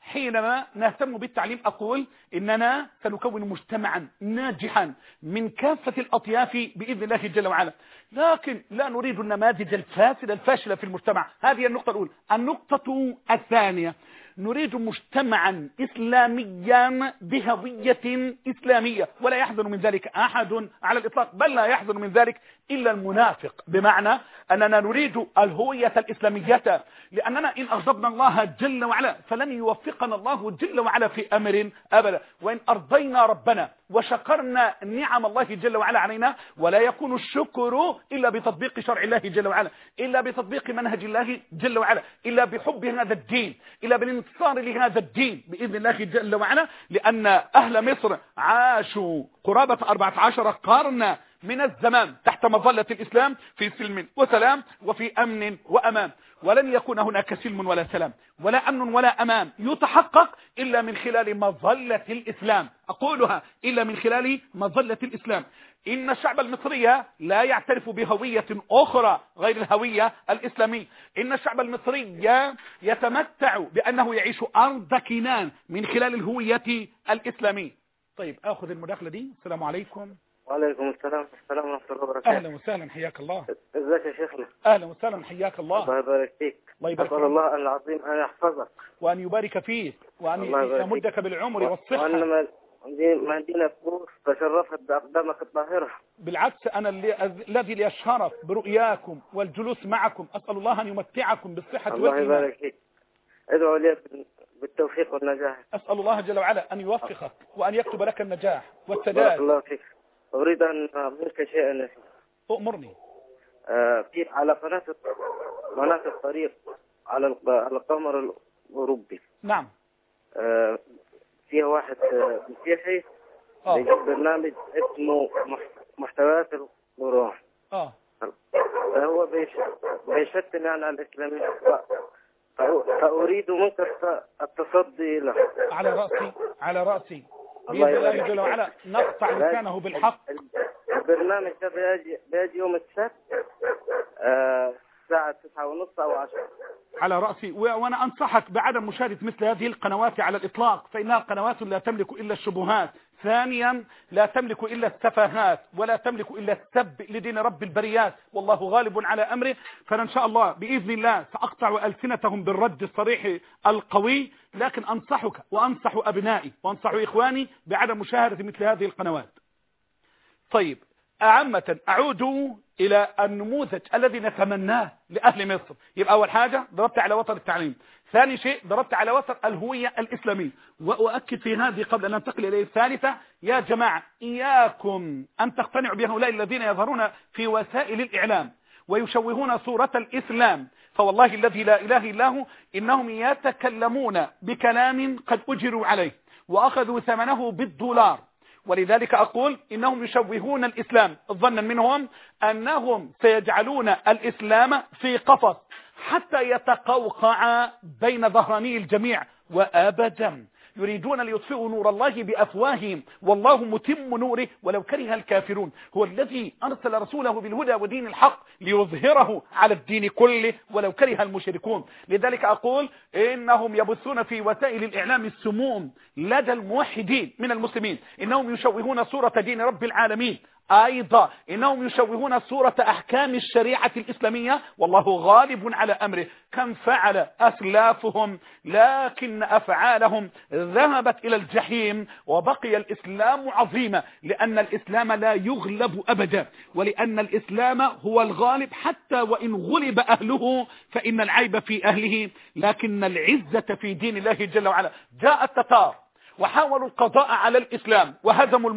حينما نهتم بالتعليم أقول إننا سنكون مجتمعا ناجحا من كافة الأطياف بإذن الله جل وعلا، لكن لا نريد النماذج الفاسدة الفاشلة في المجتمع. هذه النقطة الأولى. النقطة الثانية، نريد مجتمعا إسلاميا بهوية إسلامية، ولا يحزن من ذلك أحد على الإطلاق، بل لا يحزن من ذلك إلا المنافق، بمعنى أننا نريد الهوية الإسلامية، لأننا إن أغضبنا الله جل وعلا فلن يوفقنا الله جل وعلا في أمر أبدا، وإن أرضينا ربنا وشكرنا نعم الله جل وعلا علينا، ولا يكون الشكر إلا بتطبيق شرع الله جل وعلا، إلا بتطبيق منهج الله جل وعلا، إلا بحب هذا الدين، إلا بالانتصار لهذا الدين بإذن الله جل وعلا. لأن أهل مصر عاشوا قرابة 14 قرنا من الزمان تحت مظلة الإسلام في سلم وسلام وفي أمن وأمان، ولن يكون هناك سلم ولا سلام ولا أمن ولا أمان يتحقق إلا من خلال مظلة الإسلام. أقولها إلا من خلال مظلة الإسلام. إن الشعب المصري لا يعترف بهوية أخرى غير الهوية الإسلامية. إن الشعب المصري يتمتع بأنه يعيش أرض كنان من خلال الهوية الإسلامية. طيب أخذ المداخلة دي. السلام عليكم. وعليكم السلام ورحمة الله وبركاته. أهلا وسهلا، حياك الله. ازيك يا شيخنا؟ أهلا وسهلا، حياك الله. الله يبارك فيك. الله يبارك فيك. أسأل الله العظيم أن يحفظك وأن يبارك فيك وأن يمدك بالعمر والصحة. وأن مدينة بوس تشرفت بأقدامك الطاهرة. بالعكس، أنا الذي لي الشرف برؤياكم والجلوس معكم. أسأل الله أن يمتعكم بالصحة والإيمان. الله يبارك فيك. ادعو لي بالتوفيق والنجاح. أسأل الله جل وعلا أن يوفقك وأن يكتب لك النجاح والسداد. بارك الله فيك. أريد أن منك شيئا. أؤمرني. في على قناة الطريق على القمر الأوروبي. نعم. فيها واحد مسيحي بيجيب برنامج اسمه محتويات القرآن. فهو بيشتم يعني على الإسلاميين، فأريد منك التصدي له. على رأسي على رأسي. بإذن الله جل وعلا نقطع لسانه بالحق. البرنامج ده بيجي يوم السبت الساعة 9:30 أو 10. على رأسي، وأنا أنصحك بعدم مشاهدة مثل هذه القنوات على الإطلاق، فإنها قنوات لا تملك إلا الشبهات. ثانيا، لا تملك إلا السفاهات، ولا تملك إلا السب لدين رب البريات، والله غالب على أمره. فإن شاء الله بإذن الله سأقطع ألسنتهم بالرد الصريح القوي، لكن أنصحك وأنصح أبنائي وأنصح إخواني بعدم مشاهدة مثل هذه القنوات. طيب، عامة أعود إلى النموذج الذي نتمناه لأهل مصر. يبقى أول حاجة ضربت على وتر التعليم، ثاني شيء ضربت على وتر الهوية الإسلامية، وأؤكد في هذه قبل أن ننتقل إليه الثالثة. يا جماعة، إياكم أن تقتنعوا بهؤلاء الذين يظهرون في وسائل الإعلام ويشوهون صورة الإسلام، فوالله الذي لا إله إلا هو إنهم يتكلمون بكلام قد أجروا عليه وأخذوا ثمنه بالدولار. ولذلك أقول إنهم يشوهون الإسلام ظنا منهم أنهم سيجعلون الإسلام في قفص حتى يتقوقع بين ظهراني الجميع، وأبدا يريدون ليطفئوا نور الله بأفواههم والله متم نوره ولو كره الكافرون. هو الذي أرسل رسوله بالهدى ودين الحق ليظهره على الدين كله ولو كره المشركون. لذلك أقول إنهم يبثون في وسائل الإعلام السموم لدى الموحدين من المسلمين، إنهم يشوهون صورة دين رب العالمين، أيضا إنهم يشوهون صورة أحكام الشريعة الإسلامية، والله غالب على أمره. كم فعل أسلافهم لكن أفعالهم ذهبت إلى الجحيم، وبقي الإسلام عظيما، لأن الإسلام لا يغلب أبدا، ولأن الإسلام هو الغالب حتى وإن غلب أهله فإن العيب في أهله، لكن العزة في دين الله جل وعلا. جاء التتار وحاولوا القضاء على الإسلام وهزموا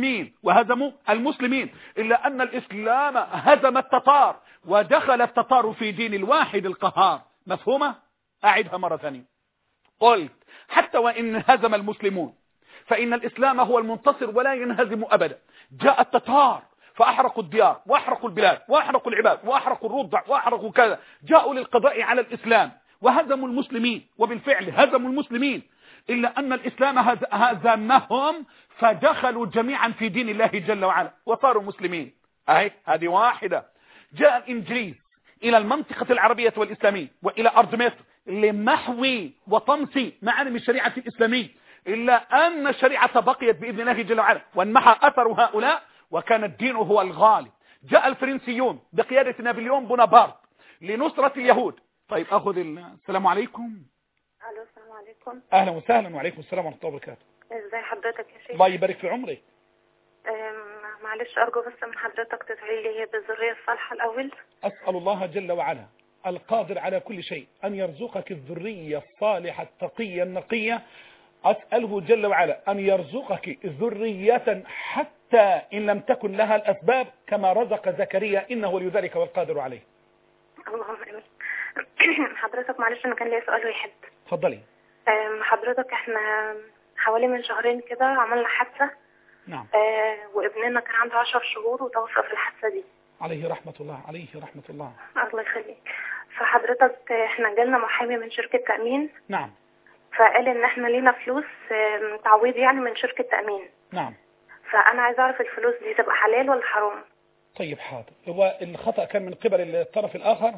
المسلمين، إلا أن الإسلام هزم التتار ودخل التتار في دين الواحد القهار. مفهومة؟ أعدها مرة ثانية. قلت حتى وإن هزم المسلمون فإن الإسلام هو المنتصر ولا ينهزم أبدا. جاء التتار فأحرقوا الديار وأحرقوا البلاد وأحرقوا العباد وأحرقوا الرضع وأحرقوا كذا، جاءوا للقضاء على الإسلام وهزموا المسلمين، وبالفعل هزموا المسلمين، إلا أن الإسلام هزمهم فدخلوا جميعا في دين الله جل وعلا وصاروا مسلمين. هذه واحدة. جاء الإنجليز إلى المنطقة العربية والإسلامية وإلى أرض مصر لمحو وطمس معالم الشريعة الإسلامية، إلا أن الشريعة بقيت بإذن الله جل وعلا وانمحى أثر هؤلاء وكان الدين هو الغالب. جاء الفرنسيون بقيادة نابليون بونابرت لنصرة اليهود. طيب أخذ السلام عليكم. الو السلام عليكم. أهلا وسهلا. وعليكم السلام ورحمة الله وبركاته. ازي حضرتك يا شيخ؟ الله يبارك في عمرك. معلش أرجو بس من حضرتك تدعي لي بالذرية الصالحة الأول. أسأل الله جل وعلا القادر على كل شيء أن يرزقك الذرية الصالحة التقية النقية. أسأله جل وعلا أن يرزقك ذرية حتى إن لم تكن لها الأسباب كما رزق زكريا، إنه ولي ذلك والقادر عليه. اللهم آمين. حضرتك معلش أنا كان لي سؤال واحد. اتفضلي. حضرتك احنا حوالي من شهرين كده عملنا حادثة. نعم. وابننا كان عنده 10 شهور وتوفى في الحادثة دي. عليه رحمة الله. عليه رحمة الله. الله يخليك. فحضرتك احنا جالنا محامي من شركة تأمين. نعم. فقال ان احنا لينا فلوس تعويض يعني من شركة تأمين. نعم. فانا عايزه اعرف الفلوس دي تبقى حلال ولا حرام؟ طيب حاضر. هو الخطأ كان من قبل الطرف الآخر؟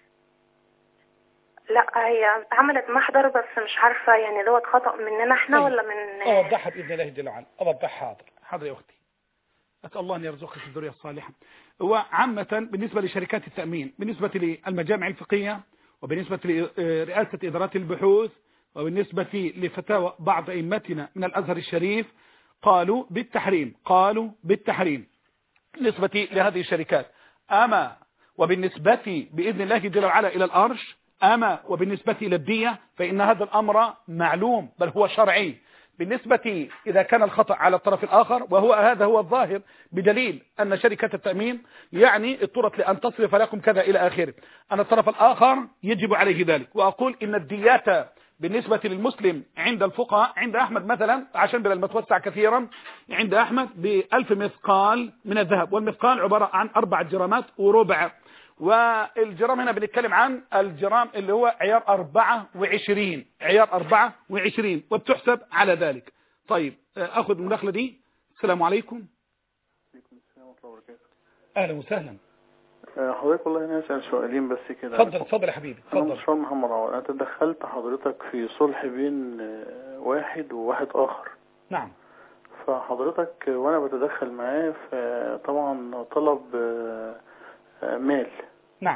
لا هي اتعملت محضر بس مش عارفة يعني دوت خطأ مننا احنا طيب. ولا من أوضحها بإذن الله جل وعلا. أوضحها. حاضر. حاضر يا أختي. أسأل الله أن يرزقك الذرية الصالحة. هو عامة بالنسبة لشركات التأمين، بالنسبة للمجامع الفقهية، وبالنسبة لرئاسة إدارات البحوث، وبالنسبة لفتاوى بعض أئمتنا من الأزهر الشريف، قالوا بالتحريم بالنسبة لهذه الشركات. أما وبالنسبة بإذن الله جل وعلا إلى الأرش، أما وبالنسبة إلى الدية فإن هذا الأمر معلوم بل هو شرعي. بالنسبة إذا كان الخطأ على الطرف الآخر، وهو هذا هو الظاهر بدليل أن شركة التأمين يعني اضطرت لأن تصرف لكم كذا إلى آخره، أن الطرف الآخر يجب عليه ذلك. وأقول إن الديات بالنسبة للمسلم عند الفقهاء، عند أحمد مثلا عشان بدل ما توسع كثيرا، عند أحمد ب1000 مثقال من الذهب، والمثقال عبارة عن 4 جرامات وربع. والجرام هنا بنتكلم عن الجرام اللي هو عيار 24، عيار 24، وبتحسب على ذلك. طيب أخذ المداخلة دي. السلام عليكم. وعليكم السلام ورحمة الله وبركاته. أهلا وسهلا. حضرتك والله أنا أسأل سؤالين بس كده. اتفضل يا حبيبي. اتفضل. أنا مشوار محمد عوض. أنا تدخلت حضرتك في صلح بين واحد وواحد آخر. نعم. فحضرتك وأنا بتدخل معاه فطبعا طلب مال. نعم.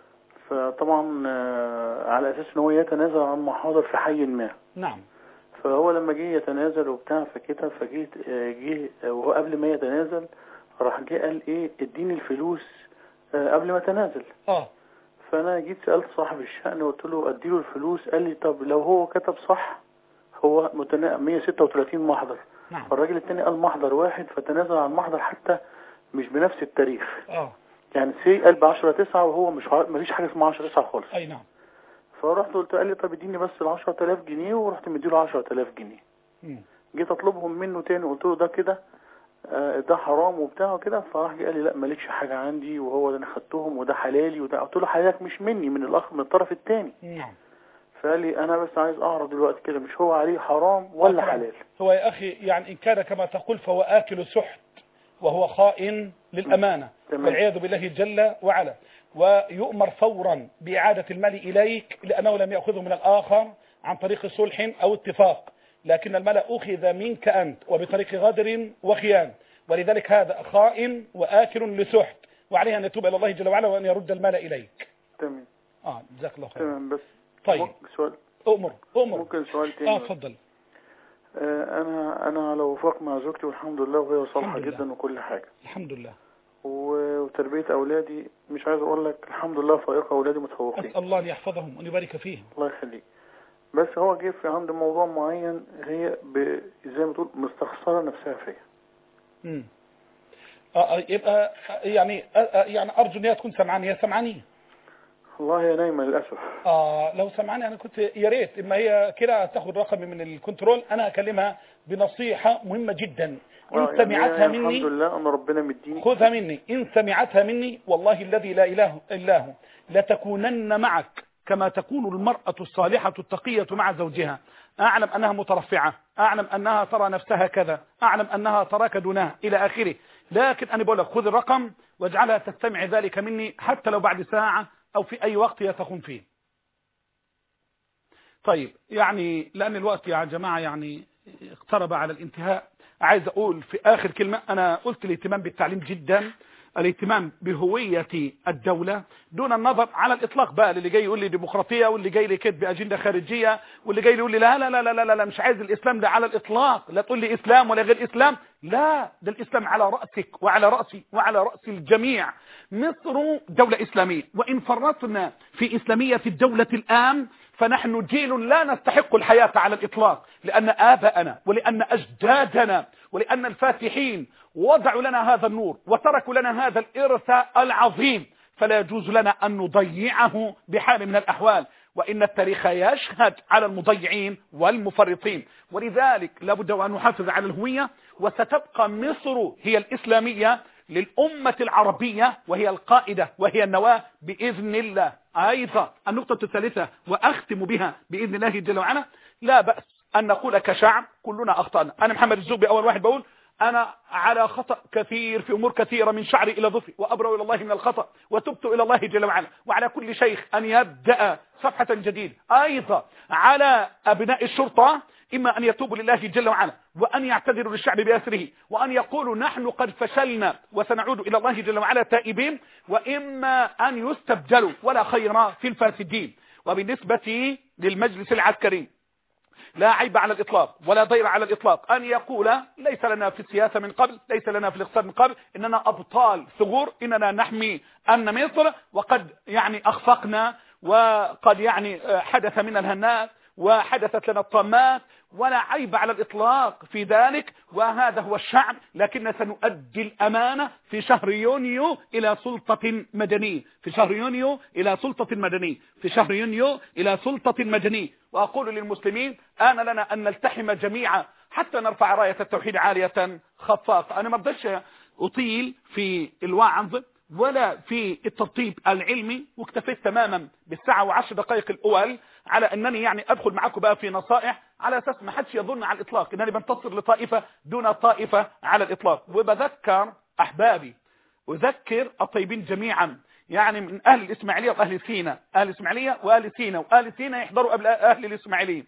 فطبعا على أساس أنه يتنازل عن محاضر في حي ما. نعم. فهو لما جه يتنازل وبتاع فكده جه وهو قبل ما يتنازل راح جه قال ايه اديني الفلوس قبل ما تنازل. فانا جيت سألت صاحب الشأن وقلت له اديله الفلوس. قال لي طب لو هو كتب صح هو 136 محضر. نعم. فالراجل التاني قال محضر واحد فتنازل عن محضر حتى مش بنفس التاريخ. يعني قال ب10/9 وهو مفيش حاجة اسمها 10/9 خالص. اي نعم. فرحت قلت قال لي طب اديني بس 10,000 جنيه ورحت مديله 10,000 جنيه. جيت اطلبهم منه تاني قلت له ده كده ده حرام وبتاع وكده. فراح قال لي لا مالكش حاجة عندي وهو ده انا خدتهم وده حلالي وده. قلت له حضرتك مش مني من الاخ من الطرف الثاني. نعم. فقال لي انا بس عايز اعرض دلوقتي كده مش هو عليه حرام ولا حلال. هو يا اخي يعني ان كان كما تقول فهو آكل سحت وهو خائن للأمانة والعياذ بالله جل وعلا، ويؤمر فورا بإعادة المال إليك لأنه لم يأخذه من الآخر عن طريق صلح أو اتفاق، لكن المال أخذ منك أنت وبطريق غدر وخيان، ولذلك هذا خائن وآكل لسحت، وعليه أن يتوب إلى الله جل وعلا وأن يرد المال إليك. تمام. جزاك الله خير. تمام. بس طيب سؤال. أمر ممكن سؤال تاني؟ اتفضل. انا على وفاق مع زوجتي والحمد لله وهي صالحة جدا وكل حاجة الحمد لله، وتربية اولادي مش عايز اقول لك الحمد لله فائقة، اولادي متفوقين. اسال الله ان يحفظهم وان يبارك فيهم. الله يخليك. بس هو جه في عند موضوع معين هي زي ما تقول مستخسرة نفسها فيا. يبقى يعني ارجو ان هي تكون سمعانية. هي سمعانية؟ والله هي نايمة للأسف. لو سمعني أنا كنت يا ريت إما هي كده تاخد رقمي من الكنترول، أنا أكلمها بنصيحة مهمة جدا. إن سمعتها يعني مني الحمد لله أن ربنا مديني، خذها مني. إن سمعتها مني والله الذي لا إله إلا هو لتكونن معك كما تكون المرأة الصالحة التقية مع زوجها. أعلم أنها مترفعة، أعلم أنها ترى نفسها كذا، أعلم أنها تراك دونها إلى آخره، لكن أنا بقول لك خذ الرقم واجعلها تستمع ذلك مني حتى لو بعد ساعة أو في أي وقت يتقوم فيه. طيب يعني لأن الوقت يا جماعة يعني اقترب على الانتهاء، عايز أقول في آخر كلمة، أنا قلت الاهتمام بالتعليم جدا، الاهتمام بهوية الدولة دون النظر على الإطلاق بقى اللي جاي يقول لي ديمقراطية، واللي جاي لي كده بأجندة خارجية، واللي جاي يقول لي لا لا لا لا لا لا مش عايز الإسلام ده على الإطلاق، لا تقول لي إسلام ولا غير إسلام، لا ده الإسلام على رأسك وعلى رأسي وعلى رأس الجميع. مصر دولة إسلامية، وإن فرطنا في إسلامية الدولة الآن فنحن جيل لا نستحق الحياة على الإطلاق، لأن آباءنا ولأن أجدادنا ولأن الفاتحين وضعوا لنا هذا النور وتركوا لنا هذا الإرث العظيم، فلا يجوز لنا أن نضيعه بحال من الأحوال، وإن التاريخ يشهد على المضيعين والمفرطين. ولذلك لابد أن نحافظ على الهوية، وستبقى مصر هي الإسلامية للأمة العربية، وهي القائدة وهي النواة بإذن الله. أيضا النقطة الثالثة وأختم بها بإذن الله جل وعلا، لا بأس أن نقول كشعب كلنا أخطأنا. أنا محمد الزوبي أول واحد بقول أنا على خطأ كثير في أمور كثيرة من شعري إلى ظفري، وأبرأ إلى الله من الخطأ وتبت إلى الله جل وعلا. وعلى كل شيخ أن يبدأ صفحة جديدة. أيضا على أبناء الشرطة إما أن يتوبوا لله جل وعلا، وأن يعتذروا للشعب بأسره، وأن يقولوا نحن قد فشلنا وسنعود إلى الله جل وعلا تائبين، وإما أن يستبدلوا، ولا خير في الفاسدين. وبالنسبة للمجلس العسكري لا عيب على الإطلاق ولا ضير على الإطلاق أن يقول ليس لنا في السياسة من قبل، ليس لنا في الاقتصاد من قبل، إننا أبطال ثغور، إننا نحمي أمن مصر، وقد يعني أخفقنا، وقد يعني حدث من الهنات وحدثت لنا الطامات، ولا عيب على الإطلاق في ذلك، وهذا هو الشعب. لكن سنؤدي الأمانة في شهر يونيو إلى سلطة مدنية، في شهر يونيو إلى سلطة مدنية، في شهر يونيو إلى سلطة مدنية. وأقول للمسلمين آن لنا أن نلتحم جميعا حتى نرفع راية التوحيد عالية خفاقة. أنا ما بديش أطيل في الوعظ ولا في الترتيب العلمي، واكتفيت تماما بالساعة و10 دقائق الأول على أنني يعني أدخل معكم بقى في نصائح، على أساس ما حدش يظن على الإطلاق أنني بنتصر لطائفة دون طائفة على الإطلاق. وبذكر أحبابي، أذكر الطيبين جميعا، يعني من أهل الإسماعيلية وأهل سينا، أهل الإسماعيلية وأهل سينا، وأهل سينا يحضروا قبل أهل الإسماعيلية،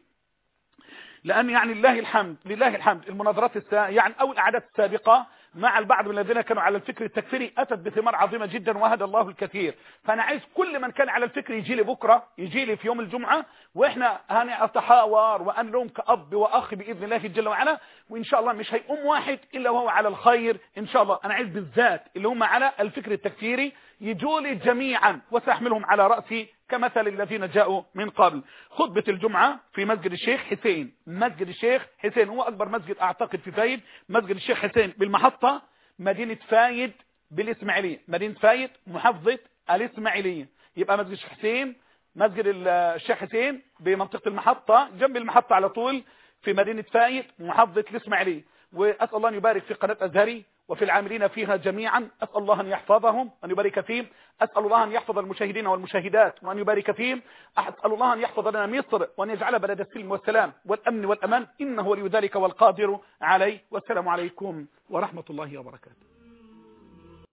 لأن يعني لله الحمد المناظرات يعني أو الأعداد السابقة مع البعض من الذين كانوا على الفكر التكفيري أتت بثمار عظيمة جدا، وهدى الله الكثير. فأنا عايز كل من كان على الفكر يجي لي بكرة، يجي لي في يوم الجمعة، وإحنا هنتحاور وأنلوم كأب وأخ بإذن الله جل وعلا، وإن شاء الله مش هيقوم واحد إلا وهو على الخير إن شاء الله. أنا عايز بالذات اللي هم على الفكر التكفيري يجوا لي جميعا، وسأحملهم على رأسي كمثل الذين جاءوا من قبل. خطبة الجمعة في مسجد الشيخ حسين، مسجد الشيخ حسين هو أكبر مسجد أعتقد في فايد، مسجد الشيخ حسين بالمحطة، مدينة فايد بالإسماعيلية، مدينة فايد محافظة الإسماعيلية. يبقى مسجد الشيخ حسين، مسجد الشيخ حسين بمنطقة المحطة، جنب المحطة على طول في مدينة فايد محافظة الإسماعيلية. وأسأل الله أن يبارك في قناة أزهري وفي العاملين فيها جميعا، أسأل الله أن يحفظهم وأن يبارك فيهم، أسأل الله أن يحفظ المشاهدين والمشاهدات وأن يبارك فيهم، أسأل الله أن يحفظ لنا مصر وأن يجعل بلد السلم والسلام والأمن والأمان، إنه ولي ذلك والقادر عليه. والسلام عليكم ورحمة الله وبركاته.